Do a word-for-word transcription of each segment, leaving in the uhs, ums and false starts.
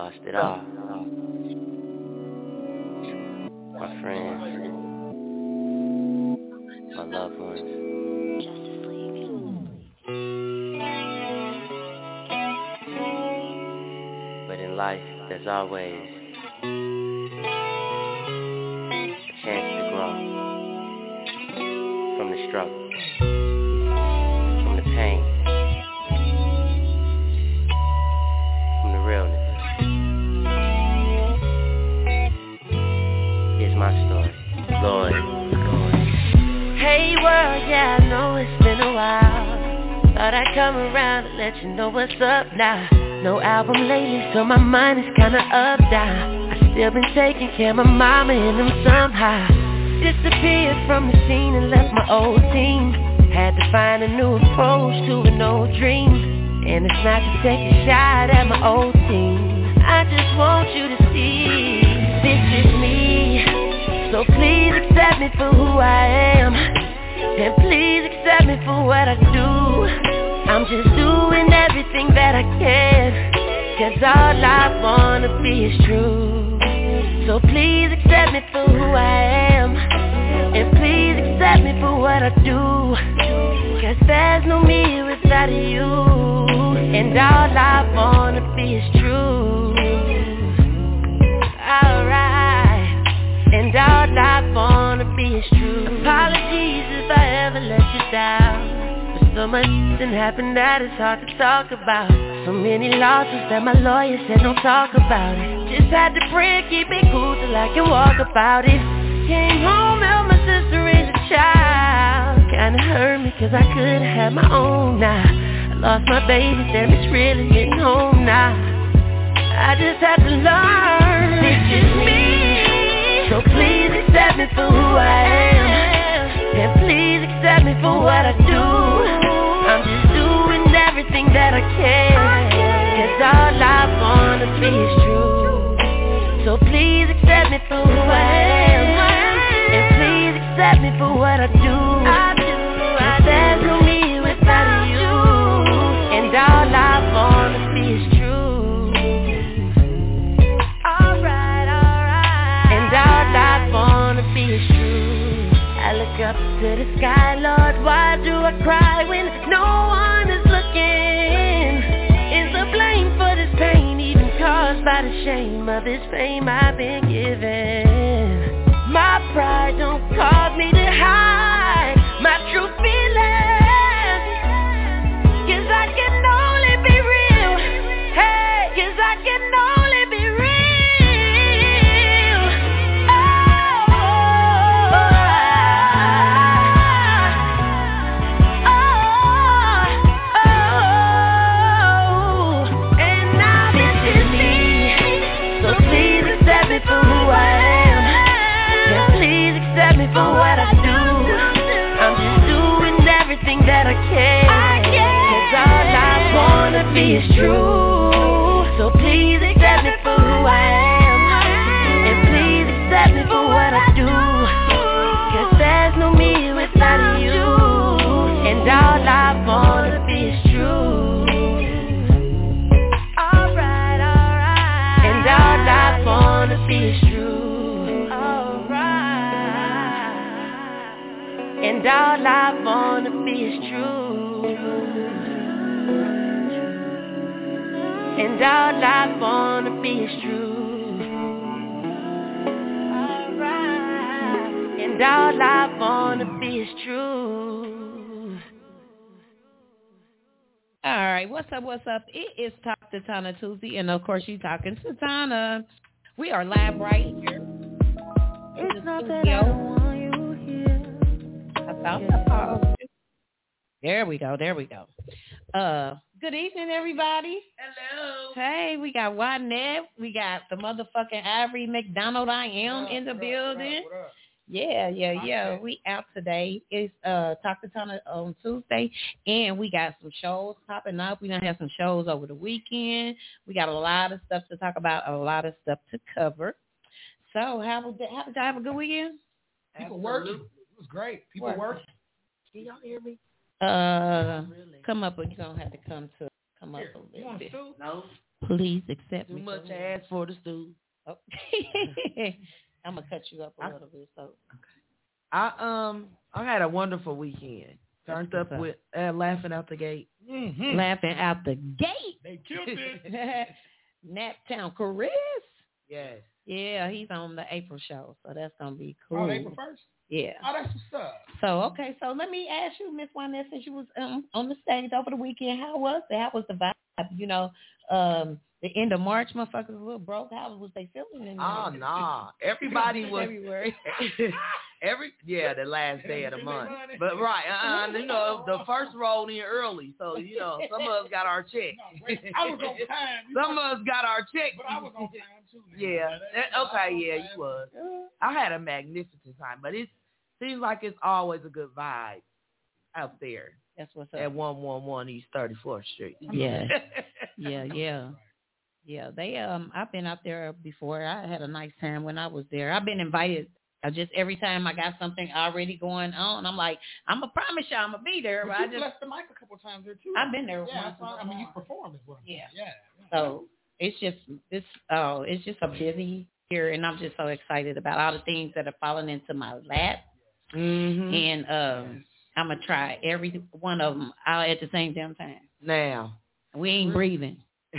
lost it all. My friends, my loved ones. But in life, there's always a chance to grow from the struggle, from the pain, from the realness. Here's my story. Lord, Lord. Hey world, yeah, I know it's been a while. Thought I'd come around and let you know what's up now. No album lately, so my mind is kinda up down. I still been taking care of my mama and them somehow. Disappeared from the scene and left my old team. Had to find a new approach to an old dream. And it's not to take a shot at my old team. I just want you to see this is me. So please accept me for who I am. And please accept me for what I do. I'm just doing everything that I can. Cause all I wanna be is true. So please accept me for who I am. And please accept me for what I do. Cause there's no me without you. And all I wanna be is true. Alright. And all I wanna be is true. Apologies if I ever let you down. So much didn't happen that it's hard to talk about. So many losses that my lawyer said don't talk about it. Just had to pray and keep it cool till I can walk about it. Came home, helped my sister raise a child. Kinda hurt me cause I could've had my own now. I lost my baby, damn it's really hitting home now. I just had to learn, this is me. So please accept me for who I am. And please accept me for what I do. I'm just doing everything that I can. Cause all I wanna be is true. So please accept me for who I am. And please accept me for what I do. Cause there's no me without you. And all I wanna be is true. Alright, alright. And all I wanna be is true. I look up to the sky, Lord, why do I cry when no one is looking? Is the blame for this pain even caused by the shame of this fame I've been given? My pride don't cause me to hide my true feelings. Cause I can only be real. Hey, cause I can only be real. For what I do, I'm just doing everything that I can. Cause all I wanna be is true. So please accept me for who I am. And please accept me for what I do. Cause there's no me without you. And all I wanna be is true. Alright, alright. And all I wanna be is true. And all I wanna be is true. And all I wanna be is true. Alright. And all I wanna be is true. Alright, what's up, what's up? It is Talk to Tana Tuesday, and of course you talking to Tana. We are live right here. It's not that I don't want you here. There we go, there we go. Uh, good evening, everybody. Hello. Hey, we got Wynette. We got the motherfucking Ivory McDonald I am in the building. What up, what up? Yeah, yeah, yeah. We out today. It's uh Talk to Tana on Tuesday, and we got some shows popping up. We're gonna have some shows over the weekend. We got a lot of stuff to talk about, a lot of stuff to cover. So, how did how did y'all have a good weekend? People working. It was great. People Working. working. Can y'all hear me? Uh, really. Come up, but you're gonna have to come to come Here, up a you little want bit. stew? No, Please accept too me. much ass for the stew. Okay. I'm gonna cut you up a I- little bit. So I um I had a wonderful weekend. Turned That's up what's up. with uh, laughing out the gate. Mm-hmm. laughing out the gate. They killed it. Naptown Chris. Yes. Yeah, he's on the April show, so that's gonna be cool. Oh, April first? Yeah. Oh, that's what's up. So okay, so let me ask you, Miss Juanette, since you was um, on the stage over the weekend, how was it? How was the vibe? You know, um, the end of March, motherfuckers a little broke. How was they feeling in there? Oh nah. Everybody was February. every yeah, the last day of the month. But right, uh, uh you know, the first rolled in early, so you know, some of us got our check. No, wait, I was on time. You Some know, of us got our check. but I was on time too. man. Yeah. That- that- Okay, I was yeah, on you time. was. I had a magnificent time, but it seems like it's always a good vibe out there That's what's at up. one one one East thirty-fourth Street. Yeah, yeah, yeah, yeah. They um, I've been out there before. I had a nice time when I was there. I've been invited. I just every time I got something already going on, I'm like, I'm gonna promise y'all I'm gonna be there. But But I you just blessed the mic a couple times there too. I've been there Yeah, once. that's why, I mean, you perform is what I'm saying. Yeah. Yeah. So it's just it's oh it's just a busy year, and I'm just so excited about all the things that are falling into my lap, Mm-hmm. and um, I'm gonna try every one of them all at the same damn time. Now. We ain't breathing.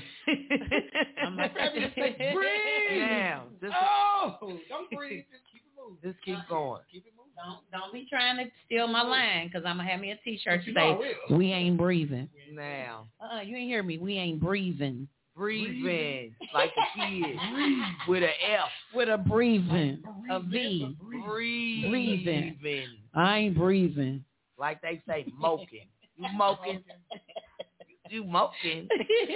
I'm like, Just say, breathe. now. Just, Oh, don't breathe. Just keep it moving. just keep going. Keep it moving. Don't don't be trying to steal my line, because I'm gonna have me a T-shirt But you to know I say will. we ain't breathing. Now. Uh, uh you ain't hear me. We ain't breathing Breathing like the kids with an F. with a breathing, a V. Breathe. Breathing. I ain't breathing. Like they say, moking. You moking. You moking.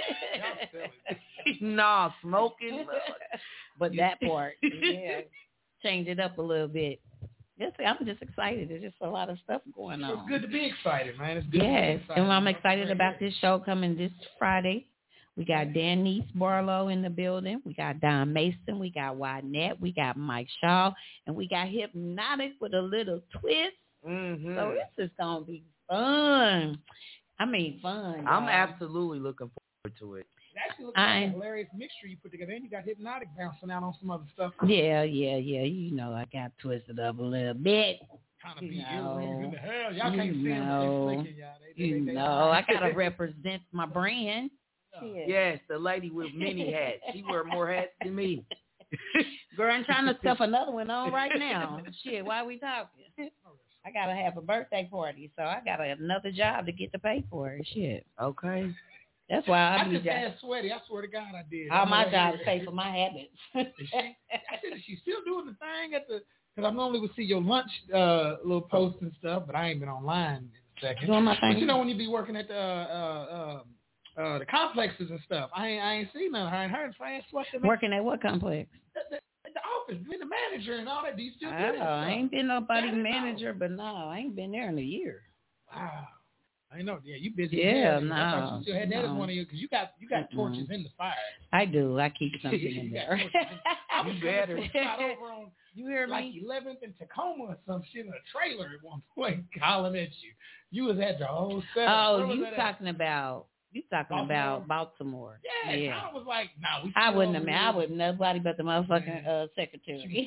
Nah, smoking. But that part, yeah, change it up a little bit. Yes, I'm just excited. There's just a lot of stuff going on. It's good to be excited, man. It's good Yes, to be excited. and I'm excited about this show coming this Friday. We got Denise Barlow in the building. We got Don Mason. We got Wynette. We got Mike Shaw. And we got Hypnotic with a little twist. Mm-hmm. So this is going to be fun. I mean, fun. I'm y'all. absolutely looking forward to it. It actually looks I- like a hilarious mixture you put together. And you got Hypnotic bouncing out on some other stuff. Yeah, yeah, yeah. You know, I got twisted up a little bit. Kind of You be know. earrings in the hell. Y'all You can't see them, but know. they're flicking, y'all. They, they, You they, they, know, I got to represent my brand. Yeah. Yes, the lady with many hats. She wear more hats than me. Girl, I'm trying to stuff another one on right now. Shit, why we talking? I got to have a birthday party, so I got another job to get to pay for it. Shit. Okay. That's why I I be just just, had sweaty. I swear to God, I did. all my I job is pay for my habits. Is she, I said, is she still doing the thing at the? Because I normally would see your lunch uh, little posts and stuff, but I ain't been online in a second. Doing my thing. But you know when you be working at the uh, uh, uh, the complexes and stuff, I ain't I ain't seen none. I ain't heard. So I ain't sweating. Working at what complex? The, the, the office, being the manager and all that. Do you still do I, that don't know. I stuff? ain't been nobody Yeah, I know. manager, but no, I ain't been there in a year. Wow. I know. Yeah, you busy. Yeah, as hell. I thought no, you still had that as no. one of you because you got you got Mm-mm. torches in the fire. I do. I keep something in You got there. torches in- I was You coming better. to a spot over on You hear like me? eleventh and Tacoma or some shit in a trailer at one point, calling at you. You was at your whole setup. Oh, Where was you that at? talking about you talking Baltimore? about Baltimore? Yeah, yeah. I was like, nah, we. I still wouldn't over have. Man, here. I wouldn't nobody but the motherfucking uh, secretary. She,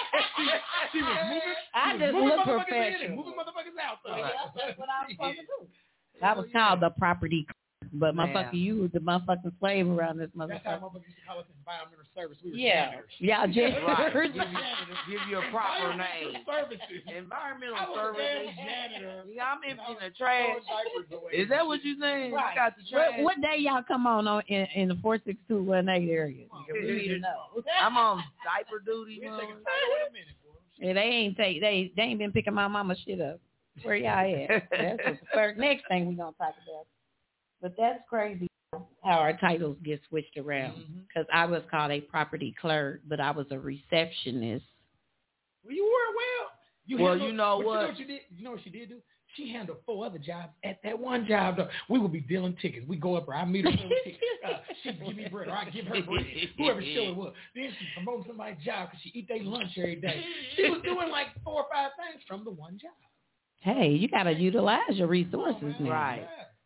she was moving. I she was just moving look motherfuckers in professional. and moving motherfuckers out. Though. Yeah, that's what I was supposed to do. Hell I was yeah. called the property, but Man. motherfucker, you was the motherfucking slave around this That's how motherfucker. motherfuckers used to call us environmental service. We were Yeah, janitors. yeah, just Right. right. Give you, give you a proper name. Services. Environmental I was a services. janitor. Yeah, I'm And I emptying was the trash. throwing diapers away Is and that what shit. you saying? I Right. got the trash. What, what day y'all come on, on in, in the four six two one eight area? We need to know. I'm on diaper duty. We'll take a mom. title in a minute, boy. Yeah, they ain't take they they ain't been picking my mama shit up. Where y'all at? That's the first, next thing we gonna talk about. But that's crazy how our titles get switched around. Mhm. Because I was called a property clerk, but I was a receptionist. Well, you were well. You Well, handled- you know but what? You know what you did? You know what she did do? She handled four other jobs. At that one job, though, we would be dealing tickets. We go up there, I meet her dealing tickets. Uh, she'd give me bread, or I give her bread. Whoever show it was. Then she promoted somebody's job because she eat their lunch every day. She was doing like four or five things from the one job. Hey, you gotta utilize your resources Oh, man. now. Right. Yeah.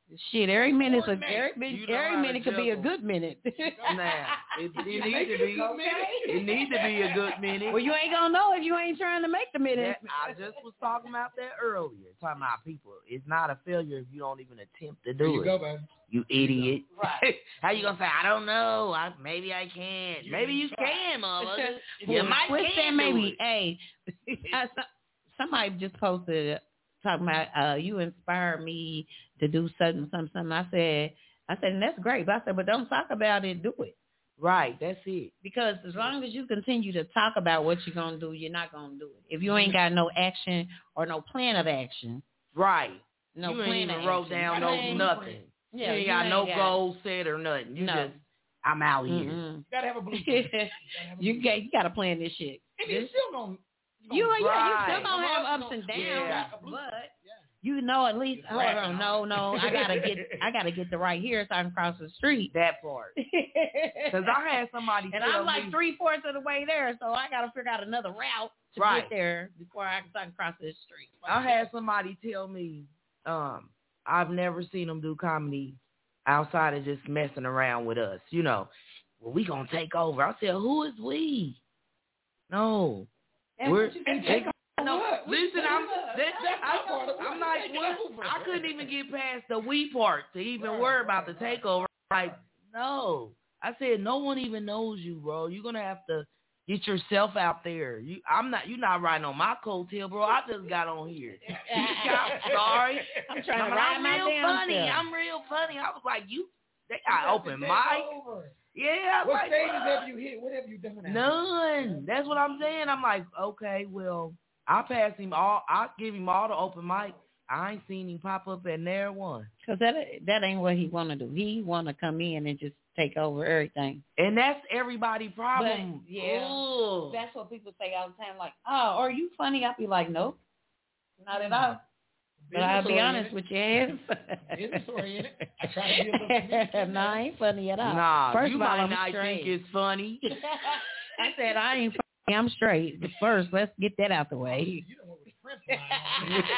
Shit, every minute's a One minute. every, min- You know every how to minute could be a juggle. good minute. Now, it, it You needs make to it a be. good minute. It needs to be a good minute. Well, you ain't gonna know if you ain't trying to make the minute. That, I just was talking about that earlier. Talking about people. It's not a failure if you don't even attempt to do There you it. go, baby. You idiot. Right. How you gonna say, I don't know. I, maybe I can't. You maybe you try. can, motherfucker. Well, You might What's can that? do Maybe. it. Hey, uh, so, somebody just posted talking about uh, you inspired me to do something, something, something. I said, I said, and that's great. But I said, but don't talk about it. Do it. Right. That's it. Because as long as you continue to talk about what you're going to do, you're not going to do it. If you ain't got no action or no plan of action. Right. No you plan ain't even of wrote action. down You no ain't- nothing. Yeah, you ain't you got ain't no got- goal set or nothing. You No. just, I'm out here. Mm-mm. You gotta have a blueprint. You, gotta have a you got you got to plan this shit. And you still gonna. You, gonna yeah, you Right. still gonna have Come on, ups and you downs, Yeah. but you know at least. Just Hold rapping on, on no, it. no, I gotta get, I gotta get the right here so I can cross the street. That part. Because I had somebody And tell I'm like me, three fourths of the way there, so I gotta figure out another route to Right. get there before I can, so I can cross this street. I had somebody tell me, um, I've never seen them do comedy outside of just messing around with us. You know, well, we gonna take over. I said, who is we? No, That's we're what you think. they, no. What? Listen, I'm that, That's I, my part of I'm it. like, Take it what? over. I couldn't even get past the we part to even Right, worry about the right, right. takeover. Like, no, I said, no one even knows you, bro. You're gonna have to get yourself out there. You, I'm not. You're not riding on my coattail, bro. I just got on here. I'm sorry. I'm trying I'm, to ride I'm my real damn funny. self. I'm real funny. I was like, you. They You got got open to take mic. over. Yeah, What like, stages what? have you hit? What have you done? out None. That's what I'm saying. I'm like, okay, well, I pass him all. I give him all the open mic. I ain't seen him pop up at near one. Cause that that ain't what he want to do. He want to come in and just take over everything. And that's everybody's problem. But, yeah. Ugh. That's what people say all the time. Like, oh, are you funny? I'll be like, nope, not at all. But I'll be honest with you, ass. Business oriented. I try to be a little comedic. No, I ain't funny at all. Nah, First you of all, might I'm not straight. think it's funny. I said I ain't funny. I'm straight. But first, let's get that out the way. You know what was Prince line. I just,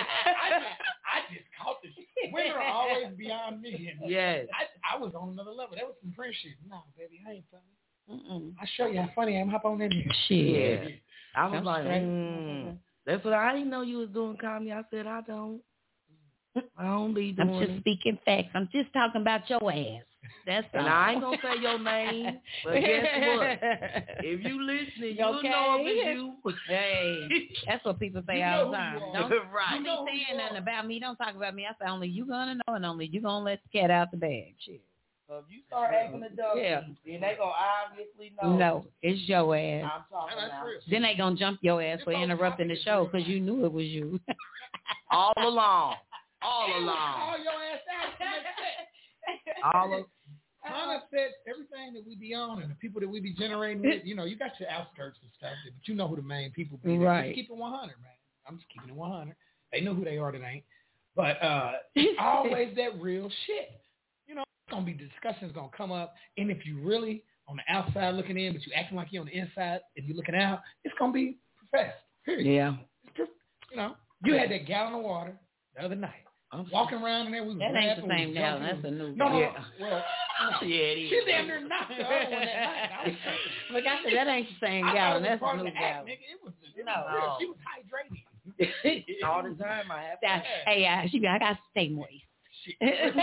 I just caught the shit. Women are always beyond me. And Yes. I, I was on another level. That was some Prince shit. No, baby, I ain't funny. Mm-mm. I'll show you how funny I am. Hop on in here. Shit. Yeah. I was I'm like, straight. mm. That's what I didn't know you was doing comedy. I said, I don't. I don't be doing I'm just it. speaking facts. I'm just talking about your ass. That's And all. I ain't gonna say your name, but guess what? If you listening, you'll Okay. know if it's you. Hey, that's what people say You all know the who time. you are. Don't, Right. don't You know be who saying you nothing are. about me. Don't talk about me. I say only you gonna know and only you gonna let the cat out the bag. Shit. So if you start acting a dog, Yeah. then they gonna obviously know. No, it's your ass. I'm talking That's about real. Then they gonna jump your ass for This whole interrupting the topic is show real because you knew it was you. all along, all Call along, your ass out. to make sense. all of. Hannah said everything that we be on and the people that we be generating with, you know, you got your outskirts and stuff, but you know who the main people be. Right. Just keep it one hundred, man. I'm just keeping it one hundred. They know who they are tonight. But uh, always that real shit. You know, it's going to be discussions going to come up. And if you really on the outside looking in, but you acting like you're on the inside and you're looking out, it's going to be professed, period. Yeah. It's per- you know, you had that gallon of water the other night. I'm Walking around in there, we was That ain't the laughing, we same was gallon. joking. That's a new No, no, Yeah. well, Yeah, it is. she damn near knocked the other one that night. I was Look, I said that ain't the same I gallon. thought it was That's a part of new the act, gallon. nigga. It was, it No. was real. She was hydrating. all the time. I have to. That, hey, uh, she be, I got to stay moist. Shit.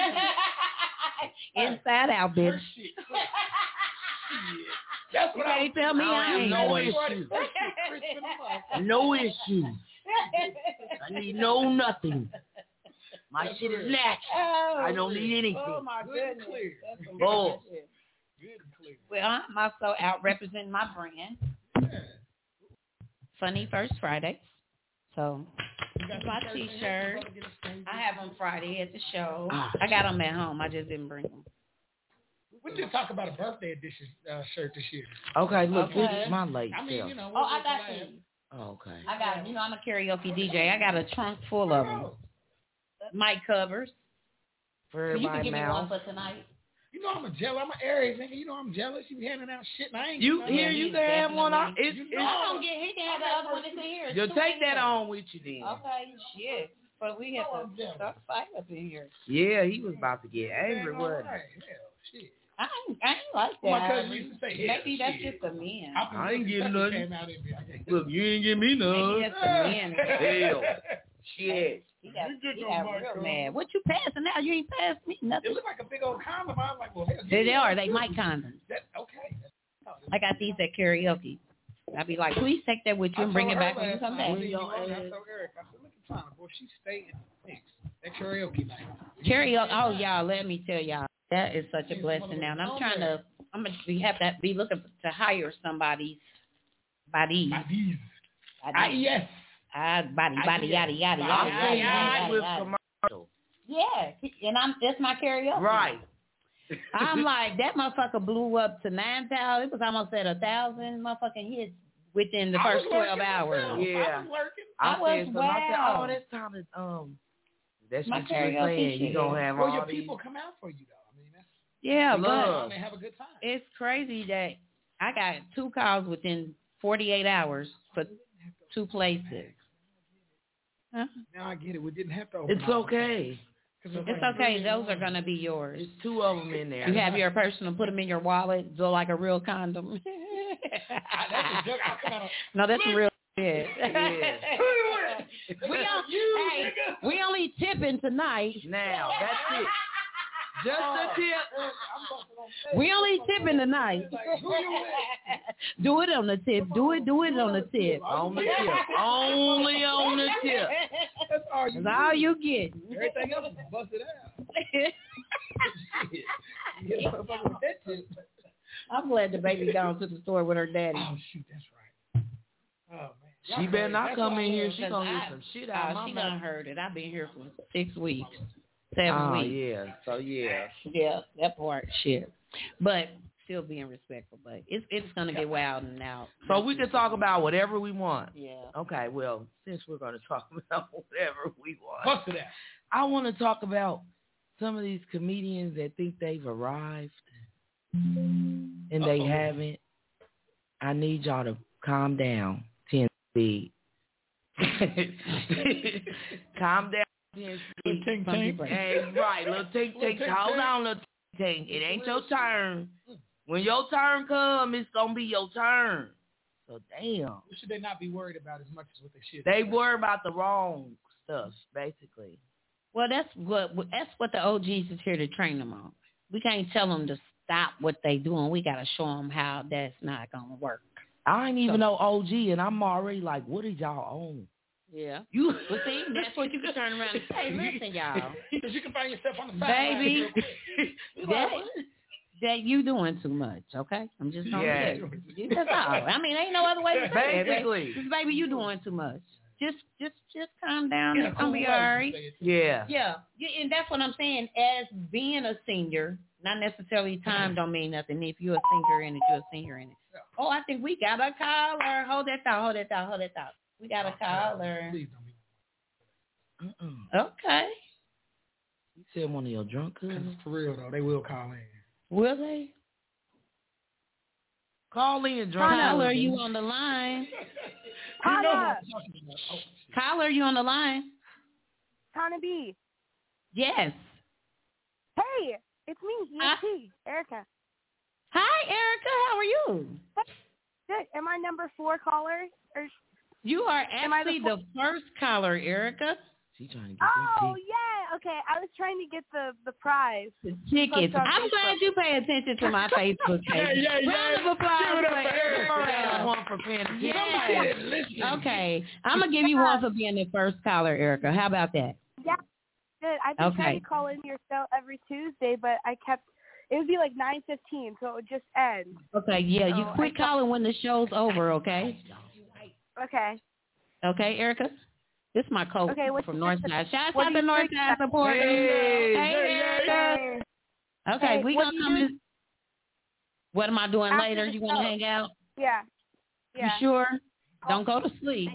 Inside out, Her bitch. shit. Shit. That's You what I can't was tell me I I have ain't no moist. issue. Her shit crisp in the mouth. No issue. I need no nothing. My That's shit real. is natural. Oh, I don't need anything. Oh, my Good and goodness. clear. That's some Bull. good shit. Good and clear. Well, I'm also out representing my brand, Yeah. Funny First Friday. So You got my some shirts in here? t-shirt. You better get a strange- I have them Friday at the show. Ah. I got them at home. I just didn't bring them. We did talk about a birthday edition uh, shirt this year. Okay, look, Okay. this is my late I mean, self. you know. Oh, I we'll got collab. these. Oh, okay. I got, you know, I'm a karaoke D J. I got a trunk full of them. Mic covers. For So you can everybody give me one mouth. for tonight. You know I'm a jealous. I'm an Aries nigga. You know I'm jealous. You handing out shit and I ain't. You getting here? none. You he's can have one. I, definitely- it's, You it's, know. I don't get. He can have the other one that's in here. It's you'll two take in that there. on with you then. Okay, shit. But we had Oh, to I'm jealous. start fight up in here. Yeah, he was about to get angry, Man, wasn't all right. Hell, shit. I ain't, I ain't like that. My cousin used to say, hell, Maybe that's shit. just the men. After I ain't Kentucky getting nothing. came out in me, I can't- Look, you ain't give me none. Maybe that's the men. Hell. Shit. He got, You get he your got mic real on. mad. What you passing out? You ain't passed me It nothing. looked like a big old condom. I was like, well, hell, They, they yeah, are. They too. mic condoms. That, okay. I got these at karaoke. I'll be like, please take that with you and bring it back when you come back. I told Eric, I said, look at Tana, boy, she stayed in the mix. That karaoke night. Karaoke. Oh, y'all, let me tell y'all, that is such a blessing now. And I'm trying to, I'm gonna be have to be looking to hire somebody. Body. Bodies. I E S. Ah, body, body, yada, yada, yada, I'm yada, saying yada, with yada. commercial. Yeah, and I'm that's my karaoke. Right. I'm like, that motherfucker blew up to nine thousand. It was almost at a thousand motherfucking hits within the I first was twelve working hours. myself. Yeah. I was working. I, I was, said something. I said, wow. oh, that's time to, um, that's My what you were karaoke saying. You shit. gonna have Well, all your these. people come out for you, though. I mean, that's Yeah, Love. but they have a good time. it's crazy that I got two calls within forty-eight hours for two places. Huh? Now I get it. We didn't have to open It's all okay. the time. It's okay. Those are going to be yours. There's two of them in there. You have your personal, put them in your wallet, so like a real condom. I, that's a joke. I'll come out on, No, that's real shit. Yeah. we, on, You, hey, nigga. we only tipping tonight. Now, that's it. Just a tip. We only tipping tonight. Like, who you with? Do it on the tip. Do it, do it on the tip. On the tip. Only on the tip. That's all you That's all you get. Everything else is busted out. Shit. You get a motherfucker with that tip. I'm glad the baby gone to the store with her daddy. Oh, shoot. That's right. Oh, man. Y'all She better crazy. not That's come why in I here. love- She gonna get some shit out of Oh, my she mouth. done heard it. I've been here for six weeks, seven Oh, weeks. yeah. So, yeah. Yeah, that part, shit. But still being respectful. But it's it's gonna get wild and out. So we can talk about whatever we want. Yeah. Okay, well, since we're going to talk about whatever we want, Bust it out. I want to talk about some of these comedians that think they've arrived and they Uh-oh. haven't. I need y'all to calm down, ten speed. Calm down, ten speed. Ting, ting. Hey, right, little tink Little tink. tink, Hold tink. on, little tink. It ain't your turn. When your turn come, it's gonna be your turn. So damn, What should they not be worried about as much as what they should? they worry about the wrong stuff, basically. Well, that's what that's what the O Gs is here to train them on. We can't tell them to stop what they doing. We gotta show them how that's not gonna work. I ain't even So- know O G, and I'm already like, what did y'all own? Yeah. You, But see, that's what you can turn around and say. Listen, y'all, Because you can find yourself on the side. baby, that that you doing too much. Okay, I'm just gonna Yeah. tell you. That's all. I mean, ain't no other way to say it. Basically. Baby, baby, you doing too much. Just, just, just calm down. In a It's gonna cool be way, all right. say it. yeah. Yeah, yeah, and that's what I'm saying. As being a senior, not necessarily time don't mean nothing. If you're a senior in it, you're a senior in it. Yeah. Oh, I think we got a caller. Hold that thought. Hold that thought. Hold that thought. We got a caller. Please don't be. Mm-mm. Okay. You said one of your drunk cousins? For real, though, they will call in. Will they? Call in, drunk Caller, cousins. you on the line? You know who Tana, I'm talking about. Oh, shit. Caller, you on the line? Tana B. Yes. Hey, it's me, Huh? E S T, Erica. Hi, Erica. How are you? Good. Am I number four caller? Or You are Am I the actually the first caller, Erica. She trying to get oh them yeah, okay. I was trying to get the the prize. The tickets. Post on I'm Facebook. glad you pay attention to my Facebook page. Yeah, yeah, Round yeah. of applause Give it up for for Erica. Erica. tickets. One for paying attention. Yeah. Listen. Okay. I'm going to give you one for being the first caller, Erica. How about that? Yeah, good. I've been trying Okay. to call in your show every Tuesday, but I kept. It would be like nine fifteen, so it would just end. Okay, yeah. You Oh, quit I thought- calling when the show's over, okay? Okay. Okay, Erica? This is my coach Okay, what's from the- Northside. Shout what out do to you think Northside about- support. Hey, Hey, Erica. Hey, Okay, Hey, we what going do to you come do- in. What am I doing After later? the You want to show. hang out? Yeah. You Yeah. sure? Don't go to sleep.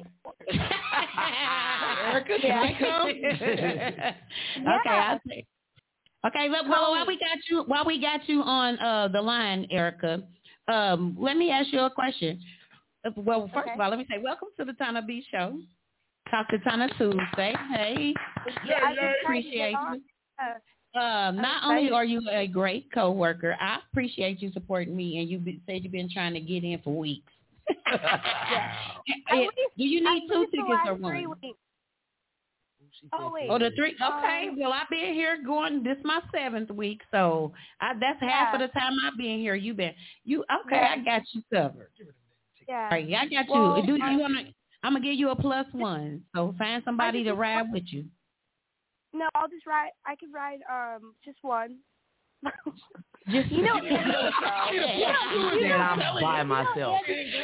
Erica, can I come? Okay, Yeah. I'll take. Okay, well, well, while we got you, while we got you on uh, the line, Erica, um, let me ask you a question. Uh, Well, first Okay. of all, let me say welcome to the Tana B Show. Talk to Tana Tuesday. Hey, Yeah, I just appreciate tried to you. get on. Uh, Uh, not only are you a great coworker, I appreciate you supporting me, and you be, said you've been trying to get in for weeks. yeah. Hey, At least- do you need at two least the tickets or last three one? weeks. Oh, wait. Oh, the three. Okay, Um, well, I've been here going. This my seventh week, so I, that's half of Yeah. the time I've been here. You been you okay? Yeah. I got you covered. Yeah. All right, I got Well, you. Do you um, want to? I'm gonna give you a plus one. So find somebody I to just- ride with you. No, I'll just ride. I can ride um just one. Just You know, Andy will go. She said I'm by myself.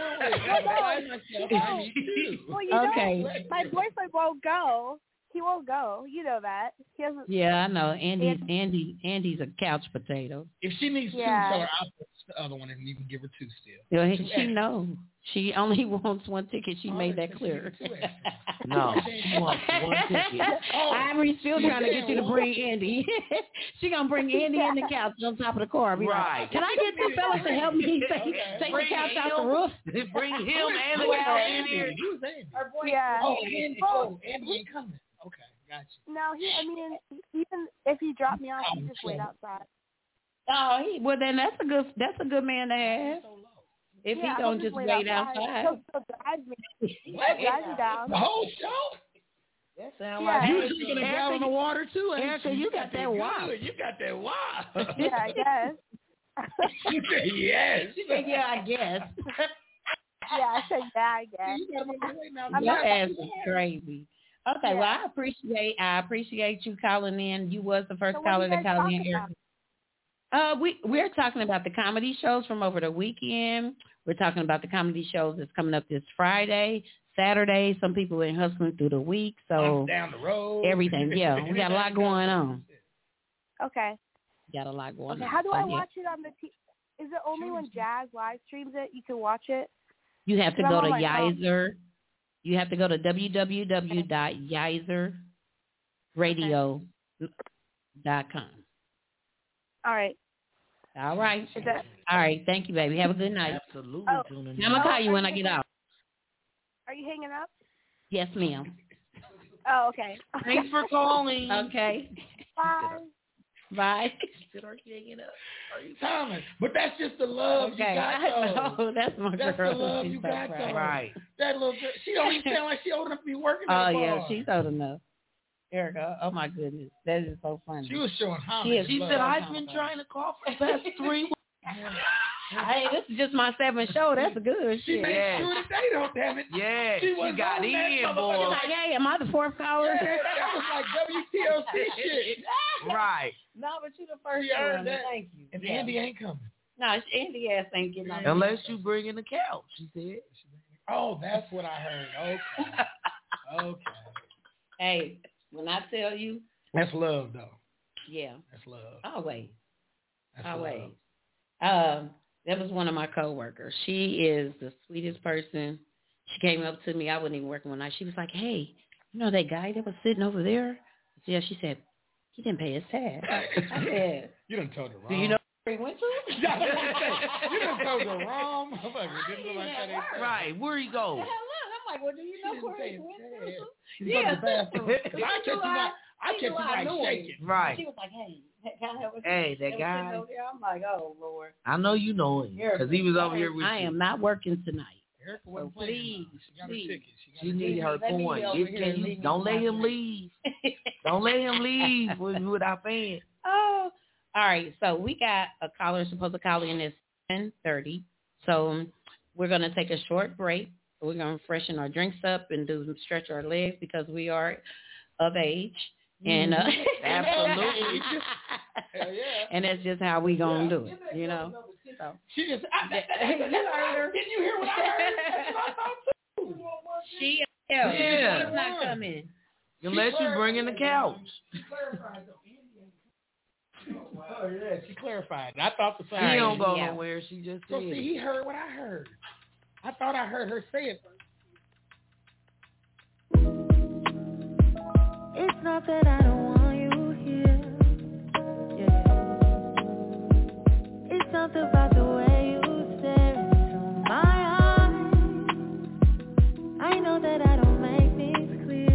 Well, you know, Okay. my boyfriend won't go. He won't go. You know that. He hasn't. Yeah, I know. Andy's Andy. Andy's a couch potato. If she needs Yeah. two, tell her I'll put the other one, and you can give her two still. Yeah, Two she extras. knows. She only wants one ticket. She Oh, made they that said she clear. get two extras. No, she wants one ticket. Oh, Ivory's still she trying to get said you to what? bring Andy. She gonna bring Andy in the couch on top of the car. Be Right. Like, can I get two fellas to help me take, Okay. take the Bring couch out him. the roof? Bring him and the Who's cow in Andy? here. Who's Andy? Yeah. Oh, Andy. Oh, Andy ain't coming. Okay, got you. No, he. I mean, even if he dropped me off, he just wait outside. Oh, he, well then that's a good that's a good man to have. If Yeah, he he'll don't just wait wait outside. outside. He'll, he'll drive me. He'll drive me down. The whole show? That sounds Yeah. like You hey, drinking a Erica, gallon of water too? ain't Erica, you got that good. wop. You got that wop. Yeah, I guess. You said yes. She said, yeah, I guess. Yeah, I said yeah, I guess. You got him on the way now. I'm Your not- ass is crazy. Okay, well Yeah. I appreciate I appreciate you calling in. You was the first So what caller do you to guys call talk in, about? Erica. Uh, we we're talking about the comedy shows from over the weekend. We're talking about the comedy shows that's coming up this Friday, Saturday. Some people are hustling through the week, so down the road. everything. Yeah, we got a lot going on. Okay. Got a lot going Okay. on. How do So, I yeah. watch it on the T? Is it only when Jazz live streams it you can watch it? You have to I'm go on to my phone. Yizer. You have to go to w w w dot yizer radio dot com. All right. All right. Is that? All right. Thank you, baby. Have a good night. absolutely Oh. tuning I'm in. going to call you when I get out. Are you hanging up? Yes, ma'am. Oh, okay. Thanks for calling. Okay. Bye. Bye. Thomas, but that's just the love Okay. you got, I though. know. That's my That's girl. the love She's you so got, proud. though. Right. That little girl, she don't even sound like she old enough to be working Oh, at a yeah. bar. She's old enough. Erica, oh, my goodness. That is so funny. She was showing how She much is- She love. said, I've been trying to call for the past three weeks. Hey, this is just my seventh show. That's good She shit. made Yes. sure that they don't, damn it. Yeah, She she, was got on that in, motherfucker boy. Like, hey, am I the fourth caller? Yeah, that was like W T L C shit. Right. No, but you the first She earned one. that. Thank you. And Yeah. Andy ain't coming. No, Andy ass ain't getting on. Unless you bring in the couch, she said. Oh, that's what I heard. Okay. Okay. Hey, when I tell you, That's love, though. yeah, That's love. always, That's always. love. Um, that was one of my coworkers. She is the sweetest person. She came up to me. I wasn't even working one night. She was like, "Hey, you know that guy that was sitting over there?" Yeah, she said he didn't pay his tab. I said, You done told her wrong. "Do you know where he went to?" You done told her wrong. Motherfucker, didn't look like that ain't Right. Where you go? Hell, look, I'm like, "Well, do you She know didn't where pay he his went tab. to?" You Yeah, go to the bathroom. 'Cause I catch you like, I She catch you knew I like knew shaking. She Right. was like, "Hey, can I help with Hey, They that was sitting guy. over there. I'm like, "Oh Lord." I know you know him because he was over I here am- with I you. am not working tonight. Erica So wasn't playing please, enough. She got please. her ticket. She got She her need ticket. her Let me coin. be over Give- here can and you- leave me don't let my him drink. leave. Don't let him leave with- without paying. Oh, all right. So we got a caller supposed to call in at ten thirty. So we're going to take a short break. We're going to freshen our drinks up and do stretch our legs because we are of age. And uh, Absolutely. Hell yeah. and that's just how we gonna do it, you know. So She just, I, that, that, You that, that, heard her. didn't you hear what I heard? That's what I thought too. she, yeah, Yeah. she's not coming. Unless you bring in the couch. She clarified though. Oh yeah, she clarified. I thought the She same. don't go Yeah. nowhere. She just So said see, it. he heard what I heard. I thought I heard her say it. It's not that I don't want you here. Yeah. It's something about the way you stare into my eyes. I know that I don't make things clear.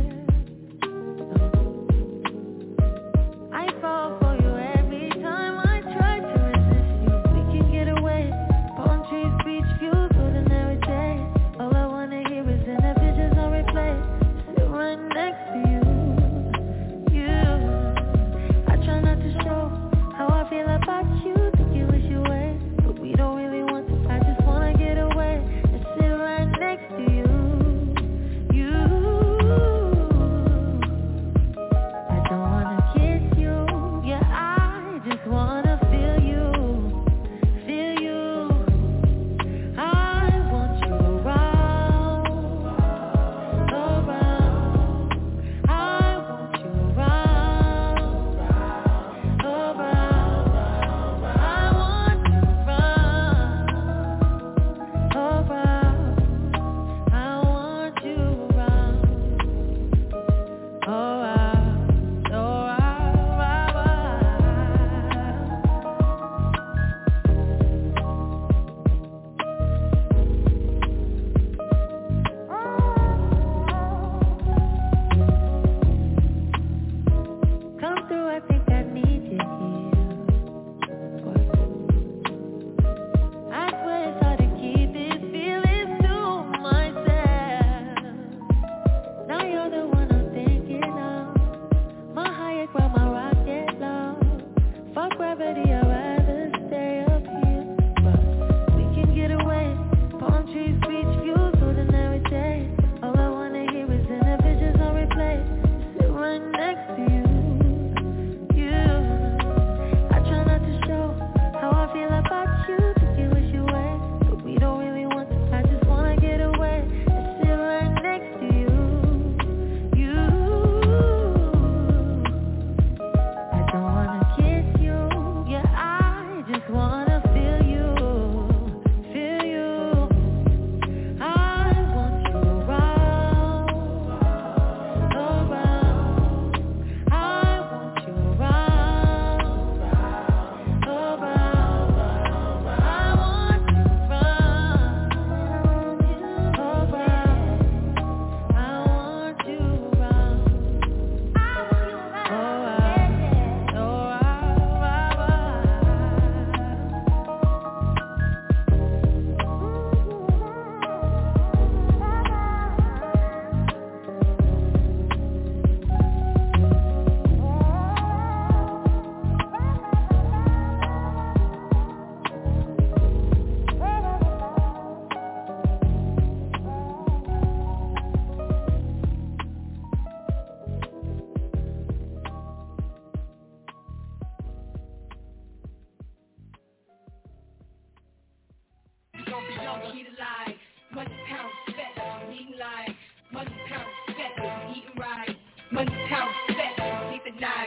Key to life. Money, pound, respect. Eating life. Money, pound, respect. Eating right. Money, pound, respect. Sleep at night.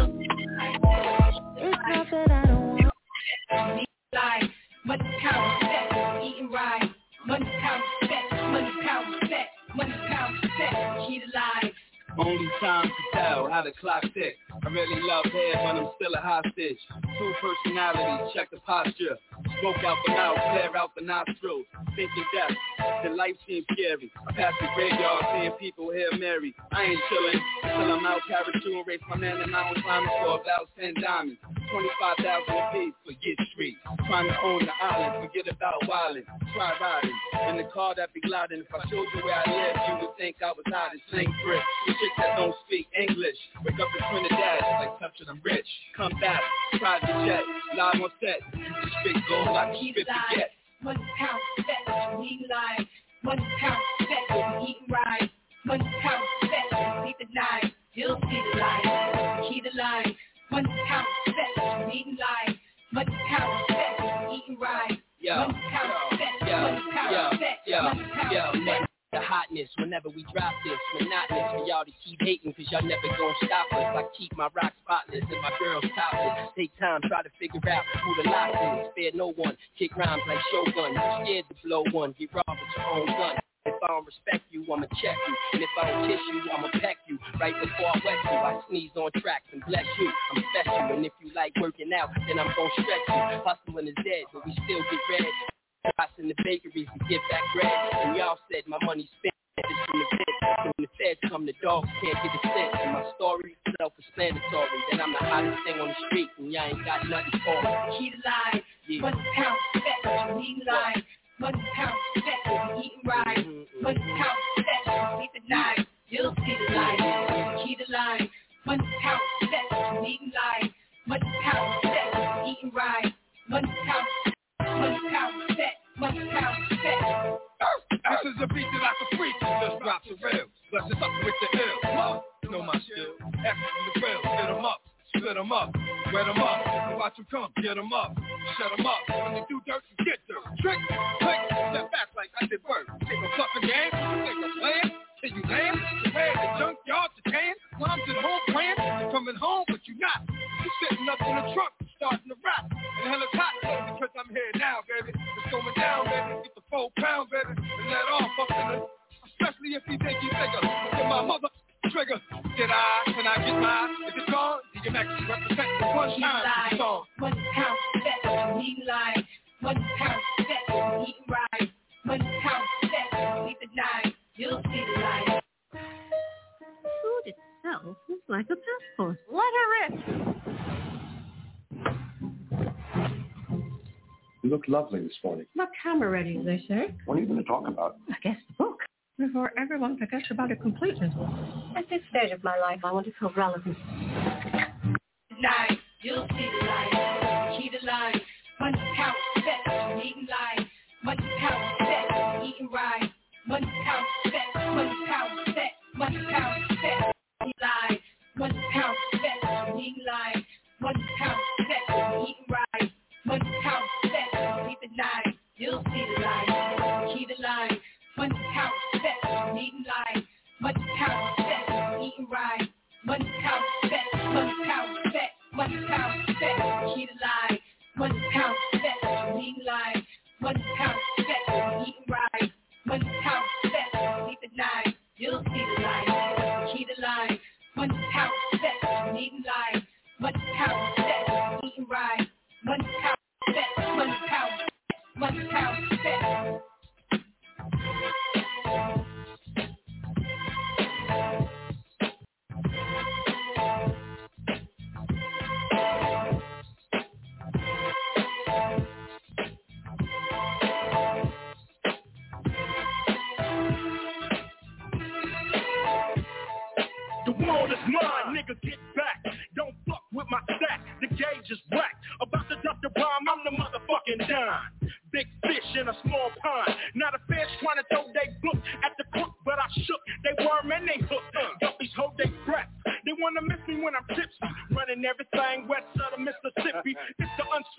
It's not that I don't want Eating life. Money, pound, respect. Eating right. Money, pound, respect. Money, pound, respect. Money, pound, respect. Key to life. Only time to tell how the clock tick. I really love head, but I'm still a hostage. Two personalities, check the posture. Smoke out the mouth, clear out the nostrils. Thinking death, the life seems scary. I pass the graveyard, seeing people here married. I ain't chillin' until I'm out carry two and race my man and mountain climbing for about ten diamonds. twenty-five thousand a piece, forget street. Trying to own the island, forget about wildin'. Try riding, in the car that be gliding. If I showed you where I live, you would think I was hiding. Sling brick, the chick that don't speak English. Wake up in Trinidad, like touching I'm rich. Come back, private jet, live on set. You can spit gold like you spit forget. Money, pound, respect. Eating life. Money, pound, respect. Eating right. Money, pound, respect. Sleep at night. You'll see the light. Key to life. Money, pound, respect. Eating life. Money, pound, respect. Eating right. Yo, money, pound, respect. Money, pound, yo, respect. yo, Money, pound, yo, respect. the hotness whenever we drop this, monotonous for y'all to keep hating, cause y'all never gon' stop us. I keep my rock spotless and my girls topless. Take time, try to figure out who the lock is. Spare no one, kick rhymes like Shogun. You scared to blow one, get robbed with your own gun. If I don't respect you, I'ma check you. And if I don't kiss you, I'ma peck you. Right before I wet you, I sneeze on tracks and bless you. I'm special, and if you like working out, then I'm gon' stretch you. Hustling is dead, but we still get red. Spots in the bakeries to get back bread. And y'all said my money spent. It's from the feds. When the feds come, the dogs can't get a cent. And my story self-explanatory. That I'm the hottest thing on the street, and y'all ain't got nothing for me. Key to life. Yeah. Money, pound, respect. Eating life. Money, pound, respect. Eating right. Money, pound, respect. Sleep at night. You'll see the light. Key to life. Money, pound, respect. Eating life. Money, pound, respect. Eating right. Money, pound, money, pound, respect. Money, pound, respect. This is a beat that I can freak. Just drop the rail. Bless us up with the ill. You know my skill. After the rail, get them up. Split them up. Wet them up. Watch them come. Get them up. Shut them up. When you do dirt, you get dirt. Trick. Click. Step back like I did work. Take a fucking game. You think I'm playing? Can you land? Prepare the junkyard to tan. Mom's at home praying. You're coming home, but you're not. You sitting up in the trunk. Starting to rap. And hell is hot, baby, because I'm here now, baby. It's going down, baby. Get the four pound, baby. And let off up in the... Especially if you think you bigger. Get my mother trigger. Did I? Can I get mine? If it's gone, D M X represent the one time for the song. Money, pound, respect. Eating life. Money, pound, respect. Eating right. Money, pound, respect. Sleep at night. You'll see the light. Food itself is like a passport. Let her in. You look lovely this morning. My camera ready, as they say. What are you going to talk about? I guess the book. Before everyone forgets about it completely. At this stage of my life, I want to feel relevant. Night, you'll see the light. Key to life. Money, pound, respect. Eating life. Money, pound, respect. Eating right. Money, pound, respect. Money, pound, respect. Money, pound, respect. Eating life. Money, pound, respect. Eating life. Money, pound, respect. Eating right. Money, pound, respect. Sleep at night. You'll see the light. Key to life. Money, pound, respect. Eating life. Money, pound, respect. Eating right. Money, pound, respect. Money, pound, respect. Money, pound, respect. Key to life. Money, pound, respect. Eating life. Money, pound, respect. Eating right. Money, pound, respect. Sleep at night. You'll see the light. Key to life. Money, pound, respect. Eating life. Money, pound, respect. Eating right. Money, pound, respect. Money, pound, respect. Money, pound, respect. The world is mine, nigga, get back. Don't fuck with my stack, the gauge is whacked. About to drop the bomb, I'm the motherfucking dime. Big fish in a small pond. Not a fish trying to throw they book at the crook, but I shook. They worm and they hook. Guppies hold their breath. They wanna miss me when I'm tipsy. Running everything west of the Mississippi. It's the unseen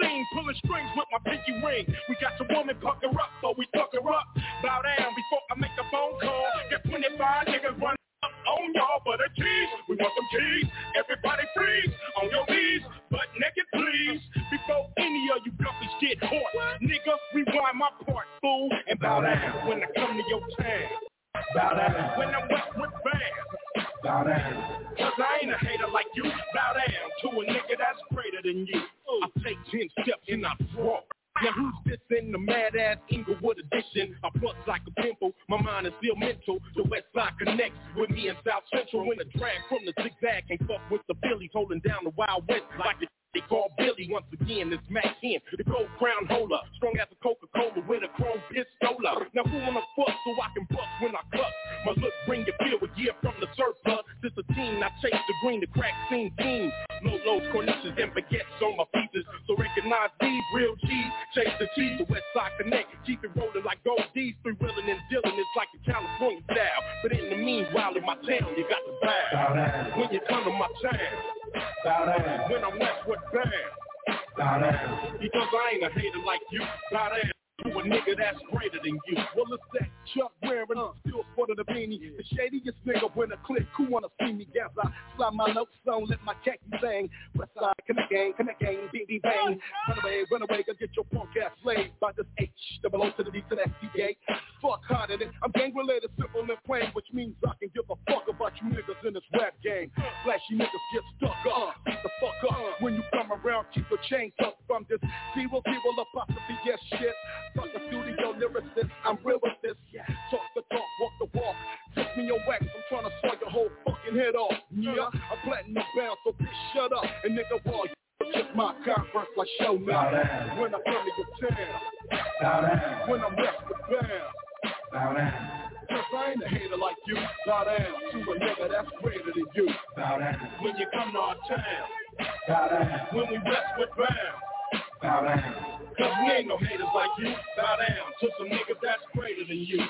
fiend, pulling strings with my pinky ring. We got the woman pucker up, so we fuck her up. Bow down before I make a phone call. Got twenty-five niggas running up on y'all for the keys. We want them keys. Everybody freeze on your knees, butt naked please. Before any of you guppies get caught, nigga, rewind my part, fool, and bow down when I come to your town. Bow down when I'm wet with bands. Bow down, cause I ain't a hater like you. Bow down to a nigga that's greater than you. I take ten steps and I walk. Now who's this in the mad-ass Inglewood edition? I bust like a pimple, my mind is still mental. The West Side connects with me in South Central. When the drag from the zigzag can't fuck with the Billies, holding down the Wild West like the they call Billy. Once again, it's Mac ten, the gold crown holder, strong as a Coca-Cola with a chrome pistola. Now who wanna fuck so I can bust when I cluck? My look bring you feel a year from the surplus. This a team, I chase the green, the crack scene team. Lolos, cornices, and baguettes on my pieces. So recognize these real G's, chase the cheese, the West Side connect. Keep it rolling like gold D's, three wheeling and dealing. It's like the California style. But in the meanwhile, in my town, you got to bow. When you come to my town, bow down. When I'm Westwood bound, bow down. Because I ain't a hater like you, bow down to a nigga that's greater than you. Well, it's that Chuck wearing, uh, still sporting the beanie. The shadiest nigga when a click, who wanna see me gas? I slide my notes on, let my khaki bang. West Side, connect gang, connect gang, bing, bing, bang. Run away, run away, go get your punk ass laid by this H, double O to the D to the S D A. Fuck harder than, I'm gang related, simple and plain, which means I can give a fuck about you niggas in this rap game. Flashy niggas get stuck up, beat the fuck up. When you come around, keep your chains up from this zero, zero apostrophe, yes shit. Fuck the studio lyricist, I'm real with this. Talk the talk, walk the walk. Take me your wax, I'm trying to saw your whole fucking head off. Yeah, I'm platinum bound, so bitch shut up. And nigga, wall, you just my conference like show now. When I come to your town, bow down. When I'm Westwood bound, bow down. Cause I ain't a hater like you, bow down to a nigga that's greater than you. Bow down. When you come to our town, bow down. When we Westwood bound, bow down. Cause we ain't no haters like you, bow down to some niggas that's greater than you.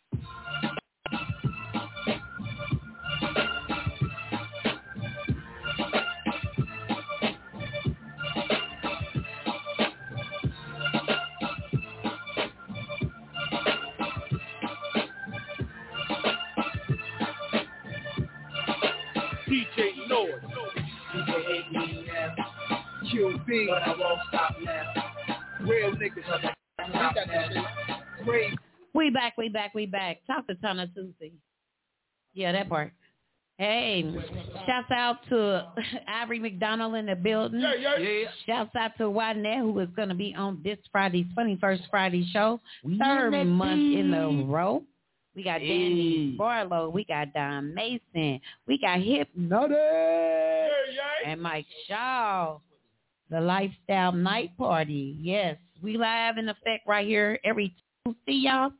D J Noise, you can hate me now, Q B, but I won't stop now. Real niggas, we back, we back, we back. Talk to Tana Tuesday. Yeah, that part. Hey, shouts out to Ivory McDonald in the building. Yeah, yeah, yeah. Shouts out to Wynette, who is going to be on this Friday's twenty-first Friday show. Third month in a row. We got Danny Barlow. We got Don Mason. We got Hypnotic. Yeah, yeah. And Mike Shaw. The Lifestyle Night Party. Yes, we live in effect right here every Tuesday, y'all.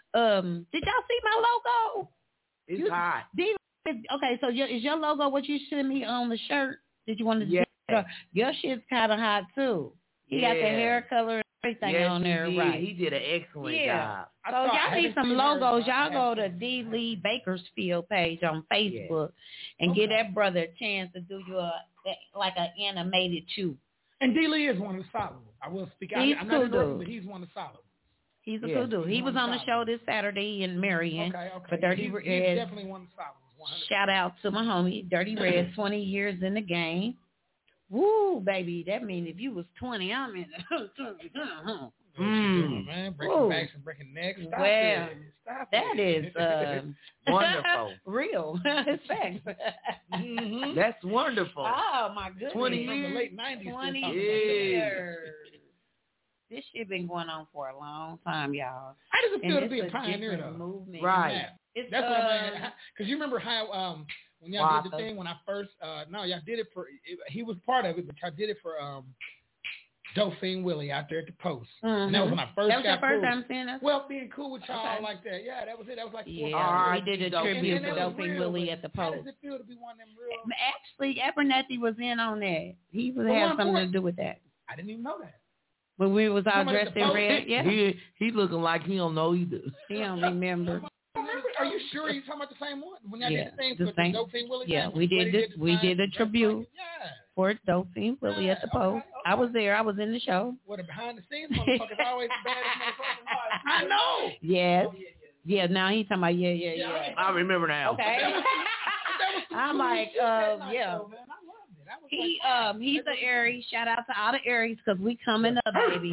Um, did y'all see my logo? It's you, hot. Did, okay, so your, is your logo what you sent me on the shirt? Did you want to? Yeah. Your shit's kind of hot too. You yeah. got the hair color and everything yes, on there, he did. right? He did an excellent yeah. job. So y'all need some logos. Y'all go to D. Lee Bakersfield page on Facebook yeah. and okay. give that brother a chance to do you a like an animated chew. And D. Lee is one of the solid ones. I will speak out. I'm not cool, but he's one of the solid ones. He's a yeah, cool dude. He was on the show this Saturday in Marion. Okay, okay. For Dirty he's, Red. He's definitely one of the solid ones. Shout out to my homie, Dirty Red, twenty years in the game. Woo, baby. That means if you was twenty, I'm in the... Mm. Man, breaking Ooh. backs and breaking necks. Stop well, it. Stop that it. is uh, wonderful. Real. It's facts. Mm-hmm. That's wonderful. Oh, my goodness. twenty years. From the late nineties. twenty years. This shit been going on for a long time, y'all. How does it feel to be a pioneer, though? Movement. Right. It's, That's uh, what I'm saying. Because you remember how um, when y'all Waka. did the thing, when I first, uh, no, y'all did it for, it, he was part of it, but y'all did it for um, Dolphine Willie out there at the Post. Mm-hmm. And that was when I first that was got your first cool. time seeing us? Well, being cool with y'all okay. like that. Yeah, that was it. That was like yeah, right. we did a tribute to Dolphine Willie at the Post. How does it feel to be one of them real? Actually, Abernathy was in on that. He would have something to do with that. I didn't even know that. When we was all dressed in red, yeah. He he looking like he don't know either. He don't remember. Remember? Are you sure you're talking about the same one? When y'all Yeah, did the thing the with same- the Dopey Willie? Yeah, thing? we did Freddie it. We sign did a dress tribute like- Yeah. for Dopey Willie at the Post. I was there. I was in the show. What a behind the scenes motherfuckers always the baddest motherfuckers. I know. Yes. Yeah, now he's talking about, yeah, yeah, yeah. Yeah, I remember now. Okay. That was some I'm cool like, shit that uh, night, yeah. though, man. I loved it. I was He like, um he's an Aries. Shout out to all the Aries because we coming up, baby.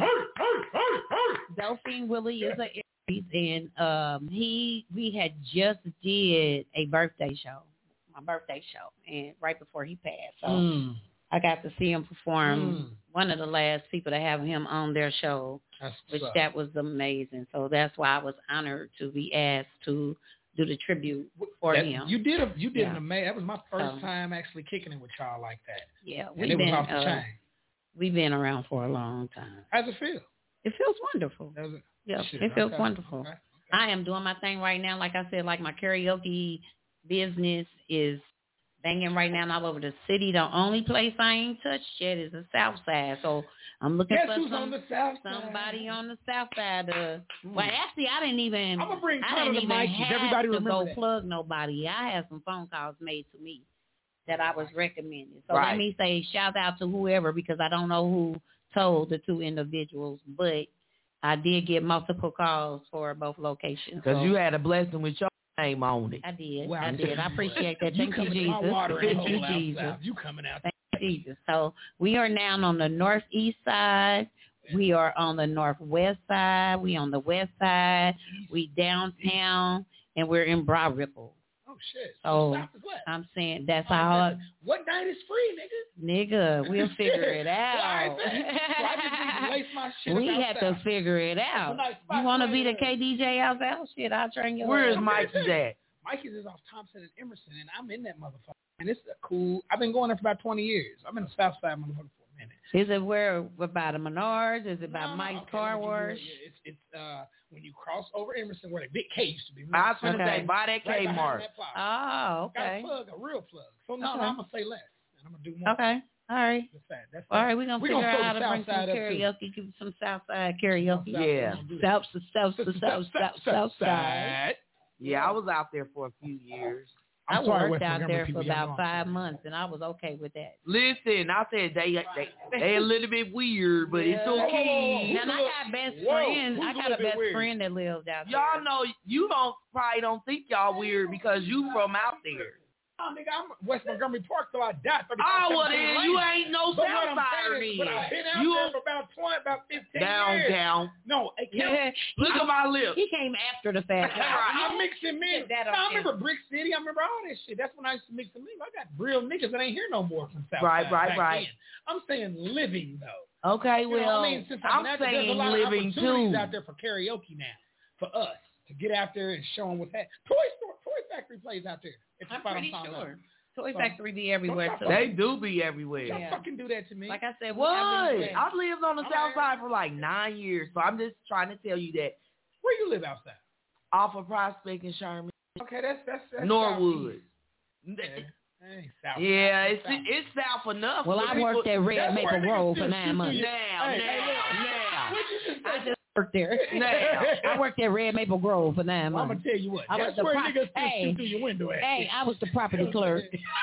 Delphine Willie is an Aries, and um he we had just did a birthday show, my birthday show, and right before he passed, so Mm. I got to see him perform. Mm. One of the last people to have him on their show, That's which what's up. that was amazing. So that's why I was honored to be asked to do the tribute for That- him. You did a you did Yeah. an amazing. That was my first So- time actually kicking it with y'all like that. Yeah, And we've it was been off the uh, chain. we've been around for a long time. How's it feel? It feels wonderful. That was it. Yeah, Shit, it feels okay, wonderful. okay, okay. I am doing my thing right now. Like I said, like my karaoke business is banging right now all over the city. The only place I ain't touched yet is the South Side. So I'm looking Guess for who's some, on the South Side? somebody on the South Side. Uh, well, actually, I didn't even. I'm gonna bring I Connor didn't to even Mikey's. have Everybody to remember go that. plug nobody. I had some phone calls made to me that I was recommended. So Right. let me say shout out to whoever because I don't know who told the two individuals, but I did get multiple calls for both locations. Because so you had a blessing with your name on it. I did. Wow. I did. I appreciate that. You Thank you, coming to my Jesus. water Thank and you, hole out Jesus. south. You coming out. Thank you, Jesus. So we are now on the northeast side. We are on the northwest side. We on the west side. We downtown, and we're in Brow Ripple. Oh shit. So South is what? I'm saying that's Oh, how, listen, what night is free, nigga? nigga, we'll figure it Why out. is that? So I just need to lace my shit We up have outside. to figure it out. nice spot You want to for be the it. K D J out there? Shit, I'll train you. Where is up. Mikey's at? Mikey's is off Thompson and Emerson, and I'm in that motherfucker. And it's a cool. I've been going there for about twenty years. I'm in the South Side motherfucker for a minute. Is it where by the Menards? Is it by No, no, Mike's okay, Car when you- Wash? yeah, It's it's uh when you cross over Emerson where the big K used to be. I was going to Okay. say, buy that Right behind Kmart. that plaza. Oh, Got a okay. plug, a real plug. So no, Okay. no, I'm gonna say less, and I'm gonna do more. Okay. All right. That's that. That's All that. right, we're going to We figure gonna out throw how the to bring South some Side up, too. karaoke, give some Southside karaoke. Yeah. South, south, south, south, south, south side. Yeah, I was out there for a few years. I I'm sorry, worked West out Montgomery there for people, y'all about know I'm five sorry. months, and I was okay with that. Listen, I said they they they a little bit weird, but it's Yeah. okay. Now, I got best Whoa, friends. who's I a got little a bit best weird? friend that lives out there. Y'all know you don't probably don't think y'all weird because you from out there. Oh, nigga, I'm West Montgomery Park till I die. Oh well, then you ain't no But what I'm Southsider saying is, but I've then. been out You there for about twenty, about fifteen years. downtown. No, it can't. Yeah. Look he, at my lips. he came after the fact. I'm mixing men. That No, on I remember Brick City. I remember all this shit. That's when I used to mix them in. I got real niggas that ain't here no more from South Right, Side right, back right. then. I'm saying living though. Okay, You know well, what I mean? Since I've I'm been out there, there's a saying lot of living opportunities too. out there for karaoke now for us to get out there and show them what's happening. Toy Store, Toy Factory plays out there. It's I'm spot pretty found out. sure. Toy So, Factory be everywhere, don't too. stop They do be everywhere. Don't Yeah. fucking do that to me. Like I said, we- What? I've been there. I've lived on the I'm south right. side for like nine years, so I'm just trying to tell you that Where you live outside? off of Prospect and Sherman, Okay, that's that's, that's Norwood. southeast. Yeah, that ain't south. Yeah, it's South. it's south enough. Well, for I people- worked at Red That's Maple where niggas Grove for still nine shoot months. you. Now, Hey, now, hey, look. now. What'd you just I say? just worked there. Now. I worked at Red Maple Grove for nine Well, I'm months. gonna tell you what. I was That's the where pro- niggas still hey, shoot through your window at. Hey, I was the property clerk.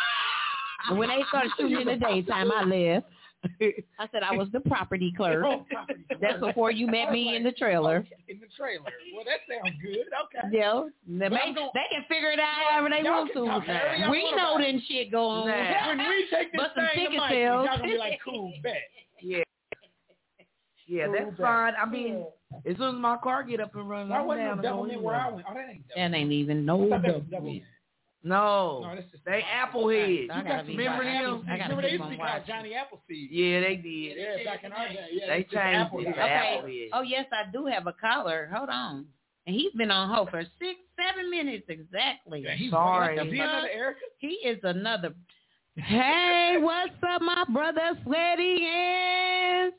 And when they started shooting in the daytime, I left. I said I was the property clerk. Oh, property clerk. That's before you met me in the trailer. Oh, in the trailer. Well, that sounds good. Okay. Yeah, they, But I'm may, gonna- they can figure it out however they Y'all want can talk to. however y'all We want know about it. them shit go on. Nah. When we take this But some thing to ticket Mike, sales. y'all gonna be like, cool, bet. Yeah, yeah, Cool that's back. fine. I mean, as soon as my car get up and running, Why I'm wasn't down no to go Doublemint where I anywhere. went? Oh, that ain't Doublemint. That ain't even no I thought that was double. Doublemint. No, No, that's just they Applehead. I You gotta got be remember watching. them? I gotta Remember they keep used to on be called watching. Johnny Appleseed. Yeah, they did. Yeah, back in our day. Yeah, They it's just changed Apple it guy. to Okay. Applehead. Oh, yes, I do have a caller. Hold on. And he's been on hold for six, seven minutes exactly. Yeah, he's Sorry. Is he another Erica? He is another. Hey, what's up, my brother Sweaty Hands?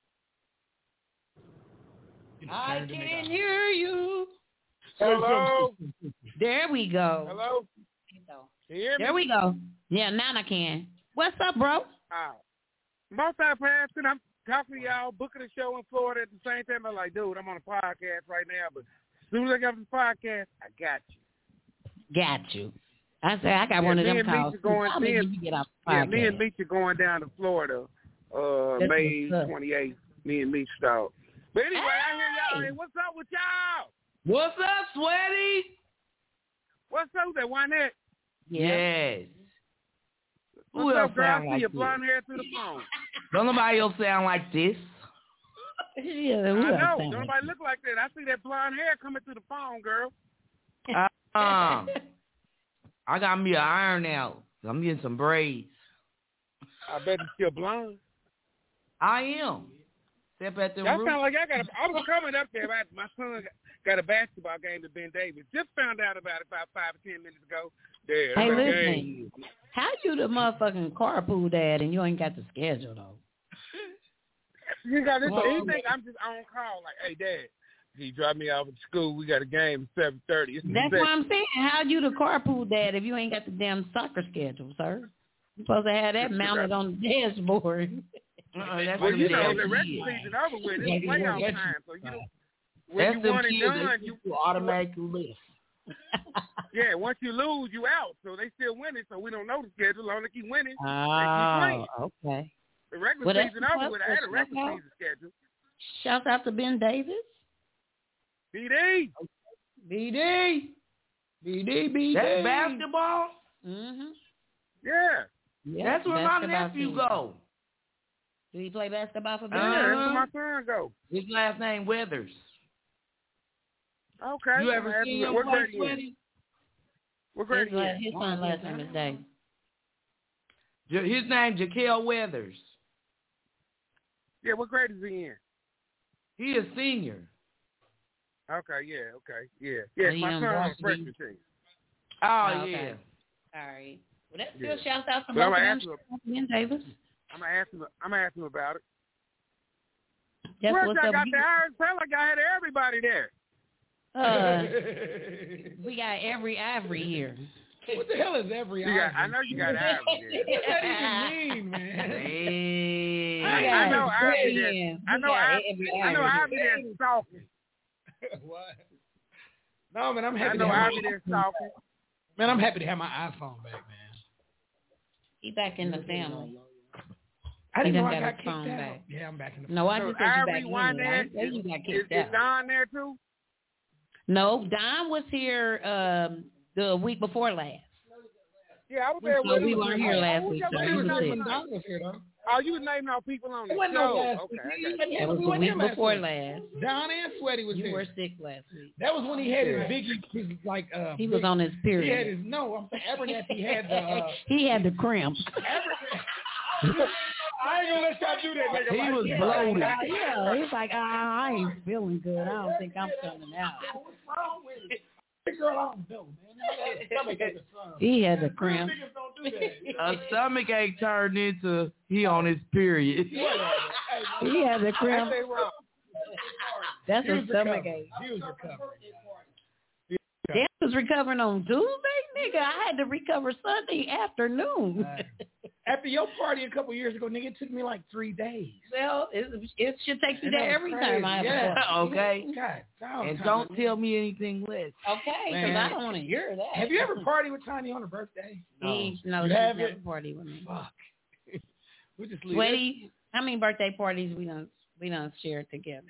You know, I turned the nigga can off. hear you. Hello? There we go. Hello? You hear me? There we go. Yeah, now I can. What's up, bro? Oh. Multi-passing. I'm talking to y'all, booking a show in Florida at the same time. I'm like, dude, I'm on a podcast right now, but as soon as I get off the podcast, I got you. Got you. I say I got Yeah, one of me them and calls. Meech are going, I'll me make and, you get off the yeah, podcast. me and Meech are going down to Florida uh, That's May what's up. twenty-eighth. Me and Meech start. But anyway, I hear y'all. Hey, what's up with y'all? What's up, Sweaty? What's up with that one that? Yes. Who What's else up, girl? I sound see like your this? blonde hair through the phone. Don't nobody else sound like this. Yeah, I who else know. sound Don't like nobody look like that. I see that blonde hair coming through the phone, girl. Uh, I got me an iron out. I'm getting some braids. I bet you're still blonde. I am. Step at the Y'all roof. sound like I got. A, I was coming up there. Right? My son got a basketball game to Ben Davis. Just found out about it about five or ten minutes ago. There. Hey, okay. listen. How you the motherfucking carpool dad and you ain't got the schedule though? You got this. Well, He think I'm just on call. Like, hey, Dad, can you drop me off at school? We got a game at seven thirty. That's what I'm saying. How you the carpool dad if you ain't got the damn soccer schedule, sir? You supposed to have that mounted on the dashboard. Uh-uh, that's Well, them you know, damn the regular kids. season over with. It's playoff time, so you know. When That's you them won and kids. done, They you you automatically lift. yeah. Once you lose, you out. So they still winning. So we don't know the schedule. Long as they keep winning, they keep Oh, playing. okay. The regular Well, that's season over with. I had a what's regular up. season schedule. Shout out to Ben Davis. B D. B D. B D, B D. That's basketball? Mm-hmm. Yeah. Yeah, That's where my basketball nephew team. go. Do he play basketball for Ben Uh-huh. Yeah, Davis? that's where my son go. His last name Weathers. Okay. You I'm ever happy seen with- him what play, grade he in? Sweaty? What grade His, he la- in? his son last name is Davis. Ja- His name Jaquel Weathers. Yeah, what grade is he in? He a senior. Okay, yeah, okay, yeah. Yeah, Oh, he my on son on the varsity? freshman team. Oh, Oh, yeah. okay. All right. Well, that Yeah. still shouts out to But I'm both gonna of ask them. him. Ben Davis. I'm gonna ask him. I'm gonna ask him about it. That's Where what's y'all up. got You- the Irish? Sound like I had everybody there. Uh, we got every ivory here. What the hell is every You got, ivory? I know you got Ivory there. What does that even mean, man? Hey. I, got I know it. Ivy there. Yeah, I we know got Ivy. every I know ivory. Ivy there stalking. What? No, man, I'm I happy. know to have Ivy my, there stalking. man, I'm happy to have my iPhone back, man. He back in the family. I didn't He know done I got got his kicked phone out. back. Yeah, I'm back in the. No, I So just said you back Ivory in. one I there. didn't say you got Is, kicked is out. Don there too? No, Don was here um, the week before last. Yeah, I was there So with we him. weren't here last Who week, y'all so naming he was out sick. when tonight? Don was here, though. Oh, you was naming out people on the It wasn't no show. last Okay, week. I He- got you. he- That was we the went week him last before week. last. Don and Sweaty was You here. were sick last week. That was when he had his Yeah. biggie, his like. Uh, He was big- on his He had period. his no. I'm saying Abernathy had the. Uh, He had the cramps. I ain't gonna let y'all do that, nigga. He Like, was yeah, bloated. Uh, yeah, he's like, ah, I ain't feeling good. I don't think I'm coming out. What's wrong with it? Girl, I don't know, man. Stomach at the sun. He had the cramps. Niggas don't do that. You know? A stomach ache turned into he on his period. Yeah. Hey, He had the I cramps. say wrong. That's he a was stomach recovering. ache. He was recovering. Dan was recovering on Tuesday, nigga. I had to recover Sunday afternoon. Uh, after your party a couple years ago, nigga, it took me like three days. Well, it, it should take you And that there was every crazy. time I have Yeah. a party. Okay. God, dog, And Tanya. don't tell me anything less. Okay, because Man. I don't want to hear that. Have you ever partied with Tanya on her birthday? He, no, You she's haven't? never party with me. Fuck. We just leave Sweaty, how many birthday parties we done we done shared together?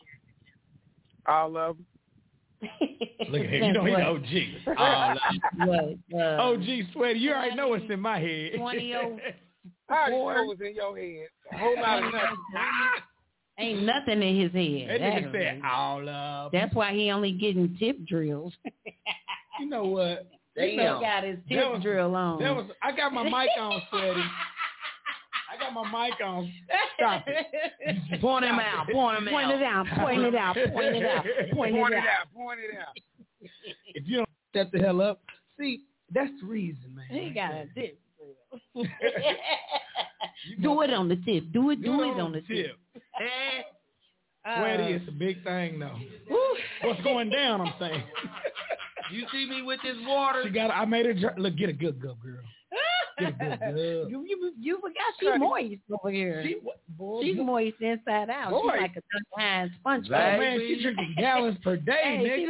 All of them. it. Look at him. You know he's What? O G. Oh, What? Uh, O G Sweaty. You already know what's in my head. twenty oh I Four. know what's in your head. A whole lot of nothing. Ain't nothing in his head. That nigga actually. said all of. That's why he only getting tip drills. You know what? He Damn. got his That tip was- drill on. That was. I got my mic on, Sweaty. I got my mic on. Stop it. Point him out. Point him Point it out. out. Point it out. Point it out. Point Point it it out. out. Point it out. If you don't shut the hell up, see, that's the reason, man. He got a tip drill. You Do it on the tip. Do it. Do, Do it on the tip. Uh, Sweaty, it's a big thing, though. What's going down? I'm saying. You see me with this water? She got. I made her dr- look. Get a good go, girl. Get a good go. You, you, you forgot she moist over here. She, what, boy, She's you- moist inside out. Boy. She's like a Duncan Hines sponge Oh, cake. man, she's drinking gallons per day, Hey, nigga. she's like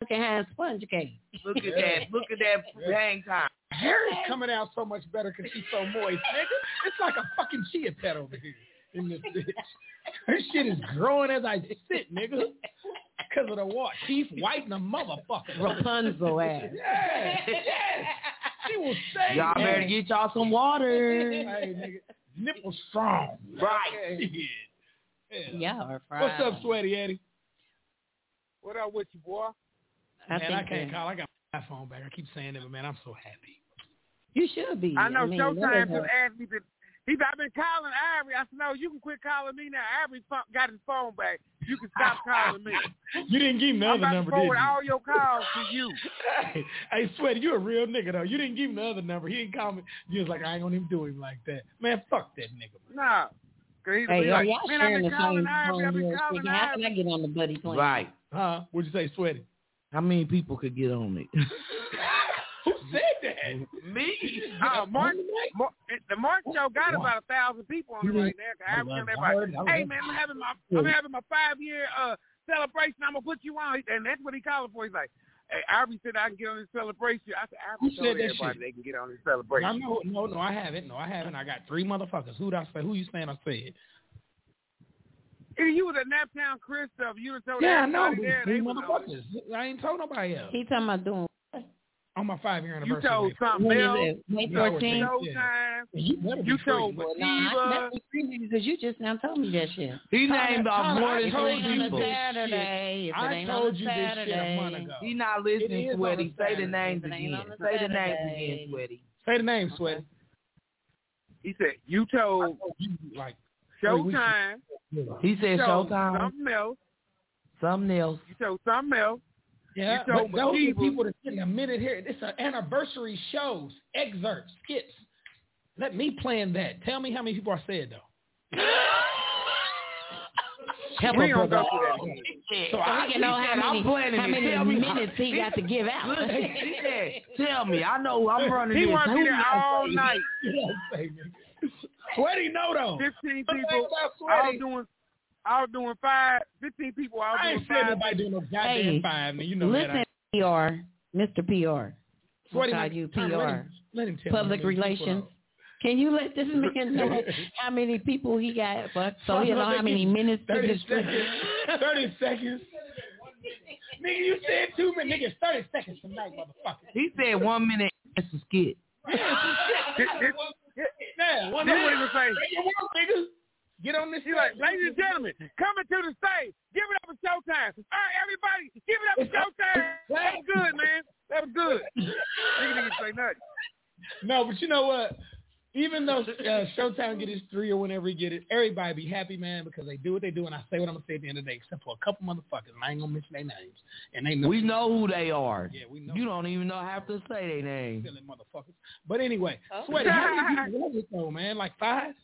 can have sponge cake. Look at that. Look at that hang time. Hair is coming out so much better because she's so moist, nigga. It's like a fucking chia pet over here in this bitch. Her shit is growing as I sit, nigga. Because of the what? Teeth white and a motherfucker. Rapunzel ass. Yeah, yeah. She will say Y'all better get y'all some water. Hey, nigga. Nipple strong. Right. Yeah. Yeah, are fried. What's up, Sweaty Eddie? What up with you, boy? I man, think I can't that- call. I got my phone back. I keep saying it, but man, I'm so happy. You should be. I know I mean, Showtime what is just asked me to. He's I've been calling Ivory. I said, no, you can quit calling me now. Ivory got his phone back. You can stop calling me. You didn't give him the I'm other about number, to forward did you? all your calls to you. Hey, hey, Sweaty, you a real nigga, though. You didn't give him the other number. He didn't call me. You was like, I ain't gonna even do him like that. Man, fuck that nigga. Nah. He's Hey, like, y'all man, I've sharing been the calling same Ivory. I've phone been here. calling How can I Ivory. get on the buddy plan? Right. Huh? What'd you say, Sweaty? How many people could get on it? Who said that? Me. Uh, Mark, Mark, the Mark show got about a thousand people on it right now. I Ivory love and it. I everybody. heard it. I Hey heard man, it. I'm having my I'm having my five year uh celebration. I'm gonna put you on, and that's what he calling for. He's like, hey, Ivory said I can get on this celebration. I said, Who Ivory said told that everybody shit? they can get on this celebration. I know, no, no, I haven't. No, I haven't. I got three motherfuckers. Who did I say? Who you saying I said? Hey, you was at Naptown Chris stuff. You done told Yeah, I know. everybody there. Three They was on it. motherfuckers. I ain't told nobody else. He talking about doing On my five year You anniversary. told May something When is else. it? May You told fourteenth? Showtime. You better be You free. told Well, nah, I, Mativa. that's crazy because you just now told me that shit. He Tyler, named off Tyler, more I than If it told three ain't on a people. this Saturday, if it I ain't told on a you this shit a month Saturday, ago. He not It listening, is Sweaty. on a Say the Saturday. names If it ain't again. on a Say the names Saturday. again, Sweaty. Say the name, Sweaty. He said you told You like three weeks Showtime. ago. He said You told Showtime. something else. Something else. You told something else. Yeah, You told but those are Mativa. people that spend a minute here. It's an anniversary shows, excerpts, skits. Let me plan that. Tell me how many people I said though. Help We a don't brother. go through that again. So I can know how many, I'm planning how it. many Tell me. minutes he got to give out. Look, he said, tell me. I know I'm running He this. want to be Who there you all gonna say? night. Sweaty no though. Fifteen One thing people. about All Sweaty, doing. All doing five. Fifteen people. All I doing ain't saying five. nobody doing no goddamn Hey, five, man. You know Listen, that. P R, Mister P R. Sweaty, I'll man, call you Turner, P let R. him, let him tell Public me how many people relations. are. Can you let this man know how many people he got, fuck, so he'll know how many minutes to thirty distribute? seconds. thirty seconds. Nigga, you said two minutes. Nigga, it's thirty seconds tonight, motherfucker. He said one minute. That's a skit. Yeah, one This minute. nigga say, Niggas, get on this. he's like, ladies and gentlemen, coming to the stage. Give it up for Showtime. All right, everybody, give it up for Showtime. That was good, man. That was good. Nigga didn't say nothing. No, but you know what? Even though uh, Showtime get his three or whenever he get it, everybody be happy, man, because they do what they do, and I say what I'm gonna say at the end of the day, except for a couple motherfuckers, and I ain't gonna mention their names. And they know We know who they are. Yeah, we know. You don't even know have to say their name. Silly motherfuckers. But anyway, Oh. Sweaty, how many people was it though, man? Like five?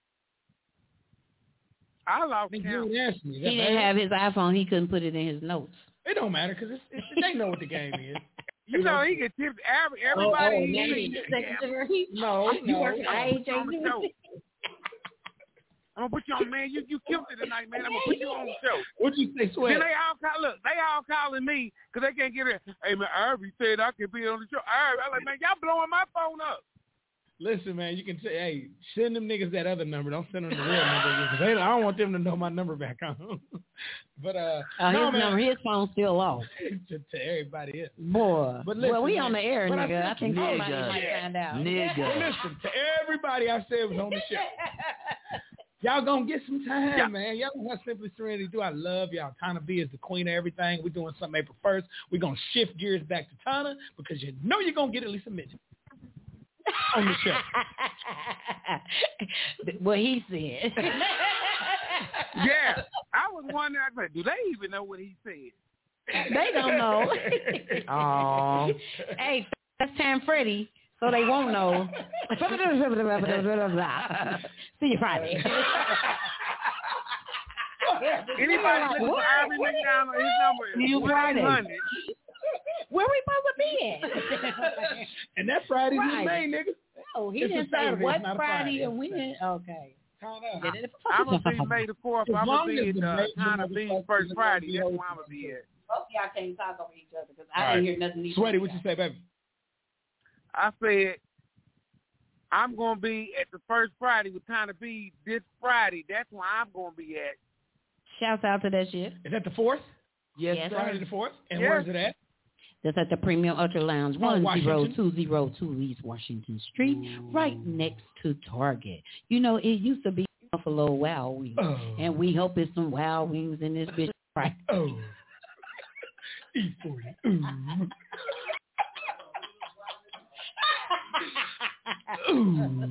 I lost Nigga, you count. ain't asked me. Is that He didn't bad? have his iPhone. He couldn't put it in his notes. It don't matter because it's, it's, they know what the game is. You know, he can tip every, everybody oh, oh, he now meets. you secretary? No, You no. work for I H on the A? show. I'm gonna put you on, man. You you killed it tonight, man. I'm gonna put you on the show. What'd you say, Sweaty? Then they all call, look, they all calling me because they can't get it. Hey man, Ivory said I could be on the show. Ivory, I'm like, man, y'all blowing my phone up. Listen, man, you can say, hey, send them niggas that other number. Don't send them the real number. Cause they, I don't want them to know my number back on. But, uh, Oh, no, his man. number, his phone's still off. to, to everybody else. Boy. But well, listen, we man, on the air, but I nigga. I think think nigga. somebody might find out. Nigga. But listen, to everybody I said was on the show. Y'all gonna get some time, Yeah. man. Y'all gonna have Simply Serenity do. I love y'all. Tana B is the queen of everything. We're doing something April first. We're gonna shift gears back to Tana because you know you're gonna get at least a minute on the show. What he said. Yeah, I was wondering, I was like, do they even know what he said? They don't know. Aw. Hey, that's time Freddie, so they won't know. See you Friday. Anybody like, listen to what? Ivory McDonald, his number is You Friday. one hundred. Where we supposed to be at? And that Friday's in Friday. May, nigga. Oh, he It's a didn't say Saturday, what it's not a Friday Friday. and when. Okay. I'm going to be May the fourth. As I'm long going to as be the at uh, May- Tana the B's motherfuckers first don't Friday. be That's open. where I'm going to be at. Both y'all can't talk over each other because I All didn't right. hear nothing. Sweaty, what you say, baby? I said, I'm going to be at the first Friday with Tiny B this Friday. That's where I'm going to be at. Shouts out to that shit. Is that the fourth? Yes, yes Friday sir. the fourth? And yes. where's it at? That's at the Premium Ultra Lounge, Oh, one zero two zero two East Washington Street, Ooh. right next to Target. You know, it used to be Buffalo Wild Wings, oh. and we hope it's some Wild Wings in this bitch. Right. Oh. E forty. Ooh. Ooh.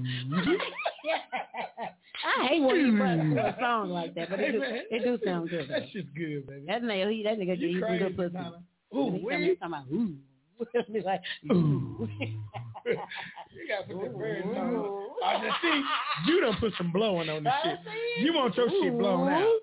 I hate when you put a song like that, but it do, it do sound good. That's just good, baby. That nigga, he, that nigga, he's some good pussy. Ooh, he's we talking about ooh. Be like, ooh. You gotta put that bird on. I just see you done put some blowing on the shit. You want your ooh. shit blown out.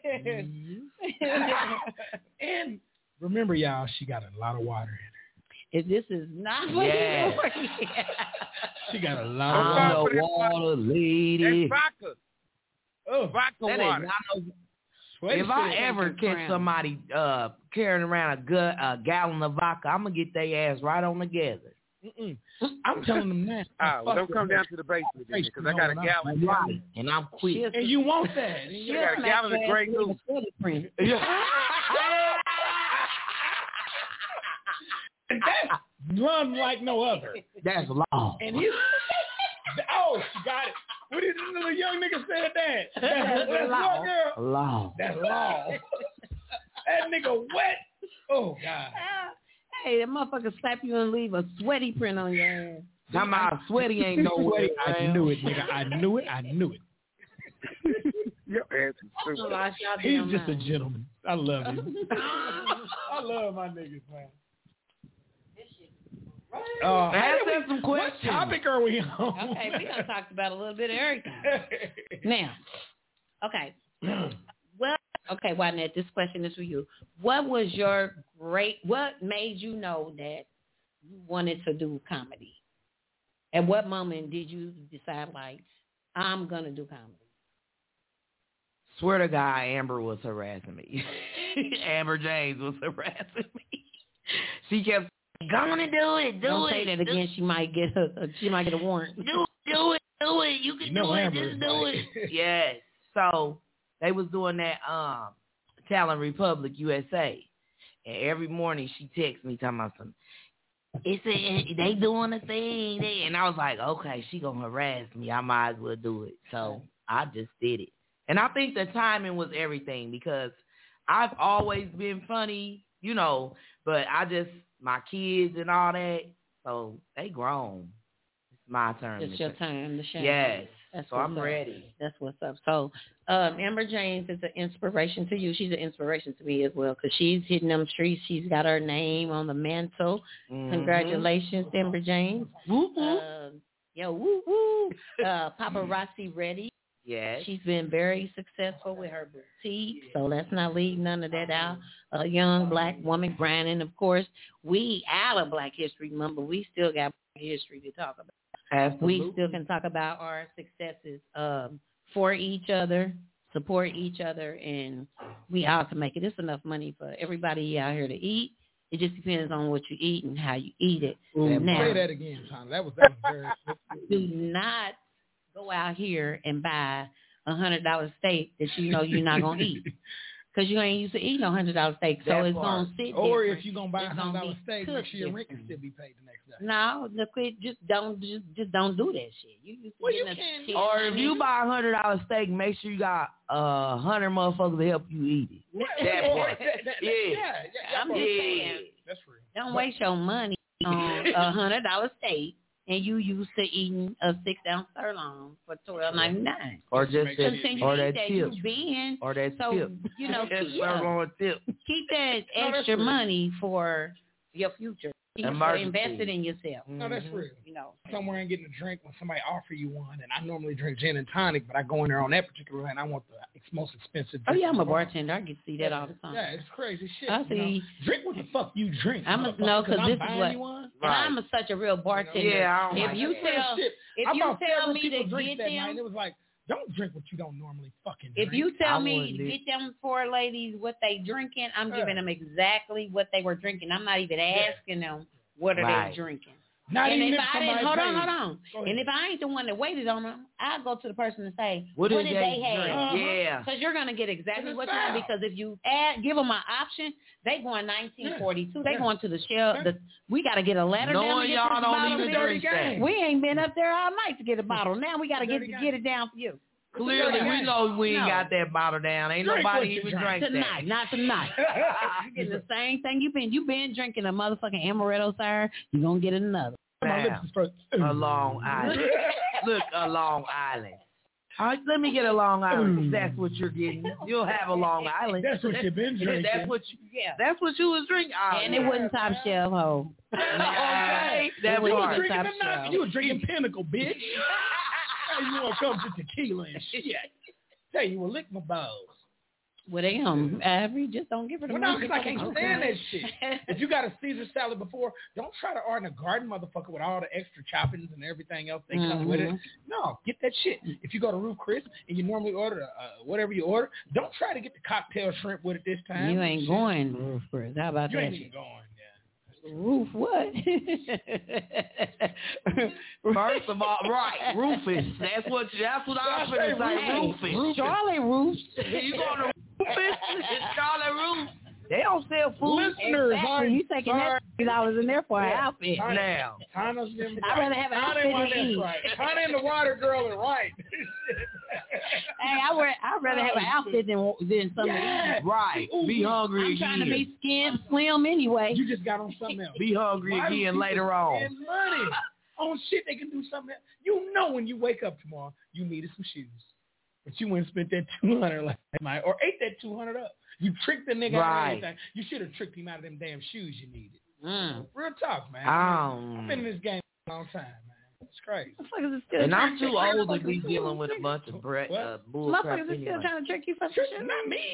And remember, y'all, she got a lot of water in her. If this is not yeah. She got a lot of water, lady. That's vodka. Oh, vodka that water. Is, if I ever catch crown. somebody uh, carrying around a, gut, a gallon of vodka, I'm going to get their ass right on together. Mm-mm. I'm telling them that. Uh, well, don't come down to the basement because I got a gallon. Right. And I'm quick. And you want that. And you got a gallon of Grey Goose. And that's run like no other. That's law. And he's, oh, she got it. What did the little young nigga said that? That's, that's law. What, girl? Law. That's law. That nigga wet. Oh, God. Hey, that motherfucker slap you and leave a sweaty print on your ass. Now my sweaty ain't no way. I knew it, nigga. I knew it. I knew it. Your ass is stupid. He's just a gentleman. I love him. I love my niggas, man. Uh, Ask us some questions. What topic are we on? Okay, we done talked about a little bit of everything. Now, okay. Well, okay, Wynette, this question is for you. What was your great, what made you know that you wanted to do comedy? At what moment did you decide, like, I'm going to do comedy? Swear to God, Amber was harassing me. Amber James was harassing me. She kept Go on and do it. Do Don't it. say that again. She might get a she might get a warrant. Do do it. Do it. You can you know do Amber it. Just do like. it. Yes. So they was doing that um Talent Republic U S A, and every morning she texts me talking about something. It's a, they doing a thing, they, and I was like, okay, she gonna harass me. I might as well do it. So I just did it, and I think the timing was everything because I've always been funny, you know, but I just. My kids and all that, so they grown. It's my turn. It's your turn to shine. Yes. That's so I'm up. ready. That's what's up. So um, Amber James is an inspiration to you. She's an inspiration to me as well because she's hitting them streets. She's got her name on the mantle. Mm-hmm. Congratulations, Amber James. Woo woo. Uh, yo, woo woo. Uh, Paparazzi Ready. Yes. She's been very successful with her boutique, so let's not leave none of that out. A young black woman, Brandon, of course. We out of Black History Month, but we still got Black history to talk about. Absolutely. We still can talk about our successes um, for each other, support each other, and we all can make it. It's enough money for everybody out here to eat. It just depends on what you eat and how you eat it. Ooh, now, say that again, Tom. That was, that was very do not go out here and buy a hundred dollar steak that you know you're not gonna eat because you ain't used to eat no hundred dollar steak, so that it's part. gonna sit. Or different. if you're gonna buy a hundred dollar steak, make sure your rent can still be paid the next day. No, the quit. Just don't. Just, just don't do that shit. You used to well, you can. Or if you buy a hundred dollar steak, make sure you got a uh, hundred motherfuckers to help you eat it. That part. that, that, yeah. yeah, yeah. I'm just yeah. saying. That's free. Don't but, waste your money on a hundred dollar steak. And you used to eating a six ounce sirloin for twelve ninety nine, or just that, or that that tip, being, or that so, tip. You know, that keep, sirloin tip. Keep that extra no, money for your future. You invest it in yourself. No, that's real. You know, somewhere and getting a drink when somebody offer you one, and I normally drink gin and tonic, but I go in there on that particular night, I want the most expensive drink. Oh yeah, I'm a bartender. I get to see that all the time. Yeah, it's crazy shit. I see. You know? Drink what the fuck you drink. I'm a, no, because this is what. One. And right. I'm a, such a real bartender. Yeah, I don't if like you that. tell, if I you tell me to drinks get that them, night, and it was like Don't drink what you don't normally fucking drink. If you tell I me to wouldn't get them four ladies what they drinking, I'm Yeah. giving them exactly what they were drinking. I'm not even asking them what are Right. they drinking. Not and even if if I didn't, somebody hold on, pays. hold on. Go ahead. And if I ain't the one that waited on them, I'll go to the person and say, What what, did did they they drink? have? Uh-huh. Yeah. Because you're going to get exactly It's what a you want. foul. Because if you add, give them an option, they going nineteen forty-two. They Yeah. going to the shelf. The, we got to get a letter down to Knowing get y'all this don't bottle even filled. drink that. We ain't been up there all night to get a bottle. Now we got to get Dirty to game. get it down for you. Clearly, we know we ain't No. got that bottle down. Ain't Drink what nobody you even drink. drank Tonight, that. not tonight. You getting the same thing you been. You been drinking a motherfucking amaretto sour. You gonna get another. My lips Now, is first. a Long Island. Look, a Long Island. All right, let me get a Long Island. That's what you're getting. You'll have a Long Island. That's what you've been drinking. That's what you. Yeah. That's what you was drinking. Oh, And it wasn't top shelf, ho. Okay, that It was You wasn't were drinking top the shelf. You were drinking Pinnacle, bitch. Now you want to come to tequila and shit. Tell you, will lick my balls. With them, Avery, just don't give her the Well, no, money. because I can't stand that shit. If you got a Caesar salad before, don't try to order a garden motherfucker with all the extra choppings and everything else they come with it. Mhm. No, get that shit. If you go to Ruth Chris and you normally order uh, whatever you order, don't try to get the cocktail shrimp with it this time. You ain't Shit. going, Roof Chris. How about You that? ain't even going. Roof what? First of all, right, Rufus. That's what. That's what I was Hey, finna say. Rufus. Rufus. Rufus. Charlie Roof. You going to Rufus? Charlie Roof. They don't sell food. Listeners, Exactly. You taking that three dollars in there for an Yeah. outfit. Tana- Now. Tana's been I'd rather have an Tana outfit and one than that's eat. right. Tana and the water girl are right. Hey, I wear. I'd rather have an outfit than than something Yeah. to eat. Right. Be hungry I'm trying to again. be skin slim anyway. You just got on something else. Be hungry Why do again people later on. spend money on shit they can do something else? You know when you wake up tomorrow, you needed some shoes. But you went and spent that two hundred last night or ate that two hundred up. You tricked the nigga out of Right. anything. You should have tricked him out of them damn shoes you needed. Mm. Real talk, man. Um, I've been in this game a long time, man. It's crazy. And I'm too old to be dealing with a bunch of bre- What? uh, bull crap Motherfuckers are still anyway. trying to trick you for some Trick- shit. Not me.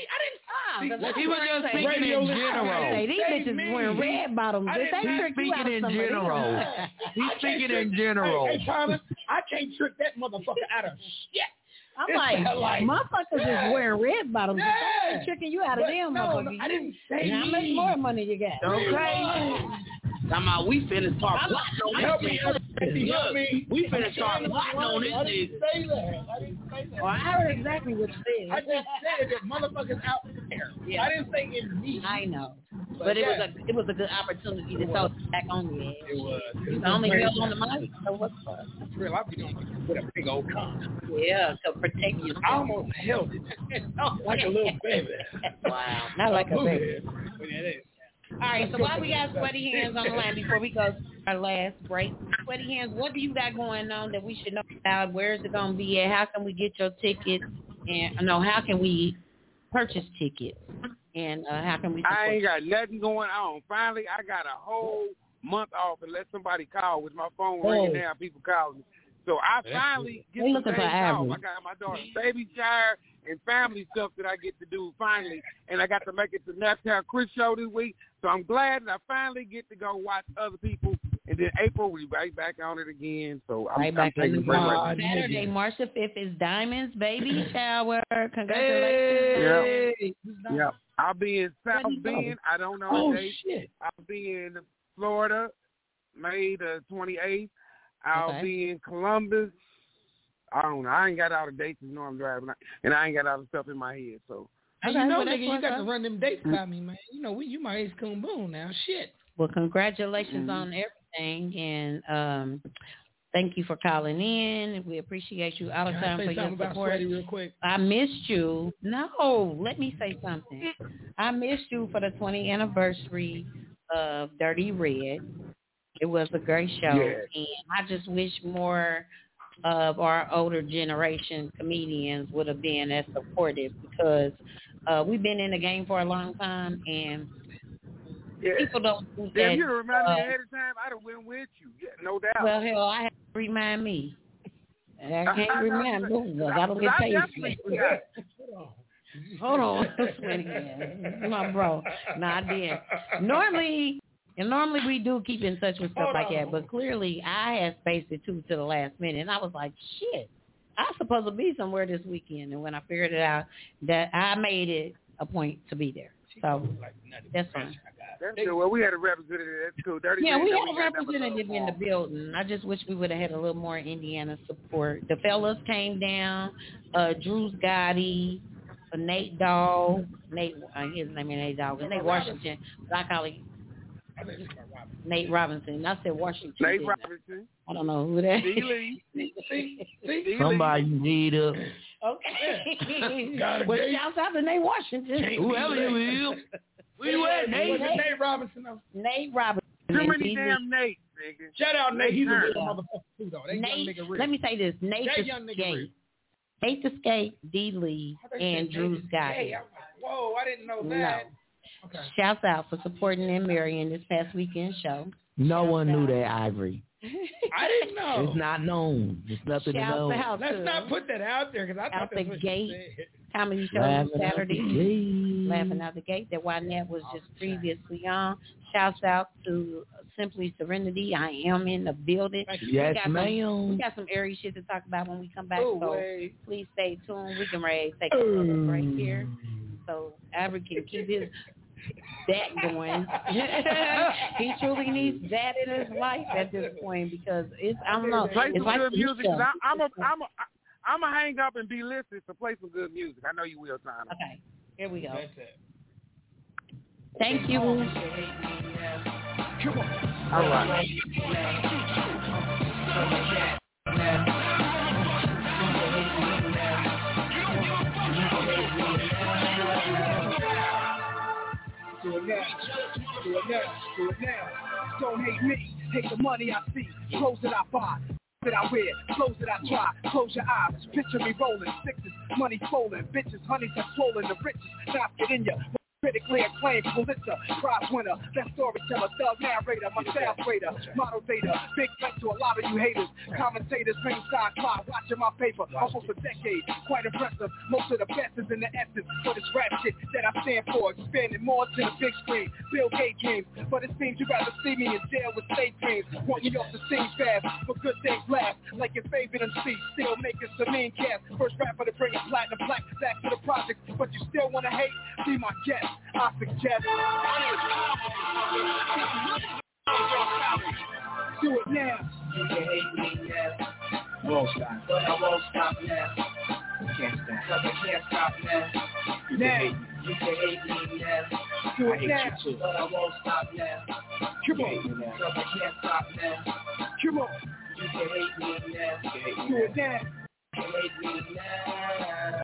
I didn't. Ah, See, He was just say, speaking radio in listen- general. Say, these Say bitches me. wearing red bottoms. I If didn't- they He's trick you out speaking of in something, general. Yeah. He's I can't speaking trick- in general. Hey, hey, Tana, I can't trick that motherfucker out of shit. I'm It's like, that like- motherfuckers Yeah. is wearing red bottoms. Yeah. They ain't tricking you out of But them, no, motherfuckers. no, I didn't say How much me. more money you got? Okay. Talking about we finna start plotting on Help me, this help nigga. me, help me. We finna start plotting on this I didn't nigga. say that. I didn't say that. Oh, I heard exactly what you said. I just said that motherfuckers out there. Yeah. I didn't say in me. I know, but it yeah. was a it was a good opportunity to throw it back on you. It was. It was The only crazy. girl on the mic. So what's up? For real, I be doing it with a big old con. Yeah, to protect you. I almost held it like a little baby. Wow, not like a baby. But it is. All right, so while we got Sweaty Hands on the line before we go to our last break, Sweaty Hands, what do you got going on that we should know about? Where is it going to be at? How can we get your tickets? And no, how can we purchase tickets? And uh, how can we support I ain't got nothing going on. Finally, I got a whole month off unless somebody call with my phone Oh. ringing now. People calling me. So I That's finally They get some looking days for off. average. I got my daughter's baby shower and family stuff that I get to do finally. And I got to make it to Naptown Chris show this week. So I'm glad that I finally get to go watch other people. And then April, we right back on it again. So I'm, Right I'm back taking in a the break ball. right now. Saturday, March the fifth is Diamond's baby shower. Congratulations. Hey. Yeah. I'll be in South Where you go? Bend. I don't know Oh, the date. shit. I'll be in Florida, May the twenty-eighth. I'll Okay. be in Columbus. I don't know. I ain't got all the dates. You know I'm driving, and I ain't got all the stuff in my head. So Hey, Okay, you know, well, that's nigga, you what's got up. to run them dates by me, man. You know, we you my ace coon boom now. Shit. Well, congratulations Mhm. on everything, and um, thank you for calling in. We appreciate you all the Can I time say for your something about support. Sweaty real quick? I missed you. No, let me say something. I missed you for the twentieth anniversary of Dirty Red. It was a great show, Yes. and I just wish more of our older generation comedians would have been as supportive because uh, we've been in the game for a long time, and yeah. people don't think Damn, that. you remind me uh, ahead of time. I'd have went with you. Yeah, no doubt. Well, hell, I have to remind me. I can't I know remind you- them because I don't get I paid. definitely forgot. Hold on, Sweaty Hands. My bro. No, I didn't. Normally, and normally we do keep in touch with stuff Hold like on. that, but clearly I had spaced it too to the last minute, and I was like, shit. I was supposed to be somewhere this weekend, and when I figured it out, that I made it a point to be there. So that's fine. That's good. Well, we had a representative. That's cool. Dirty yeah, we Dirty, had a representative in the building. I just wish we would have had a little more Indiana support. The fellas came down. Uh, Drew Gotti, uh, Nate Dogg, Nate. Uh, his name is Nate Dogg. Nate Washington. But I call him Nate Robinson. I said Washington. Nate Robinson. I don't know who that is. Somebody need a. Okay. Well, shouts out to Nate Washington. Whoever you is. Where you at, Nate? Nate, Nate Robinson. Nate Robinson. Too many damn Nate, nigga. Shout out Nate. He's a real Yeah. motherfucker too, though. That young Nate, nigga real. let me say this. Nate That the young nigga real. Skate. Nate the Skate, D. Lee, and Drew Scott. Hey, I was like, whoa, I didn't know No. that. Okay. Shouts out for supporting in Marion this past weekend show. No one knew that, Ivory. I didn't know. It's not known. It's nothing to Shouts know. out Let's to not put that out there because I thought Out the that's what Gate. you said. Comedy show on Laughing out Saturday. the gate. Laughing out the gate. That Wynette was just previously on. Shouts out to Simply Serenity. I am in the building. Yes, we got some, ma'am. we got some airy shit to talk about when we come back. Oh, so wait. please stay tuned. We can ready to take a little break here. So Avery can keep his that going. He truly needs that in his life at this point because it's I don't know. Play It's some like good music. Keisha. Cause I, I'm a, I'm a, I'm a hang up and be listening. So play some good music. I know you will, Tom. Okay, here we go. That's it. Thank you. Come on. All right. Do it now, do it now, do it now. Don't hate me, hate the money I see, clothes that I buy, that I wear, clothes that I try. Close your eyes, picture me rolling, sixes, money stolen, bitches, honeys are swollen, the richest, not get in ya. Critically acclaimed Pulitzer Prize winner, best storyteller, thug narrator, my style trader, model data, big thanks to a lot of you haters, commentators, ringside clock, watching my paper, almost a decade, quite impressive. Most of the best is in the essence for this rap shit that I stand for, expanding more to the big screen. Bill Gates games, but it seems you rather see me in jail with state dreams. Want me off the scene fast, but good things last, like your favorite M C, still making some mean cast. First rapper to bring a platinum plaque back to the project, but you still wanna hate? Be my guest. I suggest do it now. You can hate me now. Won't stop, but I won't stop now. Can't stop, cause I can't stop now. You now. Can hate me. You can hate me now. Do it now, you but I won't stop now. Come on, cause I can't stop now. Come on, you can hate me now. You can hate me do it now. You can hate me now.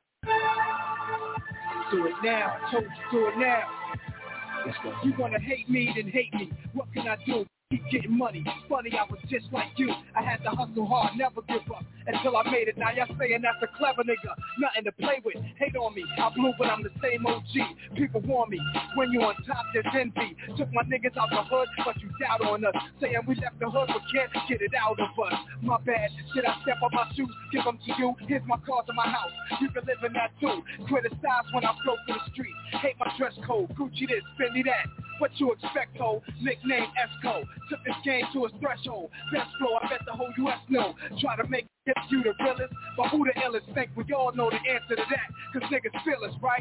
Do it now, I told you do it now. Let's go. You wanna hate me, then hate me. What can I do? Keep getting money. Funny, I was just like you. I had to hustle hard, never give up until I made it. Now y'all saying that's a clever nigga, nothing to play with. Hate on me, I blew, but I'm the same O G. People warn me, when you on top, there's envy. Took my niggas out the hood, but you doubt on us. Saying we left the hood, but can't get it out of us. My bad, should I step on my shoes, give them to you? Here's my car to my house, you can live in that too. Criticize when I flow through the street. Hate my dress code, Gucci this, Fendi that. What you expect, ho? Nickname Esco. Took this game to its threshold. Best flow, I bet the whole U S know. Try to make it you the realest, but who the illest? Think we all know the answer to that. Cause niggas feel us, right?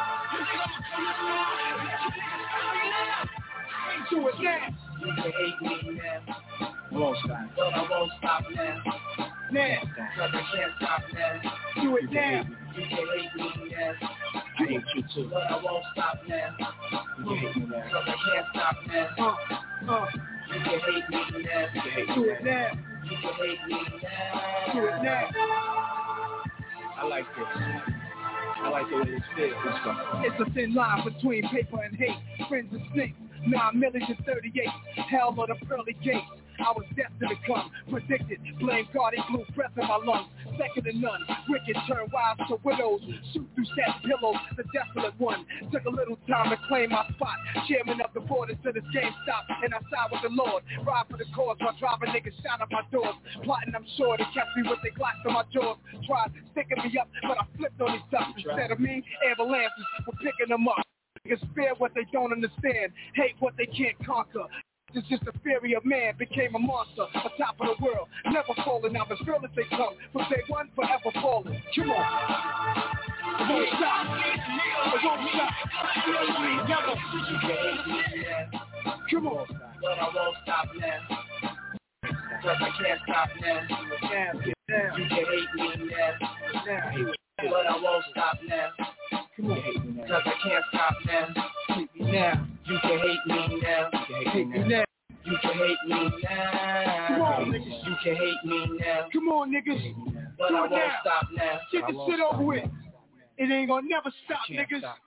Do it now. You can hate me now. Won't stop, but I won't stop now. Now, cause I can't stop now. Do it now. You can hate me now. I hate you too, but I won't stop now. You can hate me now, cause I can't stop now. Uh, uh. You can hate me now. You can hate me do it now. You can hate me now. Do it now. I like this. I like the way this feels. Let's go. It's a thin line between paper and hate. Friends and snakes. Nine million to thirty-eight. Hell on the pearly gates. I was destined to come, predicted. Blame God, he blew breath in my lungs. Second to none, wicked turn wives to widows. Shoot through satin pillows, the desolate one. Took a little time to claim my spot. Chairman of the board until this game stopped. And I side with the Lord. Ride for the cause while driving niggas shot at my doors. Plotting, I'm sure, to catch me with their glocks on my jaws. Tried sticking me up, but I flipped on these ducks. Instead of me, ambulances were picking them up. Niggas fear what they don't understand. Hate what they can't conquer. It's just the theory of man became a monster, on top of the world, never falling. Now the feelings they come from day one, forever falling. Come on, it won't stop. It won't stop. Never. Come on, but I won't stop now. Cause I can't stop now. Now, now. You can hate me now. Now, but I won't stop now. Come on, cause I can't stop now. Hate me now. You can hate me now. You can hate me now. You can hate me now. Come on, niggas. You can hate me now. Come on, niggas. But I won't stop now. Get this shit over with. It ain't gonna never stop, niggas. Stop.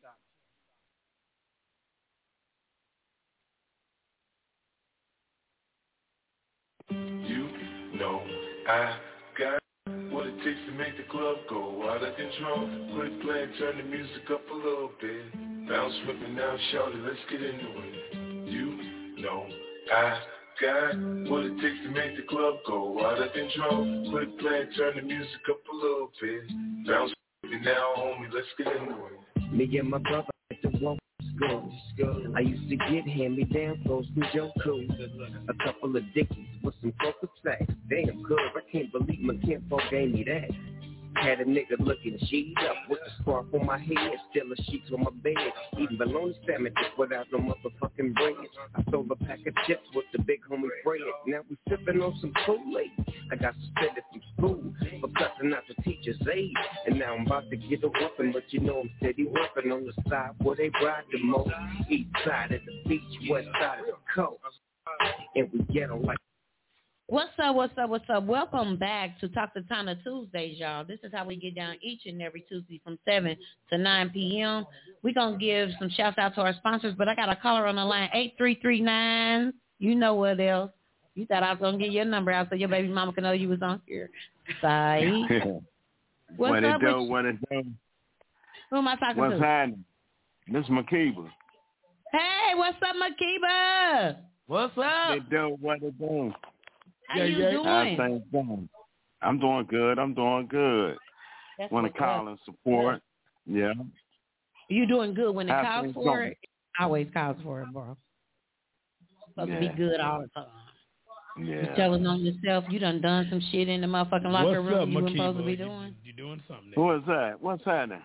You know I got what it takes to make the club go out of control. Quit playing, turn the music up a little bit. Bounce with me now, shout it, let's get into it. You know I got what it takes to make the club go out of control. Quit playing, turn the music up a little bit. Bounce with me now, homie, let's get into it. Me and my brother at the walk school. I used to get hand-me-down clothes from Joe Cool. A couple of dickies with some focus sacks. Damn good, I can't believe my kinfolk gave me that. Had a nigga looking sheet up with a scarf on my head, still a sheets on my bed. Eating bologna sandwiches without no motherfucking bread. I sold a pack of chips with the big homie Fred. Now we sipping on some Kool-Aid. I got suspended from school for cussing out the teacher's aid. And now I'm about to get a whooping, but you know I'm steady working on the side where they ride the most. East side of the beach, west side of the coast. And we get on like. What's up, what's up, what's up? Welcome back to Talk to Tana Tuesdays, y'all. This is how we get down each and every Tuesday from seven to nine p.m. We're going to give some shouts out to our sponsors, but I got a caller on the line, eight three three nine. You know what else. You thought I was going to get your number out so your baby mama can know you was on here. Sorry. What's what up it do, with what it do? Who am I talking What's to? What's happening? This is Makiba. Hey, what's up, Makiba? What's up? What it do, what it do? How yeah, you yeah. doing? How's things going? I'm doing good. I'm doing good. Want to call and support. Yeah. You doing good when it How's calls for going? it? Always calls for it, bro. Supposed yeah. to be good all the time. Yeah. You telling on yourself you done done some shit in the motherfucking locker What's room up, you weren't Makiba? supposed to be You, doing? you doing something? Who is that? What's happening?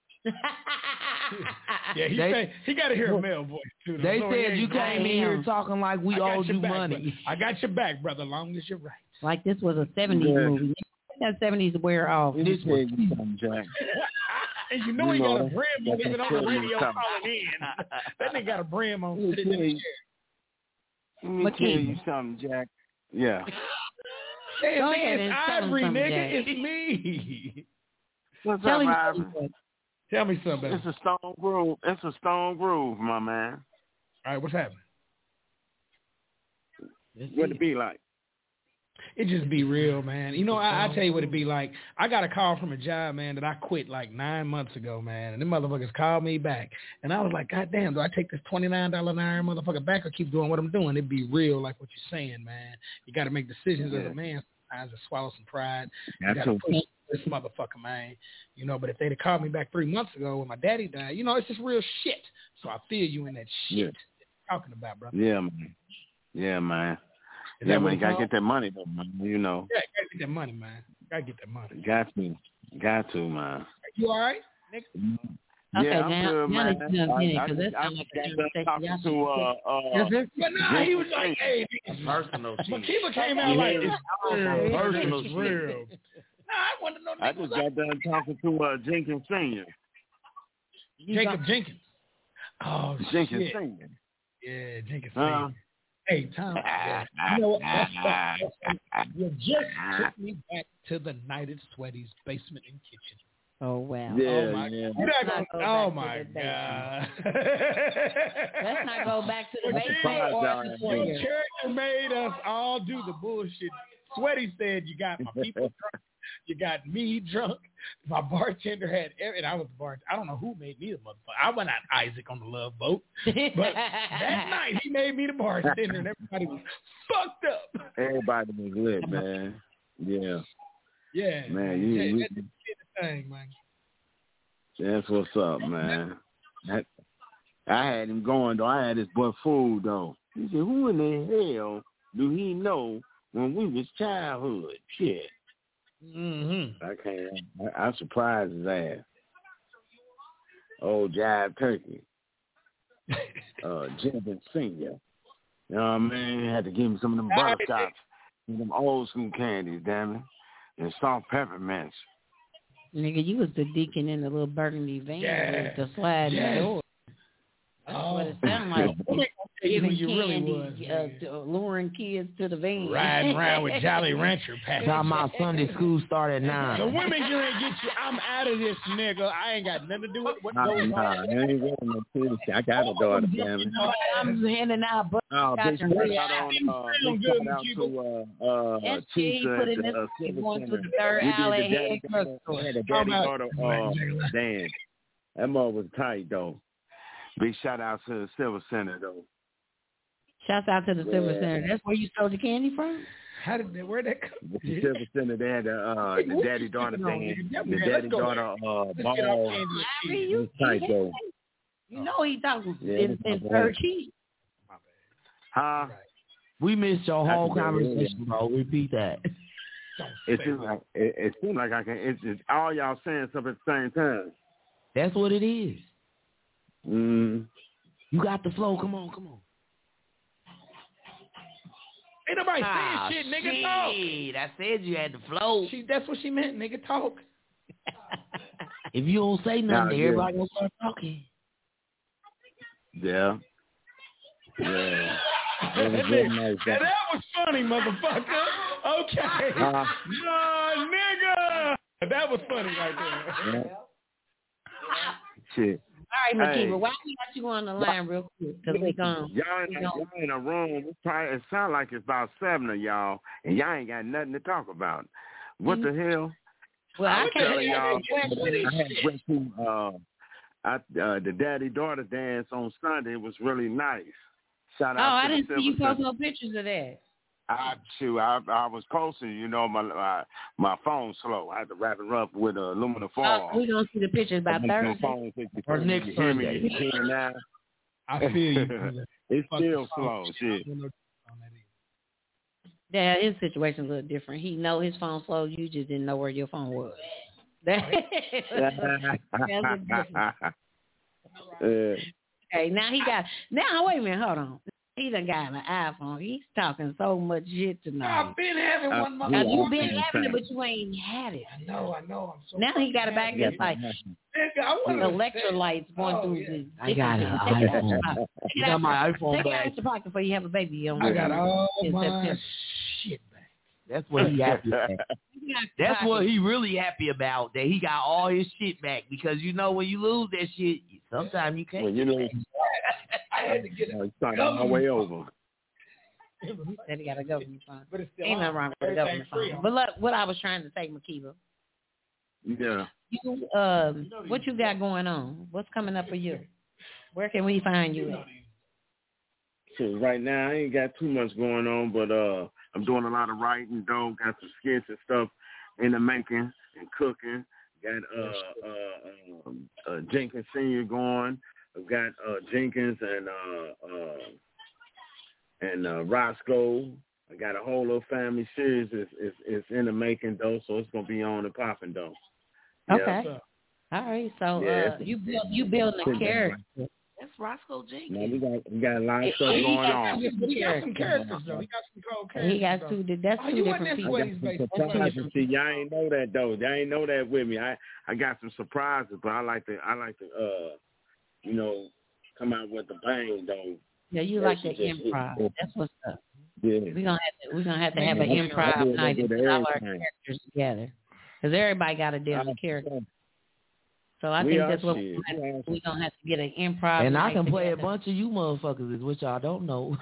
Yeah, he they, say, he got to hear a male voice too. They so said you came in here talking like we owed you back, money. Brother. I got your back, brother, as long as you're right. Like this was a seventies yeah. movie. That seventies wear off. This was Jack. And you know you he got a brim on even on the radio calling in. That nigga got a brim on sitting in the chair. Let me tell you something, Jack. Yeah. Hey, Go man, ahead it's and Ivory, tell him nigga. Jack. It's me. What's tell up, Ivory? Tell me something. It's a stone groove. It's a stone groove, my man. All right, what's happening? What it be like? It just be real, man. You know, I, I tell you what it be like. I got a call from a job, man, that I quit like nine months ago, man. And them motherfuckers called me back. And I was like, God damn, do I take this twenty-nine dollars an hour motherfucker back or keep doing what I'm doing? It be real like what you're saying, man. You got to make decisions yeah. as a man sometimes and swallow some pride. You got to push this motherfucker, man. You know, but if they'd have called me back three months ago when my daddy died, you know, it's just real shit. So I feel you in that shit yeah. that you're talking about, brother. Yeah, man. Yeah, man. Is yeah, man, you gotta get that money though, man. You know. Yeah, gotta get that money, man. Gotta get that money. Got to. Got to, man. You all right, Nick? Yeah, okay, I'm now, good, now man. that you done I, it, I, because that I, sounds like a I talking conversation. to, uh, uh, but nah, he was like, hey, personal shit. Makiba came out like, it's real. Personal it's real. Nah, I want to know. I just got done talking to uh, Jenkins Senior Jacob got... Jenkins. Oh, Jenkins shit. Senior Yeah, Jenkins uh, Senior Hey, Tom, yeah. you know what? That's, that's, that's, you just took me back to the night at Sweaty's basement and kitchen. Oh, wow. Yeah, oh, my, yeah. Gonna, go oh, my God. Let's not go back to the basement or the foyer. The church made us all do the bullshit. Sweaty said, you got my people drunk. You got me drunk. My bartender had, every, and I was the bartender. I don't know who made me the motherfucker. I went out Isaac on the Love Boat. But that night, he made me the bartender, and everybody was fucked up. Everybody was lit, man. Yeah. Yeah. Man, you, yeah, you, that's the thing, man. That's what's up, man. That, I had him going, though. I had his boy food, though. He said, who in the hell do he know when we was childhood? Shit. Mm-hmm. I can't. I, I'm surprised his ass. Old Jive Turkey. uh, Jenkins Senior You know what I mean? Had to give him some of them butterscotch, some of them old school candies, damn it, and salt peppermints. Nigga, you was the deacon in the little burgundy van Yeah. with the sliding Yes. door. That's Oh. what it sounded like. Giving you really candy, was, uh, to, luring kids to the van. Riding around with Jolly Rancher packs. Talking about Sunday school start at nine. The women here ain't get you. I'm out of this, nigga. I ain't got nothing to do with what Nah, goes nah, on. I ain't getting no kids. I got a daughter, damn it. I'm handing out butt. Oh, big shout Gotcha. out on uh, big shout out to uh, uh, Yes, Chief she at put in the this uh, Silver going Center. to the third We alley did the daddy head daughter, drugstore. had a daddy daughter uh, dance. That mother was tight though. Big shout out to the Silver Center though. Shouts out to the Silver Yeah. Center. That's where you stole the candy from? How did they, where'd that come The Silver Center, they had the, uh, the daddy daughter dance. The daddy daughter uh, ball. I mean, you, It was tight you, though. you know he talking Yeah, in, in third key. Huh? We missed your whole I can do it, conversation, bro. Repeat that. It seems like it, it seems like I can. It's, it's all y'all saying stuff at the same time. That's what it is. Mm. You got the flow. Come on, come on. Ain't nobody Ah, saying shit, nigga. shit. I said you had the flow. She, that's what she meant, nigga. Talk. If you don't say Nah, nothing, yeah. everybody gonna start talking. Yeah. Yeah. That, It was real nice. that was funny, motherfucker. Okay. Uh, no, nigga. That was funny right there. yeah. Shit. All right, Hey. Makiba, why we got you on the line real quick? Because we gone. Y'all in, a, y'all in a room. It, probably, it sound like it's about seven of y'all, and y'all ain't got nothing to talk about. What the hell? Well, I I'm can't telling y'all, question. I had went to uh, I, uh, the daddy daughter dance on Sunday. It was really nice. Shout Oh, out I to didn't the see you Silver post Center. no pictures of that. I shoot, I I was posting, you know, my my, my phone's slow. I had to wrap it up with uh, aluminum foil. Oh, we gonna see the pictures by My Thursday. phone fifty Or percent. next You hear me? Sunday. You hear me now? I feel you. brother. It's Fuck still the slow, phone. shit. Yeah, his situation's a little different. He know his phone slow. You just didn't know where your phone was. That- That's a difference. Yeah. Okay, now he got. Now wait a minute, hold on. He done got an iPhone. He's talking so much shit tonight. I've been having Uh, one, Now, yeah, you I been understand. having it, but you ain't had it. I know, I know. I'm so Now he got it back. Yeah, It's like Nigga, I the wanna electrolytes going Oh, through yeah. the. I got it. Take it out iPhone. your pocket. I Take it got out my your- iPhone Take it back. out your pocket before you have a baby on. I got all in my September. shit back. That's what he happy about. Take it out your That's pocket. what he really happy about, that he got all his shit back. Because you know when you lose that shit, sometimes you can't. Well, you know, I had to get it. I started on my way over. He said he got a government fund. But it's still Ain't nothing on. wrong with the Everything government free fund. on. But look, what I was trying to say, Makiba, Yeah. you um, what you got going on? What's coming up for you? Where can we find you at? So right now I ain't got too much going on, but uh, I'm doing a lot of writing, though. Got some skits and stuff in the making and cooking. Got uh, uh, um, uh, Jenkins Senior going. I've got uh, Jenkins and uh, uh, and uh, Roscoe. I got a whole little family series. It's, it's, it's in the making, though, so it's gonna be on and popping, though. Okay. Yeah. All right. So Yeah. uh, you build you building a character. That's Roscoe Now, Jenkins. we got we got a lot of He- stuff he going got on. two But he got some characters, though. He got some cold characters. He got though. two. That's Oh, two you different wasn't people. I this got way, some based. surprises. See, y'all ain't know that though. Y'all ain't know that with me. I I got some surprises, but I like to I like to uh you know come out with the bang though. Yeah, you That like the shit just hit. improv. That's what's up. Yeah. We're gonna have to we're gonna have to have an Yeah, I do improv a night little and bit put of all our everything. characters together. Because everybody got a damn character. So I We think are that's what shit. we're gonna, we gonna have to get an improv And I night can play a together. bunch of you motherfuckers, is what y'all don't know.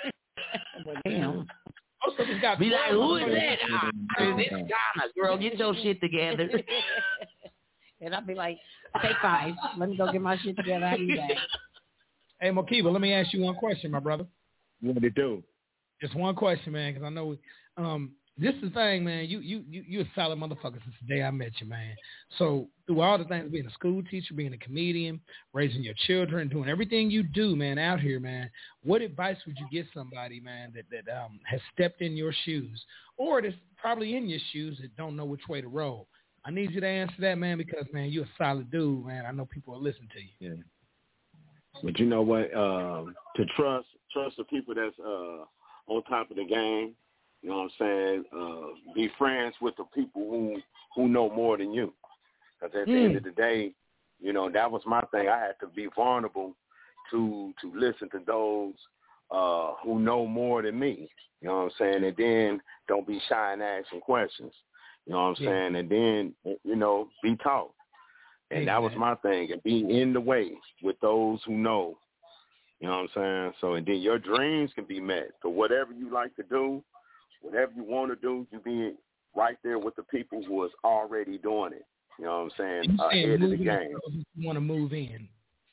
Damn. Most of us got Be like, who is that? Yeah. Ah, it's Ghana, girl. Get your shit together. And I'll be like, take five. Let me go get my shit together. I'll be back. Hey, Mokiba, let me ask you one question, my brother. What to do? Just one question, man, because I know um, this is the thing, man. You you you you a solid motherfucker since the day I met you, man. So through all the things, being a school teacher, being a comedian, raising your children, doing everything you do, man, out here, man. What advice would you give somebody, man, that that um has stepped in your shoes, or that's probably in your shoes that don't know which way to roll? I need you to answer that, man, because man, you're a solid dude, man. I know people will listen to you. Yeah. But you know what? Uh, to trust trust the people that's uh on top of the game. You know what I'm saying? Uh, be friends with the people who who know more than you. Because at the Mm. end of the day, you know, that was my thing. I had to be vulnerable to to listen to those uh, who know more than me. You know what I'm saying? And then don't be shy and asking questions. You know what I'm Yeah. saying? And then, you know, be taught. And Hey, that was man. my thing. And be in the way with those who know. You know what I'm saying? So, and then your dreams can be met. So whatever you like to do, whatever you want to do, you be right there with the people who is already doing it. You know what I'm saying? You saying Ahead of the moving game. in, you want to move in.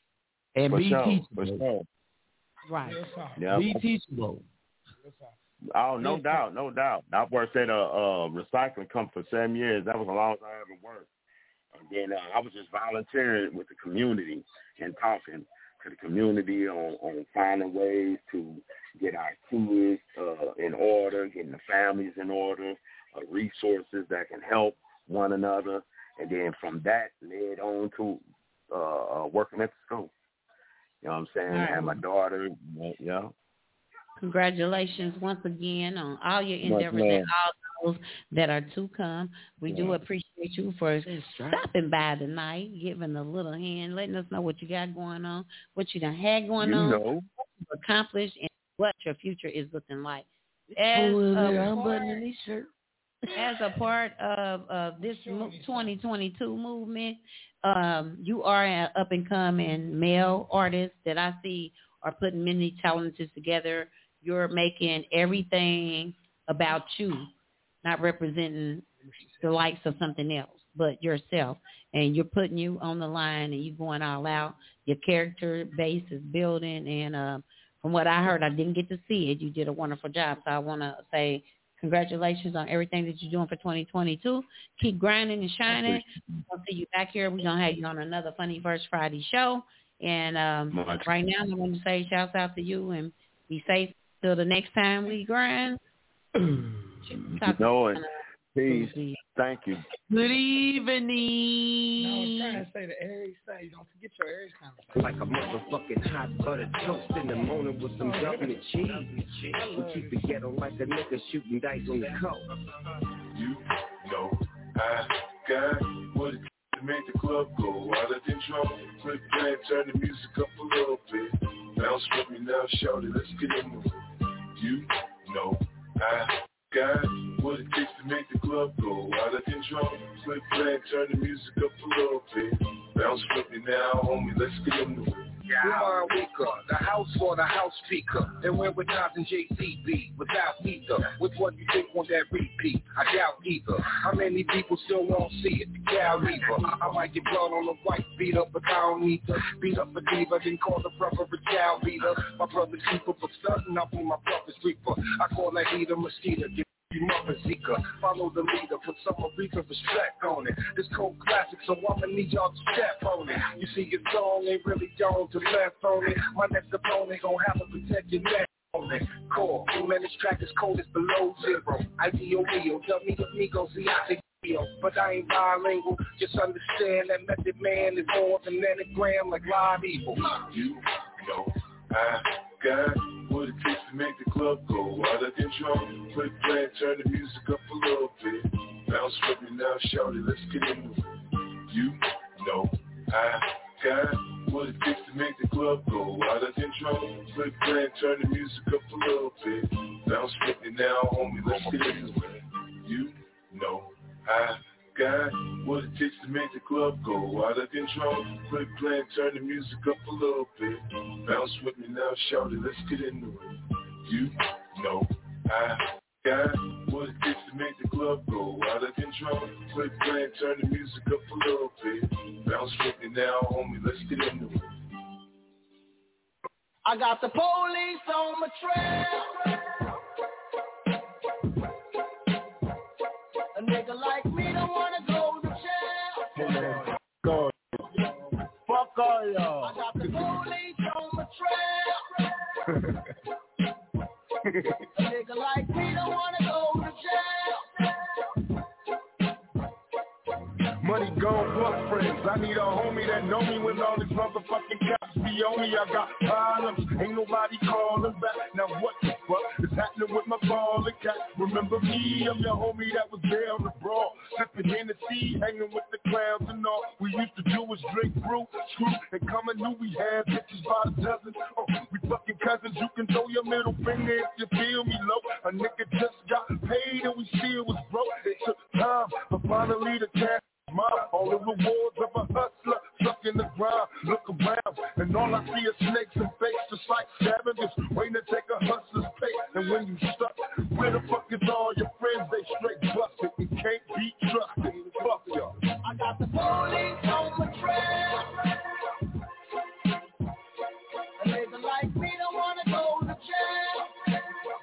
And For be sure. teachable. For sure. Right. Yes, sir. Yeah. Be teachable. Yes, sir. Oh, no Yeah. doubt, no doubt. I worked at a, a recycling company for seven years. That was the longest I ever worked. And then uh, I was just volunteering with the community and talking to the community on, on finding ways to get our kids uh, in order, getting the families in order, uh, resources that can help one another. And then from that, led on to uh, uh, working at the school. You know what I'm saying? All right. And my daughter, yeah. Congratulations once again on all your Much endeavors love. and all those that are to come. We do Yeah. appreciate you for stopping by tonight, giving a little hand, letting us know what you got going on, what you done had going You on, know. what you've accomplished, and what your future is looking like. Oh, As I'm a buttoning part, this shirt. as a part of, of this mo- twenty twenty-two movement, um, you are an up-and-coming male artist that I see are putting many challenges together. You're making everything about you, not representing the likes of something else, but yourself. And you're putting you on the line and you're going all out. Your character base is building. And uh, from what I heard, I didn't get to see it. You did a wonderful job. So I want to say congratulations on everything that you're doing for twenty twenty-two. Keep grinding and shining. I'll see you back here. We're going to have you on another Funny First Friday show. And um, right now, I want to say shouts out to you and be safe till the next time we grind. You know it. Peace. Thank you. Good evening. No, I was trying to say the Aries thing. Don't forget your Aries conversation. Like a motherfucking hot butter toast in the morning with some government cheese. We keep it ghetto like a nigga shooting dice on the coast. You know I got what it takes to make the club go out of control. Quit playing, turn the music up a little bit. Bounce with me now, shout it, let's get into it. You know I got what it takes to make the club go out of control. Quit playing, turn the music up a little bit. Bounce with me now, homie, let's get into it. Remind weaker, the house for the house speaker. And when we're and J C B without either. With what you think on that repeat, I doubt either. How many people still won't see it? The cow leaver. I might get blood on the white, beat up, but I don't need to beat up a diva, then call the brother a cow beater. My brother's keeper, but stunting up on my brother's reaper. I call that heater mosquito. Get you mother Zika, follow the leader, put some Aretha respect on it. This cold classic, so I'ma need y'all to step on it. You see your song ain't really going to left on it. My next opponent gon' have to protect your neck on it. Core, man, this track is cold, it's below zero. I D O E O, tell me the amigo, see I think but I ain't bilingual, just understand that Method Man is more than an anagram like live evil. You know I got what it takes to make the club go out of control. Quit playing, turn the music up a little bit. Bounce with me now, shout it, let's get into it. You know I got what it takes to make the club go out of control. Quit playing, turn the music up a little bit. Bounce with me now, homie, let's get into it. You know I got what it takes to make the club go out of control. Quit playing, turn the music up a little bit. Bounce with me now, shout it, let's get into it. You know I got what it takes to make the club go out of control. Quit playing, turn the music up a little bit. Bounce with me now, homie, let's get into it. I got the police on my trail. A nigga like me don't wanna go to jail. Money gone plus friends. I need a homie that know me when all these motherfucking cops be on me. I got problems, ain't nobody calling back. Now what the fuck is happening with my ball and cat? Remember me, I'm your homie that was there on the brawl, sipping Hennessy, hanging with the clowns and all. We used to do was drink brew, screw, and come and knew we had bitches by the dozen. Oh, we fucking cousins. You can throw your middle finger if you feel me low. A nigga just got paid and we still was broke. It took time, but finally the cash. My, all the rewards of a hustler stuck in the ground. Look around, and all I see is snakes and fakes, just like scavengers waiting to take a hustler's pay. And when you stuck, where the fuck is all your friends? They straight busted and can't be trusted. Fuck y'all. I got the police on my trail. A nigga like me don't wanna go to jail.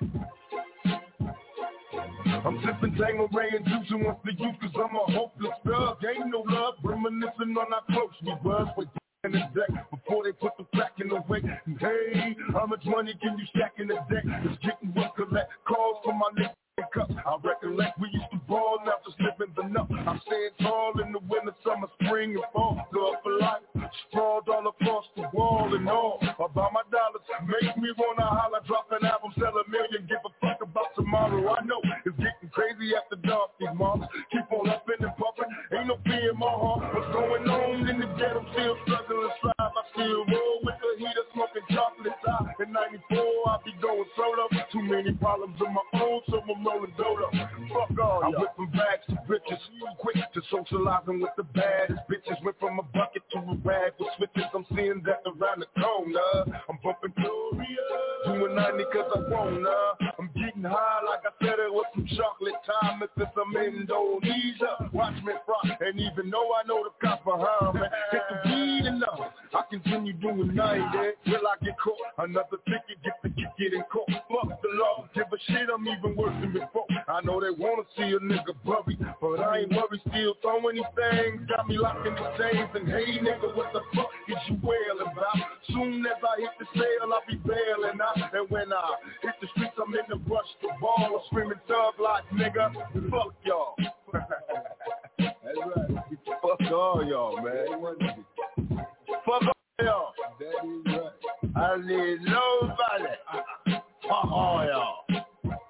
I'm sipping Tangeray and juicing once the youth, cause I'm a hopeless thug. Ain't no love, reminiscing on how close we was with in the deck before they put the crack in the way. And hey, how much money can you stack in the deck? It's getting rough, collect calls from my niggas. I recollect we used to ball, now just living the nut. I stand tall in the winter, summer, spring, and fall. Love for life, sprawled all across the wall and all. About my dollars, make me wanna holler, drop an album, sell a million, give a fuck about tomorrow. I know it's getting crazy after dark, these moms keep on upping and pumping. Ain't no fear in my heart, what's going on in the ghetto? Still struggling to strive, I still roll with the heater, smoking chocolate top. In ninety-four, I be going solo. Too many problems of my own, so I'm rolling dodo. Fuck all I'm whipping bags to bitches, quick to socializing with the baddest bitches. Went from a bucket to a rag with switches. I'm seeing that around the corner. I'm bumping Gloria, doing ninety cause I wanna. I'm getting high like I said it was some chocolate time. If it's some Indonesia, watch me fry. And even though I know the cops behind me, get the weed enough, I continue doing ninety till I get caught. Another ticket, get the kick it in court. Fuck the law, give a shit, I'm even worse than before. I know they wanna see a nigga bubby, but I ain't worried, still throwing these things. Got me locking the chains, and hey nigga, what the fuck is you wailing about? Soon as I hit the sale, I'll be bailing out. And when I hit the streets, I'm in the brush, the ball, I'm screaming thug like nigga, fuck y'all. That's right. Fuck all y'all, man. Fuck all y'all. That is right. I need nobody. Fuck all y'all.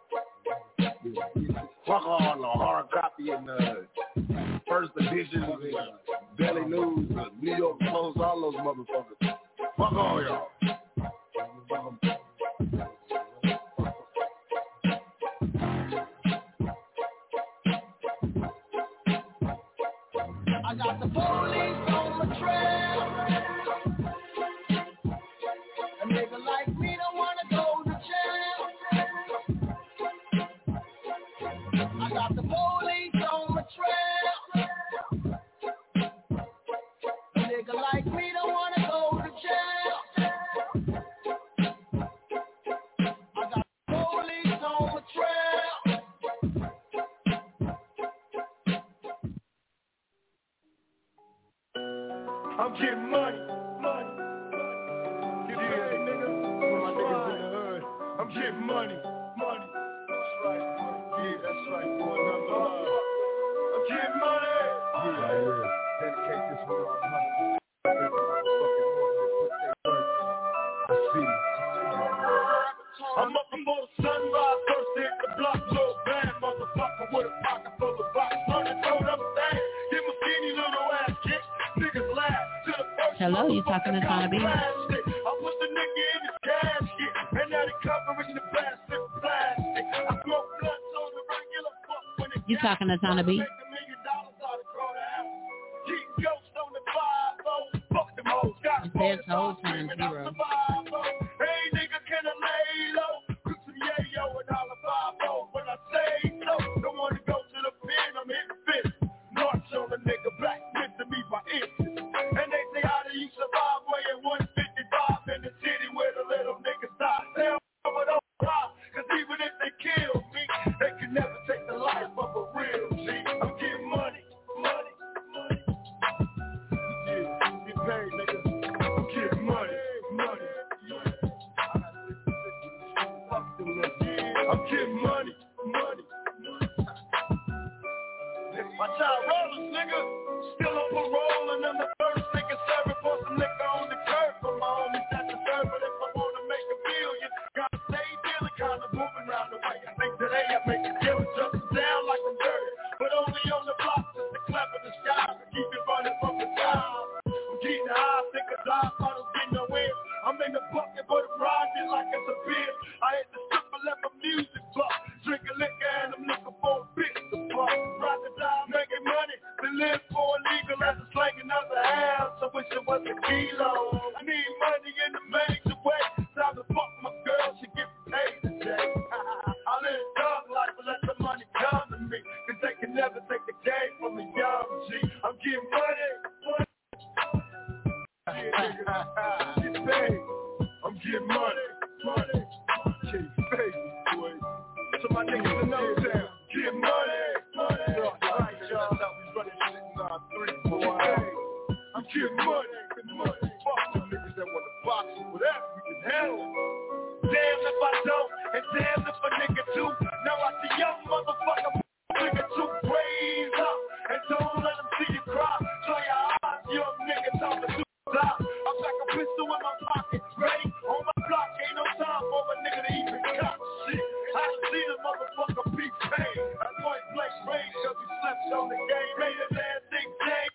Fuck all the hard copy and the first edition, Daily News, New York Post, all those motherfuckers. Fuck all y'all. I got the police on my trail. A nigga like me don't wanna go to jail. I got the police on my trail. A nigga like me don't wanna go to jail. I got the police on my trail. I'm getting money, money. Get paid, nigga. Put my niggas in the hood. I'm getting money, money. That's right, yeah, that's right, boy. Number one. I'm getting money. Yeah, I will. Dedicate this one on hustle. I see. I'm up before the sunrise, first hit the block, so bad, motherfucker with a pocket full of box. Running, told them things. Give a skinny little ass kick. Niggas laugh to the first. Hello, you talking to Tana B? I put the nigga in his casket, and now they covering the plastic plastic. I smoke blunts on the regular fuck when it You talking to Tana B? Keep ghosts on the five oh. Fuck them hoes, got There's whole time zero. Hey nigga, can I lay low? Put some yayo and all the five oh. When I say no, don't wanna go to the pen, I'm hitting fist. March on the nigga, black men to me by inches. And they say how do you survive weighing one fifty-five in the city where the little niggas die. They don't don't cry, cause even if they kill me, they can never take the life of a real G. I'm getting money, money, money. Yeah, get paid, nigga. I'm getting money, money. I'm getting money, money. My child rollers, nigga, still on parole, and I'm the first nigga serving for some liquor on the curb. For my homies that deserve it, if I wanna make a billion, gotta stay dealing, kinda moving around the way. I think today I make a deal, just down like I'm dirty, but only on the block, just to clap in the sky, keep it running from the top. I'm getting high, think I die, I don't get no in. I'm in the bucket, but I'm riding like it's a beer. I hit the strip and let my music pop, drinking liquor and I'm looking for a bitch to fuck. Rock the dial, making money, been live for illegal as a slang another house. I wish it was a kilo. I need money in a major way. Time to fuck my girl, she get paid today. I live a dog life, but let the money come to me, cause they can never take the game from a young G. I'm getting money, money. Get paid. I'm getting money, money. Getting paid, boy. So my niggas in no town, get money, money. Right, y'all. We running shit nine three, boy. I'm getting money, money. Fuck them niggas that wanna box or whatever, we can handle it. Damn if I don't, and damn if a nigga do. Now I see young motherfucker nigga too praise up, and don't let them see you cry. Try your eyes, young nigga, talking to stop. I'm like a pistol in my pocket, ready on my block. Ain't no time for a nigga to even cop shit. I see the motherfucker be paid. I point blank range, cause he slept on the game. Made a man think day.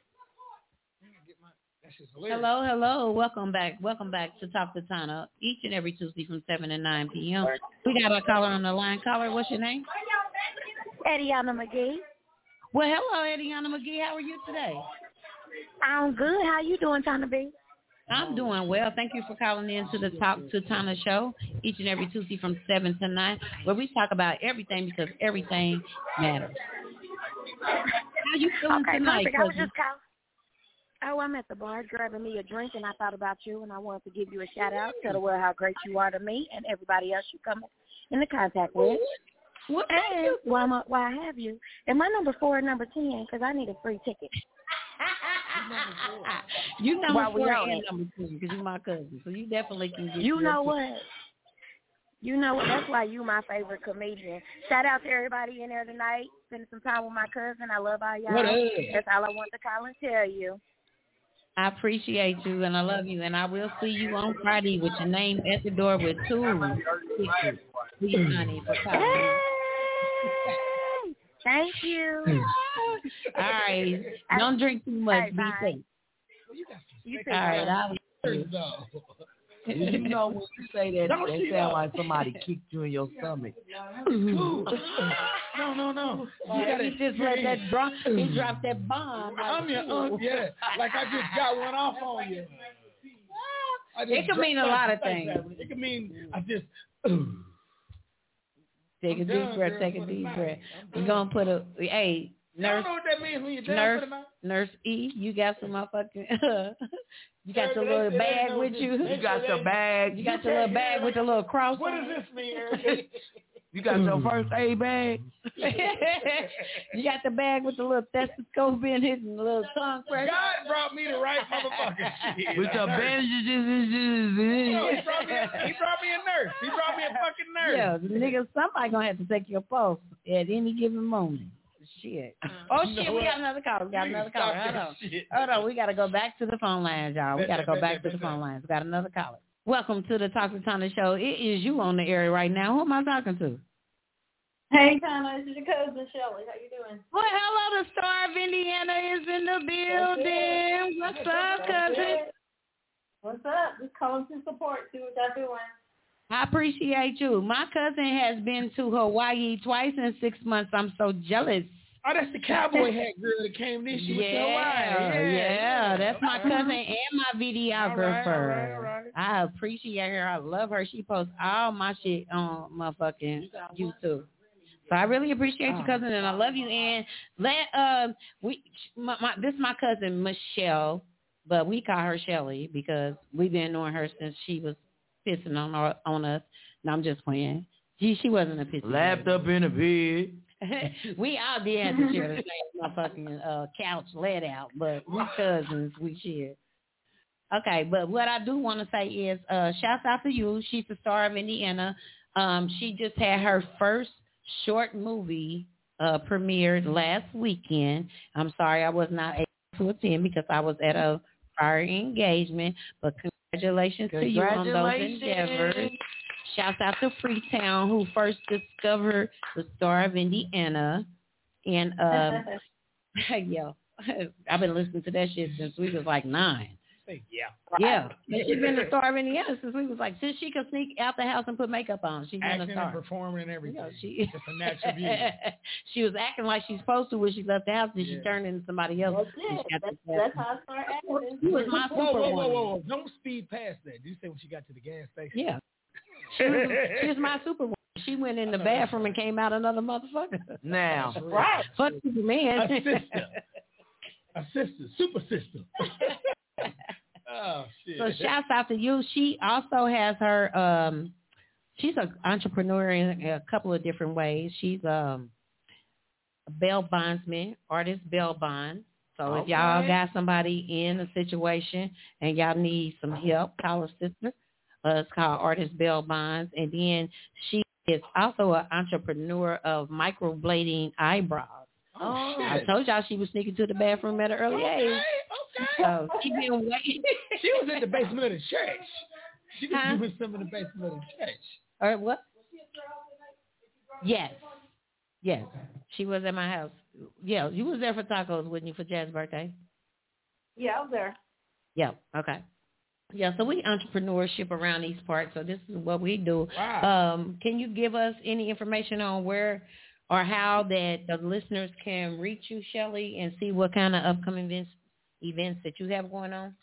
Hello, hello. Welcome back. Welcome back to Talk to Tana each and every Tuesday from seven to nine p.m. We got our caller on the line. Caller, what's your name? Ediana McGee. Well, hello, Ediana McGee. How are you today? I'm good. How you doing, Tana B? I'm doing well. Thank you for calling in to the Talk to Tana show each and every Tuesday from seven to nine, where we talk about everything because everything matters. How you feeling okay, tonight, perfect. I was cousin? just calling. Oh, I'm at the bar grabbing me a drink, and I thought about you, and I wanted to give you a shout-out, tell the world how great you are to me and everybody else you come into contact with. What? And why, am I, why I have you. And my number four and number ten, because I need a free ticket. You number While we four on and it. number two because you're my cousin, so you definitely can get. You your know ticket. what? You know what? That's why you my favorite comedian. Shout out to everybody in there tonight. Spending some time with my cousin. I love all y'all. What up? That's all I want to call and tell you. I appreciate you and I love you, and I will see you on Friday with your name at the door with two tickets. Please, honey, for calling. Thank you. All right, don't drink too much. Right, Be bye. safe. You All right, I'll. You know when you say that, Don't that she sound know? like somebody kicked you in your stomach. No, no, no. You gotta He just let that drop. He dropped that bomb. Like, I'm your aunt, yeah. Like I just got one off on you. I just It could mean a dropped lot my of face things. out. It could mean I just. Take a I'm deep done, breath. girl, Take a for the deep night. breath. I'm We're gonna put a hey I nurse. don't know what that means when you're done Nurse, for the night. Nurse E, you got some motherfucking. You got your They- little they- they bag know with this- you. they You got say your they- bag. You got your little bag with the little cross. What on does it? this mean, Eric? You got your first aid bag. You got the bag with the little stethoscope in it and the little tongue pressure. God brought me the right motherfucking shit. With your bandages and No, he brought me a, he brought me a nurse. He brought me a fucking nurse. Yeah, the nigga, somebody gonna have to take your pulse at any given moment. Shit. Oh You shit, know we what? got another caller. We got You another stop caller. that Hold on. shit. Hold on. We gotta go back to the phone lines, y'all. We Bet, gotta bet, go bet, back bet, to the bet, phone bet. lines. We got another caller. Welcome to the Talk to Tana show. It is you on the air right now. Who am I talking to? Hey, Tana, this is your cousin Shelly. How you doing? Well, hello, the star of Indiana is in the building. What's up, cousin? What's up? Just calling to support. See what y'all doing. I appreciate you. My cousin has been to Hawaii twice in six months. I'm so jealous. Oh, that's the cowboy hat girl that came this year. Yeah, yeah, yeah, that's my cousin and my videographer. All right, all right, all right. I appreciate her. I love her. She posts all my shit on motherfucking YouTube. So I really appreciate you, cousin, and I love you. And let uh we my, my this is my cousin Michelle, but we call her Shelly because we've been knowing her since she was pissing on our, on us. No, I'm just playing. She she wasn't a pissy. Lapped up in a bed. We all did have to share the same motherfucking uh, couch let out, but we cousins, we share. Okay, but what I do want to say is uh, shouts out to you. She's the star of Indiana. Um, she just had her first short movie uh, premiered last weekend. I'm sorry I was not able to attend because I was at a prior engagement, but congratulations, to you on those endeavors. Shouts out to Freetown, who first discovered the Star of Indiana. And, um, yeah, I've been listening to that shit since we was like nine. Yeah. Yeah. She's been the Star of Indiana since we was like, since she could sneak out the house and put makeup on. She's been a Acting star. and performing and everything. You know, she, Just a natural beauty. She was acting like she's supposed to when she left the house, then Yeah. she turned into somebody else. That's it. That's, that's how I started acting. She was my Whoa, whoa, whoa, superwoman. whoa, whoa. Don't speed past that. Did you say when she got to the gas station? Yeah. She was, she was my superwoman. She went in the bathroom and came out another motherfucker. Now. Right. Fuck Superman. A sister. A sister. Super sister. Oh, shit. So shouts out to you. She also has her, um, she's an entrepreneur in a couple of different ways. She's um, a bail bondsman, artist bail bond. So Okay. if y'all got somebody in a situation and y'all need some help, call her sister. Uh, it's called Artist Bail Bonds. And then she is also an entrepreneur of microblading eyebrows. Oh, I told y'all she was sneaking to the bathroom at an early okay, age. Okay. So she been waiting. She was in the basement of the church. She was Huh? doing something in the basement of the church. Or what? Yes. Yes. She was at my house. Yeah, you was there for tacos, wasn't you, for Jazz's birthday? Yeah, I was there. Yeah, okay. Yeah, so we entrepreneurship around these parts, so this is what we do. Wow. Um, can you give us any information on where or how that the listeners can reach you, Shelly, and see what kind of upcoming events events that you have going on?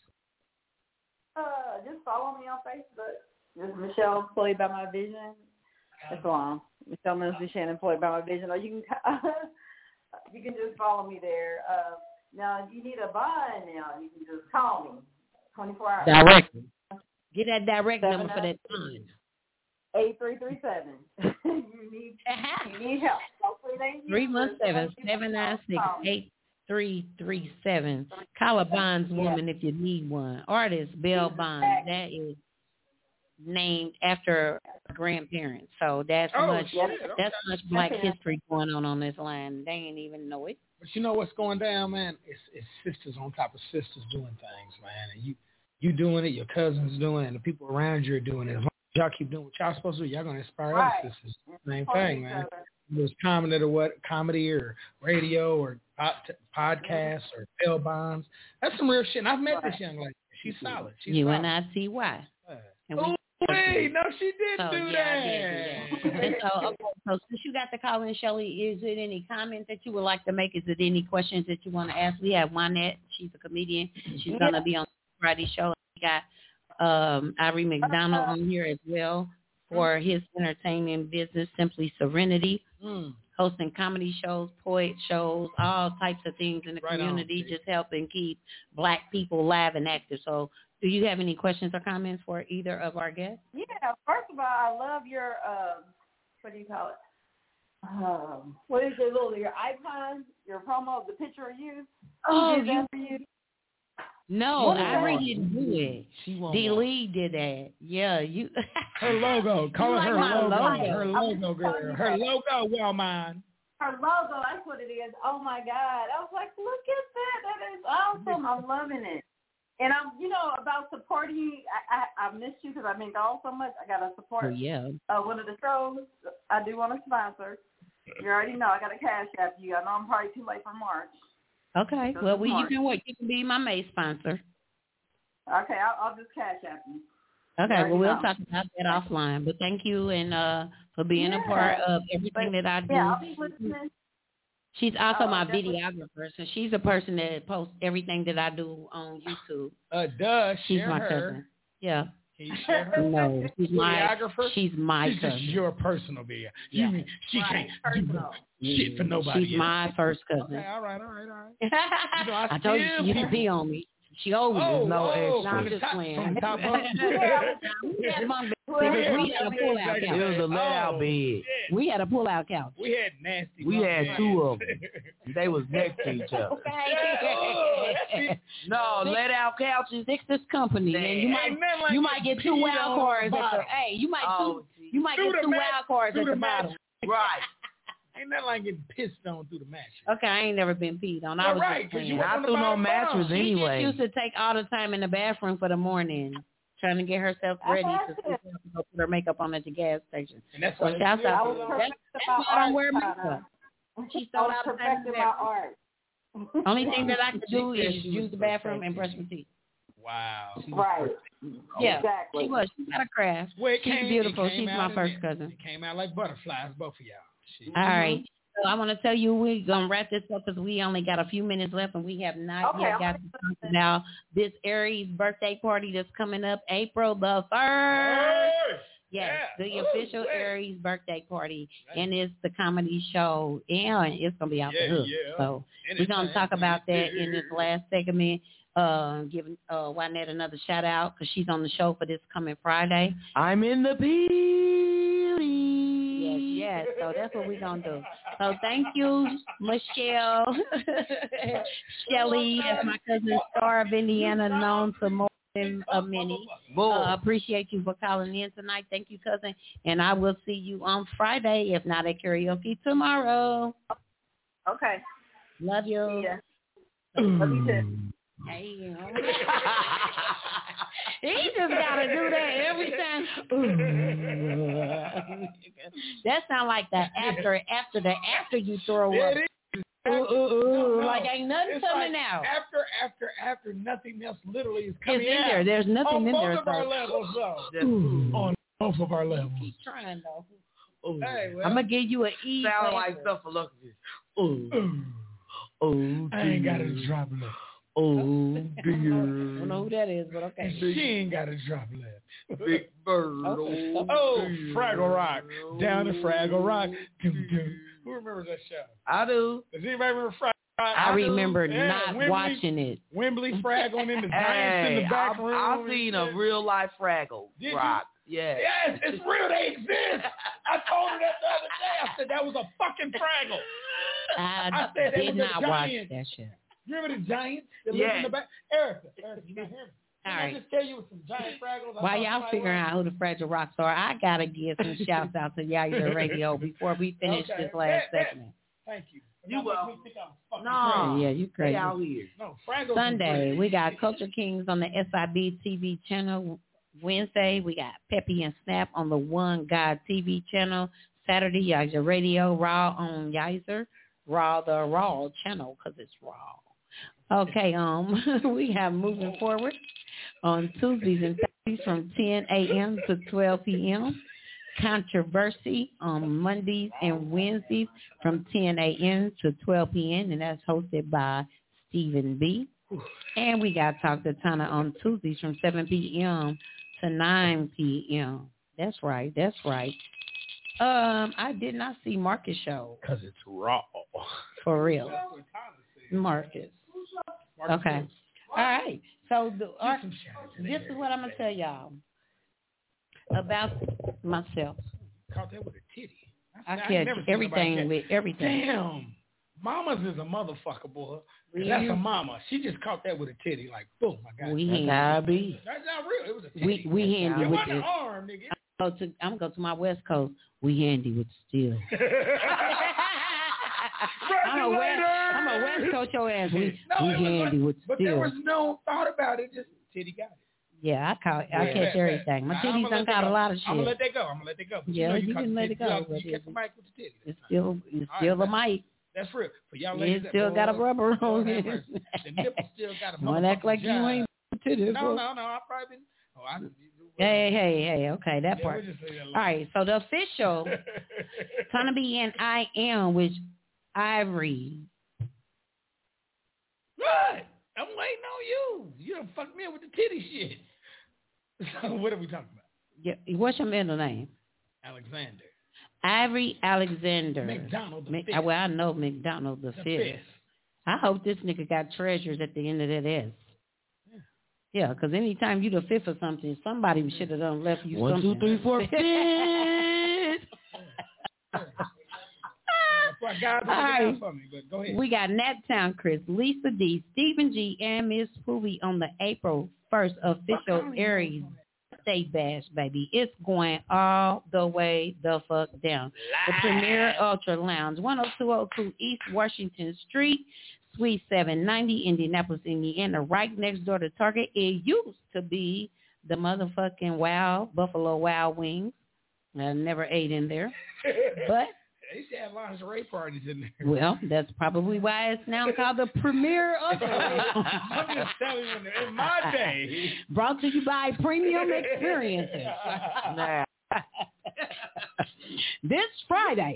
Uh, just follow me on Facebook. Just Michelle Employed by My Vision. That's all. Michelle Ministry Shannon Employed by My Vision. Or you can you can just follow me there. Uh, now, if you need a bond now, you can just call me twenty-four hours. Direct. Get that direct Seven number for that nine- time. eight three three seven. You need you need help. Hopefully they need Three one you. seven seven nine six eight three three seven. Call a bonds woman if you need one. Artist Bell Bonds. That is named after a grandparent. So that's Oh, much. shit, That's okay. much Black history going on on this line. They ain't even know it. But you know what's going down, man? It's it's sisters on top of sisters doing things, man. And you you doing it, your cousins doing it, and the people around you are doing it. As long as y'all keep doing what y'all supposed to do, y'all gonna inspire Right. other sisters. Same thing, man. Whether it's comedy or what, comedy or radio or pod- podcasts or bail bonds. That's some real shit. And I've met this young lady. She's solid. She's U solid. N I C Y. And we- Oh, wait, no, she didn't So, do yeah, that. I did do that. And so, okay, so since you got the call in, Shelly, is it any comments that you would like to make? Is it any questions that you want to ask? We have Juanette. She's a comedian. She's going to be on Friday show. We got um, Irie McDonald on here as well for his entertainment business, Simply Serenity, Mm. hosting comedy shows, poet shows, all types of things in the Right on, community, see. just helping keep Black people live and active. So do you have any questions or comments for either of our guests? Yeah, first of all, I love your, um, what do you call it? Um, what is your little, your icon, your promo of the picture of you? Oh, Who did you- that for you? No, What is I that? really didn't do it. She won't. D. Lee did that. Yeah, you. Her logo. Call You it like her my logo. logo. Her logo, girl. Her logo, well, mine. Her logo, that's what it is. Oh, my God. I was like, look at that. That is awesome. I'm loving it. And I'm, you know, about supporting you, I, I, I missed you because I've been gone so much. I got to support Oh, yeah. uh, one of the shows. I do want to sponsor. You already know I got a cash app you. I know I'm probably too late for March. Okay. So Well, this we, you March. can what? You can be my May sponsor. Okay, I'll, I'll just cash app you. Okay. already Well, we'll know. talk about that offline. But thank you and uh for being Yeah. a part of everything that I do. Yeah, I'll be listening. She's also Oh, my definitely. videographer, so she's a person that posts everything that I do on YouTube. Uh, duh, She's share my her. cousin. Yeah. Can you share her? No, she's my Videographer? she's my She's just cousin. your personal video. Yeah. You mean she Right, can't do personal. shit for nobody She's else. my first cousin. Okay, all right, all right, all right. I, You know, I told you still she used to people- pee on me. She old. There's no oh, extra. No, I'm from the just top, playing. from the top up. We had bunk beds because we had a pull out It couch. was a let-out bed. We had a pull out couch. We had nasty. We bunk had beds. two of them. They was next to each other. Okay. No, let-out couches. Sixers company, and you might like you might get two peed wild on cards the at the. bottom. Hey, you might Oh, two, you might Through get the two mat- wild cards through at the, the bottom. Right. Ain't nothing like getting pissed on through the mattress. Okay, I ain't never been peed on. I Well, was right, just 'cause you playing. went Not on the through no bottom mattress bunk. She just anyway. used to take all the time in the bathroom for the morning, trying to get herself ready to go put her makeup on at the gas station. And that's So why shouts I out. was That's, perfecting that's my why I don't art, wear Tana. makeup. She I stole was out the perfecting my art. Only thing that I can do She said is she use was the bathroom and brush my teeth. Wow. Right. Yeah, Exactly. she was. She got a craft. Well, it She's came, beautiful. it came She's out my and first it, cousin. It came out like butterflies, both of y'all. Shit. All right. So I want to tell you we're going to wrap this up because we only got a few minutes left and we have not Okay, yet I'm got to talk about this Aries birthday party that's coming up April the first. Yes, Yeah. the Oh, official yeah. Aries birthday party. And it's the comedy show. And it's going to be out Yeah, the hook. yeah. So we're going to talk about that in this last segment. Uh, giving uh, Wynette another shout out because she's on the show for this coming Friday. I'm in the building. Yes, yes. So that's what we're going to do. So thank you, Michelle, Shelly, as my cousin Star of Indiana, known to more than a many. Uh, appreciate you for calling in tonight. Thank you, cousin. And I will see you on Friday, if not at karaoke tomorrow. Okay. Love you. Yeah. Love you too. Hey, you know. He just gotta do that every time. That sound like the after after the after you throw Yeah, up. it is. Ooh, ooh, ooh, No, no. like ain't nothing It's coming like out. After, after, after, nothing else literally is coming It's in out. there. There's nothing on in both there. of our So. levels, though. Ooh. On both of our levels. Keep trying though. Ooh. Hey, well, I'm gonna give you an E. Sound for like effort. stuff for lucky. Ooh. ooh, Oh, I ain't got dear. to drop left. Oh, I don't dear. know who that is, but okay. She ain't got to drop left. Big bird. Okay. Oh, Oh, dear. Fraggle Rock. Down to Fraggle Rock. Dum, dum. Who remembers that show? I do. Does anybody remember Fraggle Rock? I do. remember Yeah, not Wembley. watching it. Wembley Fraggle and the Giants Hey, in the back I've, room. I've seen a real life Fraggle Did you? Rock. Yeah. Yes, it's real. They exist. I told her that the other day. I said that was a fucking Fraggle. I, I said it did was a not watch giant. that shit. You remember the Giants that live Yeah. in the back? Erica, Erica, you not hear me? All Didn't right. I just tell you with some giant Fraggles? I While thought y'all somebody figuring was. out who the Fragile Rocks are, I gotta give some shouts out to Yair Radio before we finish Okay. this last Yeah, yeah. segment. Thank you. You That makes will. me think I'm fucking No. Yeah, you They crazy. out here. No, Fraggles. Sunday, we got Culture Kings on the S I B T V channel. Wednesday, we got Peppy and Snap on the One God T V channel. Saturday, Yizer Radio, Raw on Yizer. Raw, the Raw channel, because it's Raw. Okay, um, we have moving forward on Tuesdays and Thursdays from ten a.m. to twelve p.m. Controversy on Mondays and Wednesdays from ten a.m. to twelve p.m. and that's hosted by Stephen B. And we got Talk to Tana on Tuesdays from seven p.m. to nine p.m. That's right. That's right. Um, I did not see Marcus show. Because it's raw. For real. Marcus. Okay. All right. So the, uh, this is what I'm going to tell y'all about myself. Caught that with a titty. I I ain't catch never seen everything nobody with everything. Damn. Mama's is a motherfucker, boy. We- That's a mama. She just caught that with a titty. Like, boom, I got We it. handy. That's how it be. That's not real. It was a titty. We we handy it with wasn't this. an arm, nigga. Go to, I'm going to go to my West Coast. We handy with steel. I'm a West, I'm a West Coast your ass. We, No, we it was handy like- with But there steel. was no thought about it. Just titty got it. Yeah, I caught, I Yeah, catch bet, everything. My bet. titties I'ma done let that caught a go. lot of I'm gonna shit. let that go. I'm gonna let that go. But Yeah, you know, you you, caught can the let titty. it go, You, but you catch the mic with the titty. It's still, it's All still right, a mic. That's real. For y'all It ladies, that still got a boy, rubber on Lord have it. mercy. The nipple still got a Don't act like motherfucking you ain't jive. titties. No, boy. no, no. I probably been. Oh, I. Hey, hey, hey. Okay, that Yeah, part. we'll just leave that alone. All right, so the official gonna be in I Am with Ivory. What? I'm waiting on you. You done fucked me up with the titty shit. So what are we talking about? Yeah, what's your middle name? Alexander. Ivory Alexander. McDonald the Mc- fifth. Well, I know McDonald the, The fifth. fifth. I hope this nigga got treasures at the end of that S. Yeah, because anytime you the fifth or something, somebody should have done left you One, something. two, three, four, fifth. Well, God, All right. for me, but go ahead. We got Nat Town Chris, Lisa D, Stephen G, and Miss Poovy on the April first official Aries State Bash, baby. It's going all the way the fuck down. The Premier Ultra Lounge, one oh two oh two East Washington Street, Suite seven ninety, Indianapolis, Indiana, right next door to Target. It used to be the motherfucking Wow, Buffalo Wild Wings. I never ate in there, but they used to have lingerie parties in there. well, that's probably why it's now called the Premier Ultra. I'm just telling you, in my day. Brought to you by Premium Experiences. Nah. This Friday,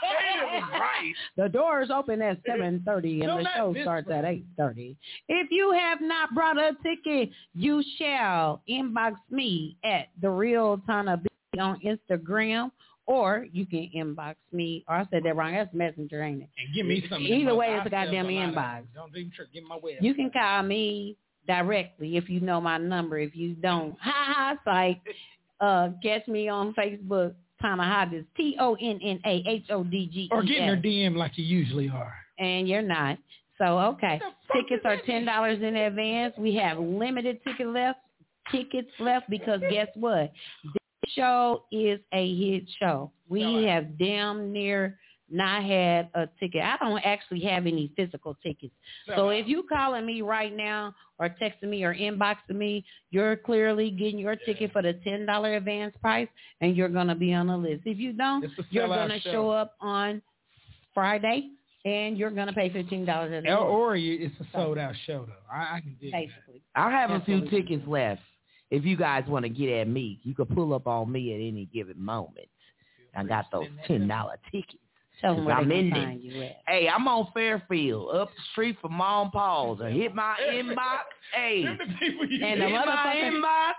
right. the doors open at seven thirty and No, the not show this starts Friday. at eight thirty. If you have not brought a ticket, you shall inbox me at The Real Tana B on Instagram, or you can inbox me. Or I said that wrong. That's Messenger, ain't it? And give me some. Either way, it's a goddamn inbox. Don't even trip. Give me my web. You can call me directly if you know my number. If you don't, ha ha, psych. Uh, catch me on Facebook, Tana Hodges, T O N N A H O D G E S. Or get in your D M like you usually are. And you're not. So, okay. Tickets are ten dollars in advance. We have limited ticket left, tickets left because guess what? This show is a hit show. We have damn near not had a ticket. I don't actually have any physical tickets. So if you calling me right now or texting me or inboxing me, you're clearly getting your ticket for the ten dollars advance price, and you're going to be on the list. If you don't, you're going to show up on Friday, and you're going to pay fifteen dollars at the Or, door. or you, it's a sold out show, though. I, I can dig Basically. I have a few tickets left. If you guys want to get at me, you can pull up on me at any given moment. I got those ten dollars tickets. Tell them where I'm they in can there. find you at. Hey, I'm on Fairfield, up the street from Mom Paul's. Or hit my inbox. Hey, And the hit my motherfucker, inbox.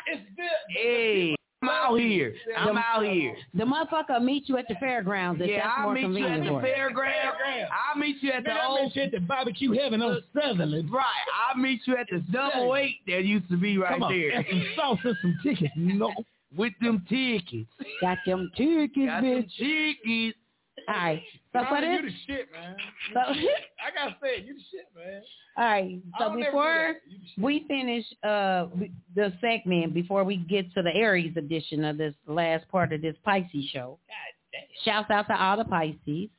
Hey, I'm out here. I'm The- out here. the motherfucker meet you at the fairgrounds. If Yeah, that's I'll more meet you at convenient the for you. fairground. I'll meet you at the Man, I old. met you at the barbecue heaven on Sutherland. Right, I'll meet you at the double eight that used to be right Come on, there. and some sauce and some chicken. No. With them tickets. Got them tickets, Got them bitch. tickets. All right. So for you this, the shit, man. so, I gotta say it. You the shit, man. all right. I So don't never before do that. You the shit. we finish uh the segment, before we get to the Aries edition of this last part of this Pisces show, shouts out to all the Pisces.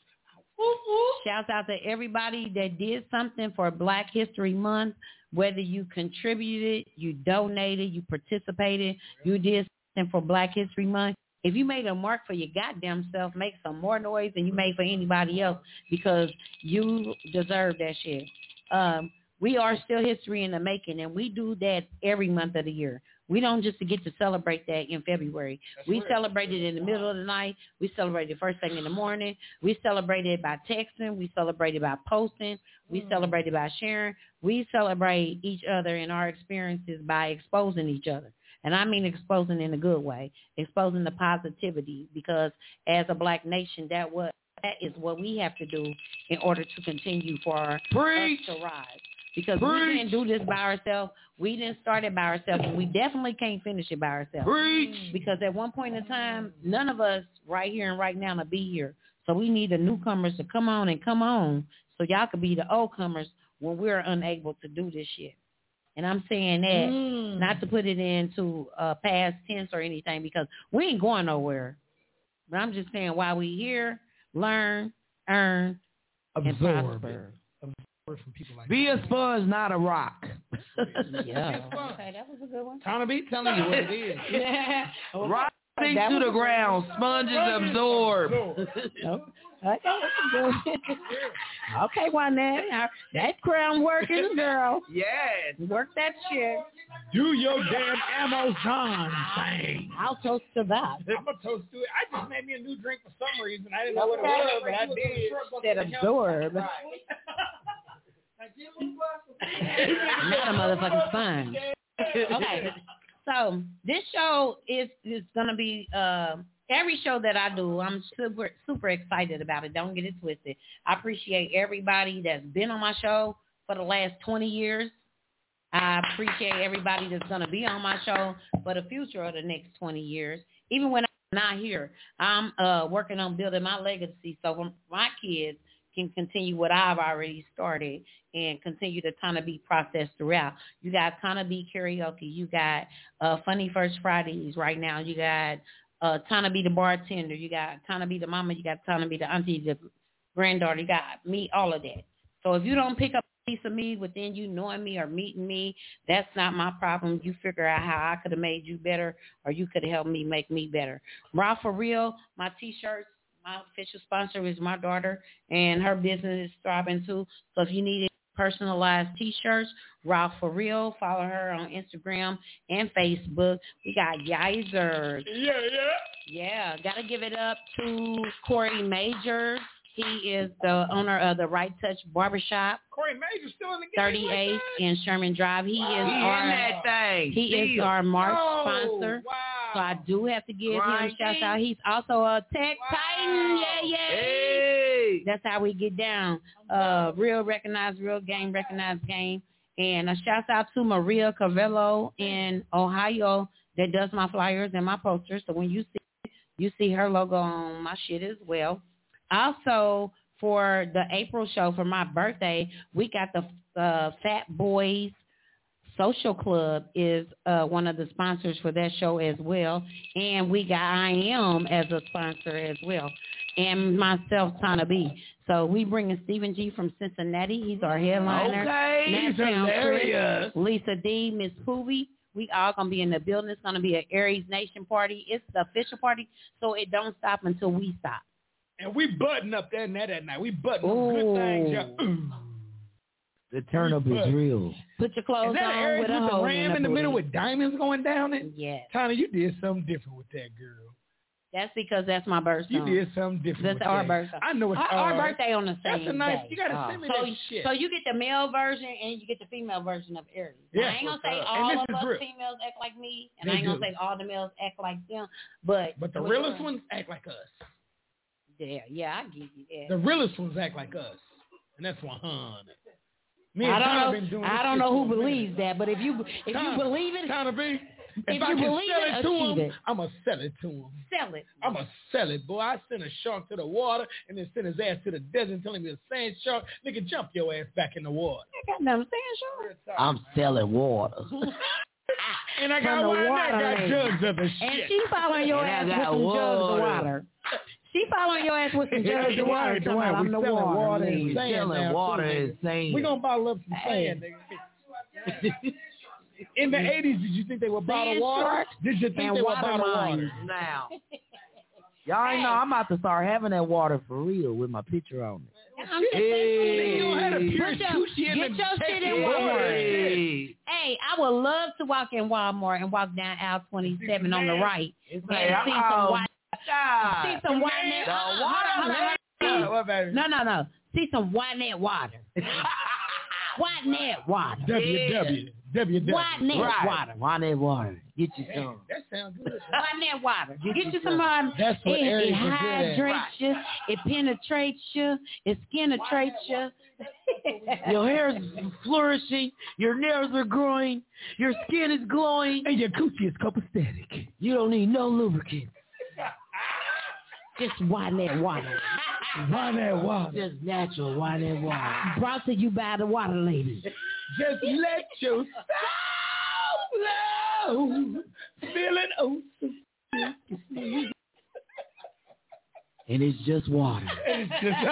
Shouts out to everybody that did something for Black History Month, whether you contributed, you donated, you participated, you did something for Black History Month. If you made a mark for your goddamn self, make some more noise than you made for anybody else, because you deserve that shit. Um, we are still history in the making, and we do that every month of the year. We don't just get to celebrate that in February. We celebrate it in the middle of the night. We celebrate it first thing in the morning. We celebrate it by texting. We celebrate it by posting. We celebrate it by sharing. We celebrate each other and our experiences by exposing each other. And I mean exposing in a good way, exposing the positivity, because as a Black nation, that what that is what we have to do in order to continue for our Preach. us to rise. Because Preach. we didn't do this by ourselves. We didn't start it by ourselves, and we definitely can't finish it by ourselves. Preach. Because at one point in time, none of us right here and right now to be here. So we need the newcomers to come on and come on, so y'all could be the old comers when we're unable to do this shit. And I'm saying that Mm. not to put it into uh, past tense or anything, because we ain't going nowhere. But I'm just saying while we here, learn, earn, and Absorb. prosper. Absorb from people like Be a sponge, not a rock. Yeah. Okay, that was a good one. Trying to be telling you what it is. Yeah. Rock sink That to was the a- ground. Sponges absorb. Nope. Okay, that's good. Okay, Juanette. That crown working, girl. Yes. Work that shit. Do your damn Amazon thing. I'll toast to that. I'm a toast to it. I just made me a new drink for some reason. I didn't know what it was, but I did. That absorb. Not a motherfucking sponge. Okay. So this show is is gonna be uh, every show that I do. I'm super super excited about it. Don't get it twisted. I appreciate everybody that's been on my show for the last twenty years. I appreciate everybody that's going to be on my show for the future of the next twenty years. Even when I'm not here, I'm uh, working on building my legacy so my kids can continue what I've already started and continue to kind of be processed throughout. You got kind of be karaoke. You got uh, Funny First Fridays right now. You got uh, Tana be the bartender. You got Tana be the mama. You got Tana be the auntie, the granddaughter. You got me, all of that. So if you don't pick up a piece of me within you knowing me or meeting me, that's not my problem. You figure out how I could have made you better or you could have helped me make me better. Raw for Real, my T-shirts. My official sponsor is my daughter, and her business is thriving too. So if you need personalized T-shirts, Raw for Real, follow her on Instagram and Facebook. We got Yizer. Yeah, yeah. Yeah, got to give it up to Corey Majors. He is the owner of the Right Touch Barbershop. Corey Major's still in the game. thirty-eighth like in Sherman Drive. He wow. is he our in that thing. He Steve. is our March oh, sponsor. Wow. So I do have to give Right. him a shout out. He's also a Tech wow. Titan. Yeah, yeah. Hey. That's how we get down. Uh, real recognized, real game, recognized game. And a shout out to Maria Cavello in Ohio that does my flyers and my posters. So when you see you see her logo on my shit as well. Also, for the April show for my birthday, we got the uh, Fat Boys Social Club is uh, one of the sponsors for that show as well. And we got I Am as a sponsor as well. And myself, Tana B. So we bringing Stephen G from Cincinnati. He's our headliner. Okay. He's hilarious. Lisa D, Miss Poovy. We all going to be in the building. It's going to be an Aries Nation party. It's the official party, so it don't stop until we stop. And we button up that night that night. We button up good things. Y'all. The turn up is real. Put your clothes Is that on Aries with a with the hole ram in the booty. middle with diamonds going down it? Yes. Tana, you did something different with that girl. That's because that's my birthday. You did something different. That's with our that. birthday. I know it's our, our uh, birthday on the same That's a nice. day. You gotta Oh. send me so, that shit. So you get the male version and you get the female version of Aries. Now, Yeah. I ain't gonna say And all this of is us real. females act like me, and They I ain't gonna do. say all the males act like them, but But the we realest are- ones act like us. Yeah, yeah, I give you that. The realest ones act like us, and that's one hundred. Me and I Tana don't been know. doing I this don't shit know for who a minute. believes that, but if you if Tana, you believe it, Tana B, if, if I you can believe sell it, it to achieve him, it. I'm gonna sell it to him. Sell it. I'm gonna sell it, boy. I send a shark to the water and then send his ass to the desert and tell him he's a sand shark. Nigga, jump your ass back in the water. I got nothing saying, sure. I'm selling water. And I got From the one water that got lady. jugs of the shit. And she following your And I ass with got some jugs of water. water. She following your ass with some Yeah, jugs of Dwayne, water. Dwayne, talking about we I'm the selling water. water and lady. sand selling now, water too, and nigga. sand. We gonna bottle up some sand, nigga. In the eighties, did you think they were bottled Sand water? sharks Did you think and they were water bottled water? mines. Now, y'all ain't know I'm about to start having that water for real with my picture on it. I'm just saying, You had a Hey. pure Put your- sushi in get the your shit in Texas Walmart. water. Hey. Hey, I would love to walk in Walmart and walk down aisle twenty-seven on the right It's and like, see oh, some white, God. see some white net. The uh, hold on, water hold on, hold on. Uh, what about it? No, no, no. See some white net water. White net water. W W. W W. White net Right. water. Why that water? Get you Hey, some. that sounds good. White net water. Get Get you you some some. um, That's what it, Aries it is good at. hydrates Right. you. It penetrates you. It penetrates you. Your hair is flourishing. Your nails are growing. Your skin is glowing. And your coochie is copacetic. You don't need no lubricant. Just white net water. Why that water? Just natural white and water. Brought to you by the water lady. Just let your soul flow. Feeling oh so silky. And it's just water. And it's just,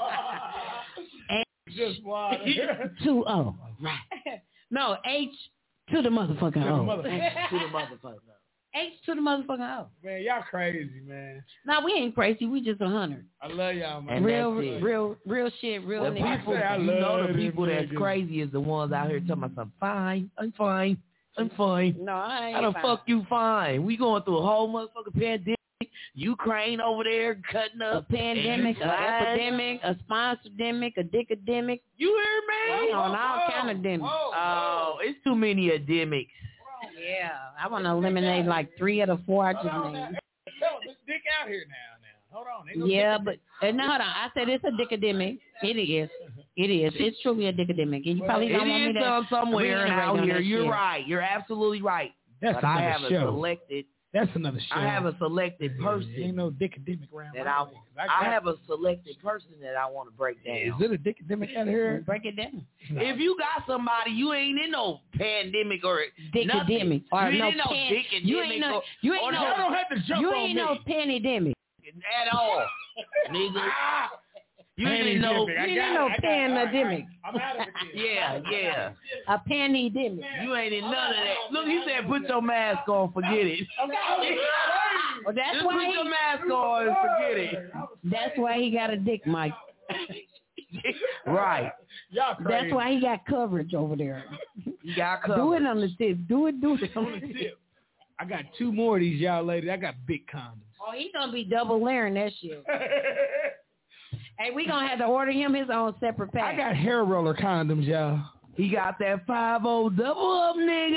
H just water. two O. Right. No, H to the motherfucking To the O. motherfucker. To the motherfucker. H to the motherfucking O. Man, y'all crazy, man. No, we ain't crazy. We just a hundred. I love y'all, man. And Real, that's it. real, real shit. Real The niggas. people, I you know love the people them that's niggas. crazy is the ones out here talking about something. Fine, I'm fine, I'm fine. No, I ain't. How the fine. fuck you fine? We going through a whole motherfucking pandemic. Ukraine over there cutting A up. pandemic, and a you fine. epidemic, a sponsoredemic, a dickademic. You hear me? We on all kind of demics. Oh, it's too many endemics. Yeah, I want to eliminate like three of the four I just named. Tell him, this dick out here now, now. Hold on. Ain't no Yeah, dick- but uh, no, hold on. I said it's a dickademic. It is. It is. It's truly a dickademic. And you probably It don't want me is to done somewhere reiterate out on here. that You're shit. right. You're absolutely right. That's but I another have show. a selected. That's another show. I have a selected person. Ain't no dickademic around. that my I, way, 'cause I got- have a selected person that I want to break down. Is it a dickademic out here? Break it down. If you got somebody, you ain't in no pandemic or Dickademic. Or Or you no ain't in no pan- dickademic. you ain't no- or, you ain't or no- Y'all don't have to jump You on ain't me. no pandemic. at all, nigga. You ain't in no. Pandemic. I You got ain't it, no I got it. pandemic. I'm out of it. then. Yeah, yeah. A pandemic. You ain't in none of that. Look, he said, put your mask on, forget it. Well, that's Just why put he, your mask on and forget it. that's why he got a dick mic. Right. Y'all crazy. That's why he got coverage over there. You got Do covered. it on the tip. Do it, do it on On the the tip. tip. I got two more of these y'all ladies. I got big condoms. Oh, he's gonna be double layering that shit. Hey, we gonna have to order him his own separate pack. I got hair roller condoms, y'all. He got that five oh double up,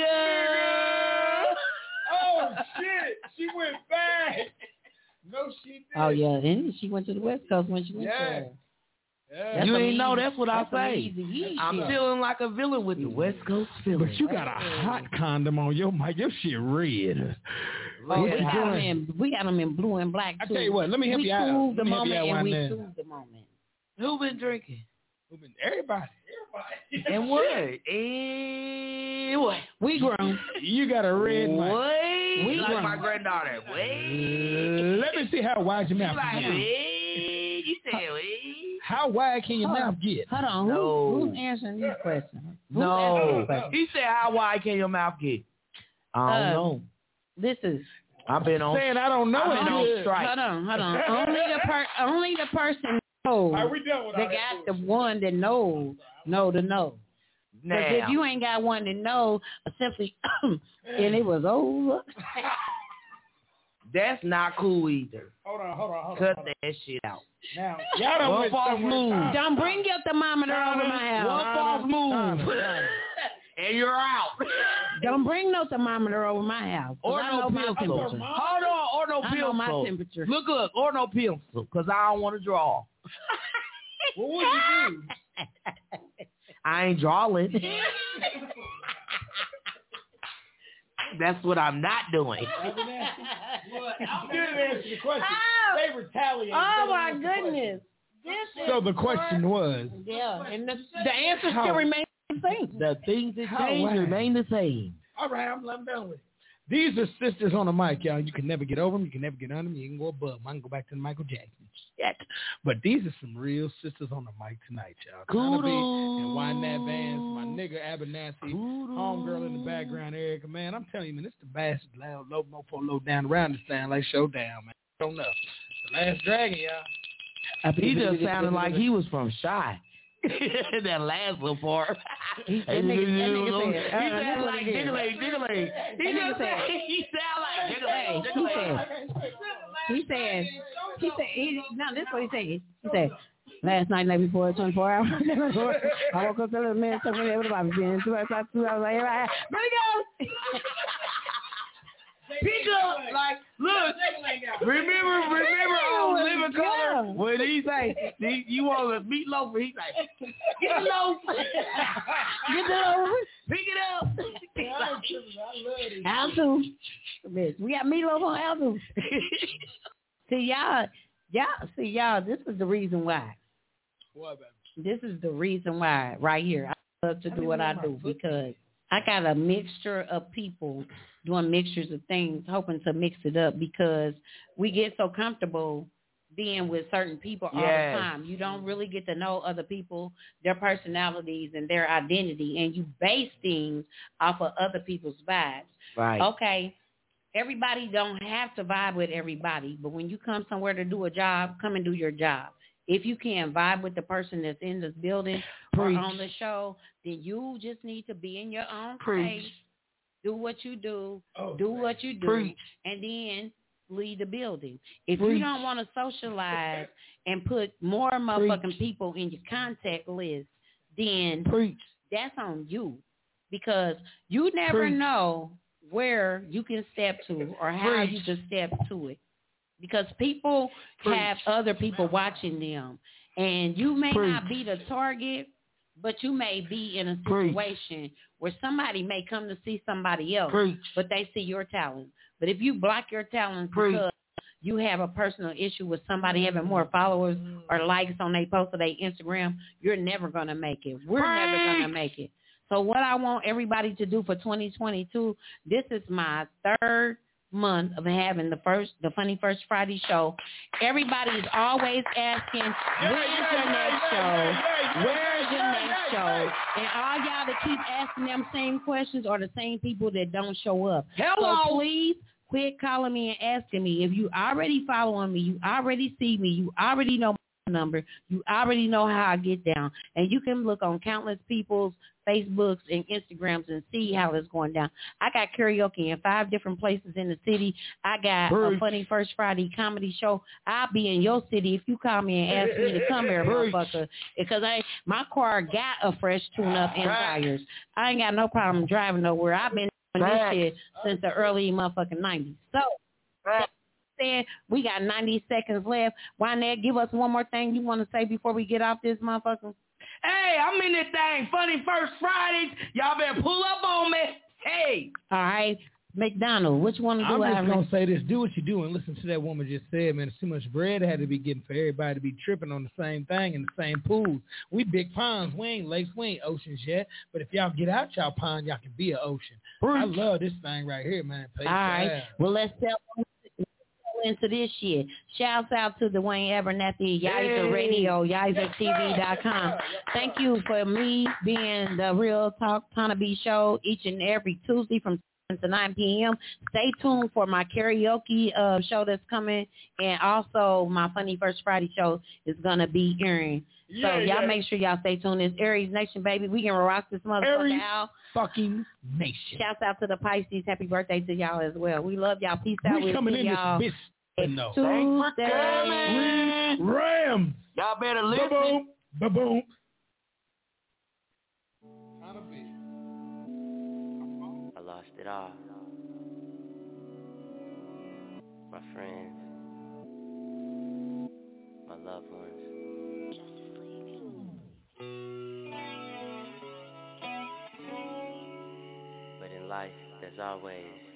nigga. Oh shit! She went back. No, she did. Oh yeah, and she went to the West Coast when she went Yeah. there. Yeah. That's You some ain't know, easy- that's what I that's some say. easy yeet I'm shit. feeling like a villain with the West Coast feeling. But you got a hot condom on your mic. Your shit red. Oh, What we you got them doing? in we got them in blue and black I too. tell you what, let me help we you out. soothe the Let me help you moment out and one we there. soothe the moment. Who been drinking? Everybody. And what? And what? We grown. You got a red mic. Wait. We like grown. my granddaughter. Wait. Let me see how wide your mouth Like, can get. wait. You said wait. How wide can your Hold mouth on. get? Hold on. No. Who, who's answering these questions? Who's No. answering these questions? He said, how wide can your mouth get? I don't Uh, know. This is I've been on. Saying I don't know. I've been on it. strike. hold on, hold on. Only the per only the person knows. Are we done with They all that got the one that knows know to know. Now. Because if you ain't got one to know, simply and it was over. That's not cool either. Hold on, hold on, hold on. Cut hold on. that shit out. Now, y'all don't One went false somewhere- move. Don't bring your thermometer over my house. One false move. And you're out. Don't bring no thermometer over my house. 'Cause Or I no know my pencil. temperature. Hold on, or no I pencil. know my temperature. Look, look, or no pencil, because I don't want to draw. What would you do? I ain't drawing. That's what I'm not doing. You didn't answer the question. Oh. They retaliate. Oh They my didn't answer the goodness. This So is the question was, yeah, and the, the answer How- still remains the same. The things that How change wide? remain the same. all right, I'm, I'm done with it. These are sisters on the mic, y'all. You can never get over them. You can never get under them. You can go above them. I can go back to the Michael Jackson shit. But these are some real sisters on the mic tonight, y'all. Tryna be and Wynette Vance, my nigga Abernathy, homegirl in the background, Erica. Man, I'm telling you, man, this the bastard loud, low, mofo, low down around this thing like Showdown, man. I don't know. The Last Dragon, y'all. He just sounded like he was from Shy. That last little part. He, that nigga, that nigga said, He uh, sound that's what like he did. Diggly, Diggly. He That nigga just said- said, he sound like Hey, Diggly, he Diggly. said, he said, he said, he, no, this is what he said. He said, last night, night before, twenty-four hours, I woke up to the man, took me there with the been two hours, two hours, like, everybody, bring it go. Pick up, like, look, remember, remember on Living Color, when he say, he, you want a meatloaf, he's like, get the loaf, get the loaf, pick it up. How to? Bitch, we got meatloaf on how to. See, y'all, y'all, see, y'all, this is the reason why. What, baby? This is the reason why right here. I love to do what I do because I got a mixture of people doing mixtures of things, hoping to mix it up because we get so comfortable being with certain people all Yes. the time. You don't really get to know other people, their personalities and their identity, and you base things off of other people's vibes. Right. Okay, everybody don't have to vibe with everybody, but when you come somewhere to do a job, come and do your job. If you can't vibe with the person that's in this building Preach. or on the show, then you just need to be in your own Preach. space, do what you do, Oh, do what you do, Preach. and then leave the building. If Preach. you don't want to socialize and put more motherfucking people in your contact list, then Preach. that's on you because you never Preach. know where you can step to or how Preach. you can step to it. because people Preach. have other people watching them, and you may Preach. not be the target, but you may be in a situation where somebody may come to see somebody else, Preach. but they see your talent. But if you block your talent Preach. because you have a personal issue with somebody having more followers or likes on their post or their Instagram, you're never going to make it. We're Preach. never going to make it. So what I want everybody to do for twenty twenty-two, this is my third month of having the first, the Funny First Friday show. Everybody is always asking, where's your next show? Where's your next show? And all y'all that keep asking them same questions are the same people that don't show up. Hello. So please quit calling me and asking me. If you already following me, you already see me, you already know my number, you already know how I get down. And you can look on countless people's Facebooks and Instagrams and see how it's going down. I got karaoke in five different places in the city. I got Preach. a Funny First Friday comedy show. I'll be in your city if you call me and ask me to come here, Preach. motherfucker. Because I my car got a fresh tune-up and Right. tires. I ain't got no problem driving nowhere. I've been doing this Right. shit since the early motherfucking nineties. So, Right. said we got ninety seconds left. Wynette, give us one more thing you want to say before we get off this motherfucker. Hey, I'm in this thing. Funny First Fridays. Y'all better pull up on me. Hey. All right. McDonald, which one do I'm I just going to say this. Do what you do and listen to that woman just said, man, it's too much bread had to be getting for everybody to be tripping on the same thing in the same pools. We big ponds. We ain't lakes. We ain't oceans yet. But if y'all get out y'all pond, y'all can be an ocean. I love this thing right here, man. Pay All right. down. Well, let's tell into this shit. Shouts out to Dwayne Abernathy, Yizer Hey. Radio, Yizer T V dot com. Thank you for me being the Real Talk Tana B show each and every Tuesday from seven to nine p.m. Stay tuned for my karaoke uh, show that's coming, and also my Funny First Friday show is going to be airing. So Yeah, y'all yeah. make sure y'all stay tuned. It's Aries Nation, baby. We can rock this motherfucker Aries out. fucking nation. Shouts out to the Pisces. Happy birthday to y'all as well. We love y'all. Peace out. We We'll coming see in y'all this bitch. No. Tuesday. Rams. Y'all better listen. Ba-boom. Ba-boom. I lost it all. My friends, my loved ones. But in life, there's always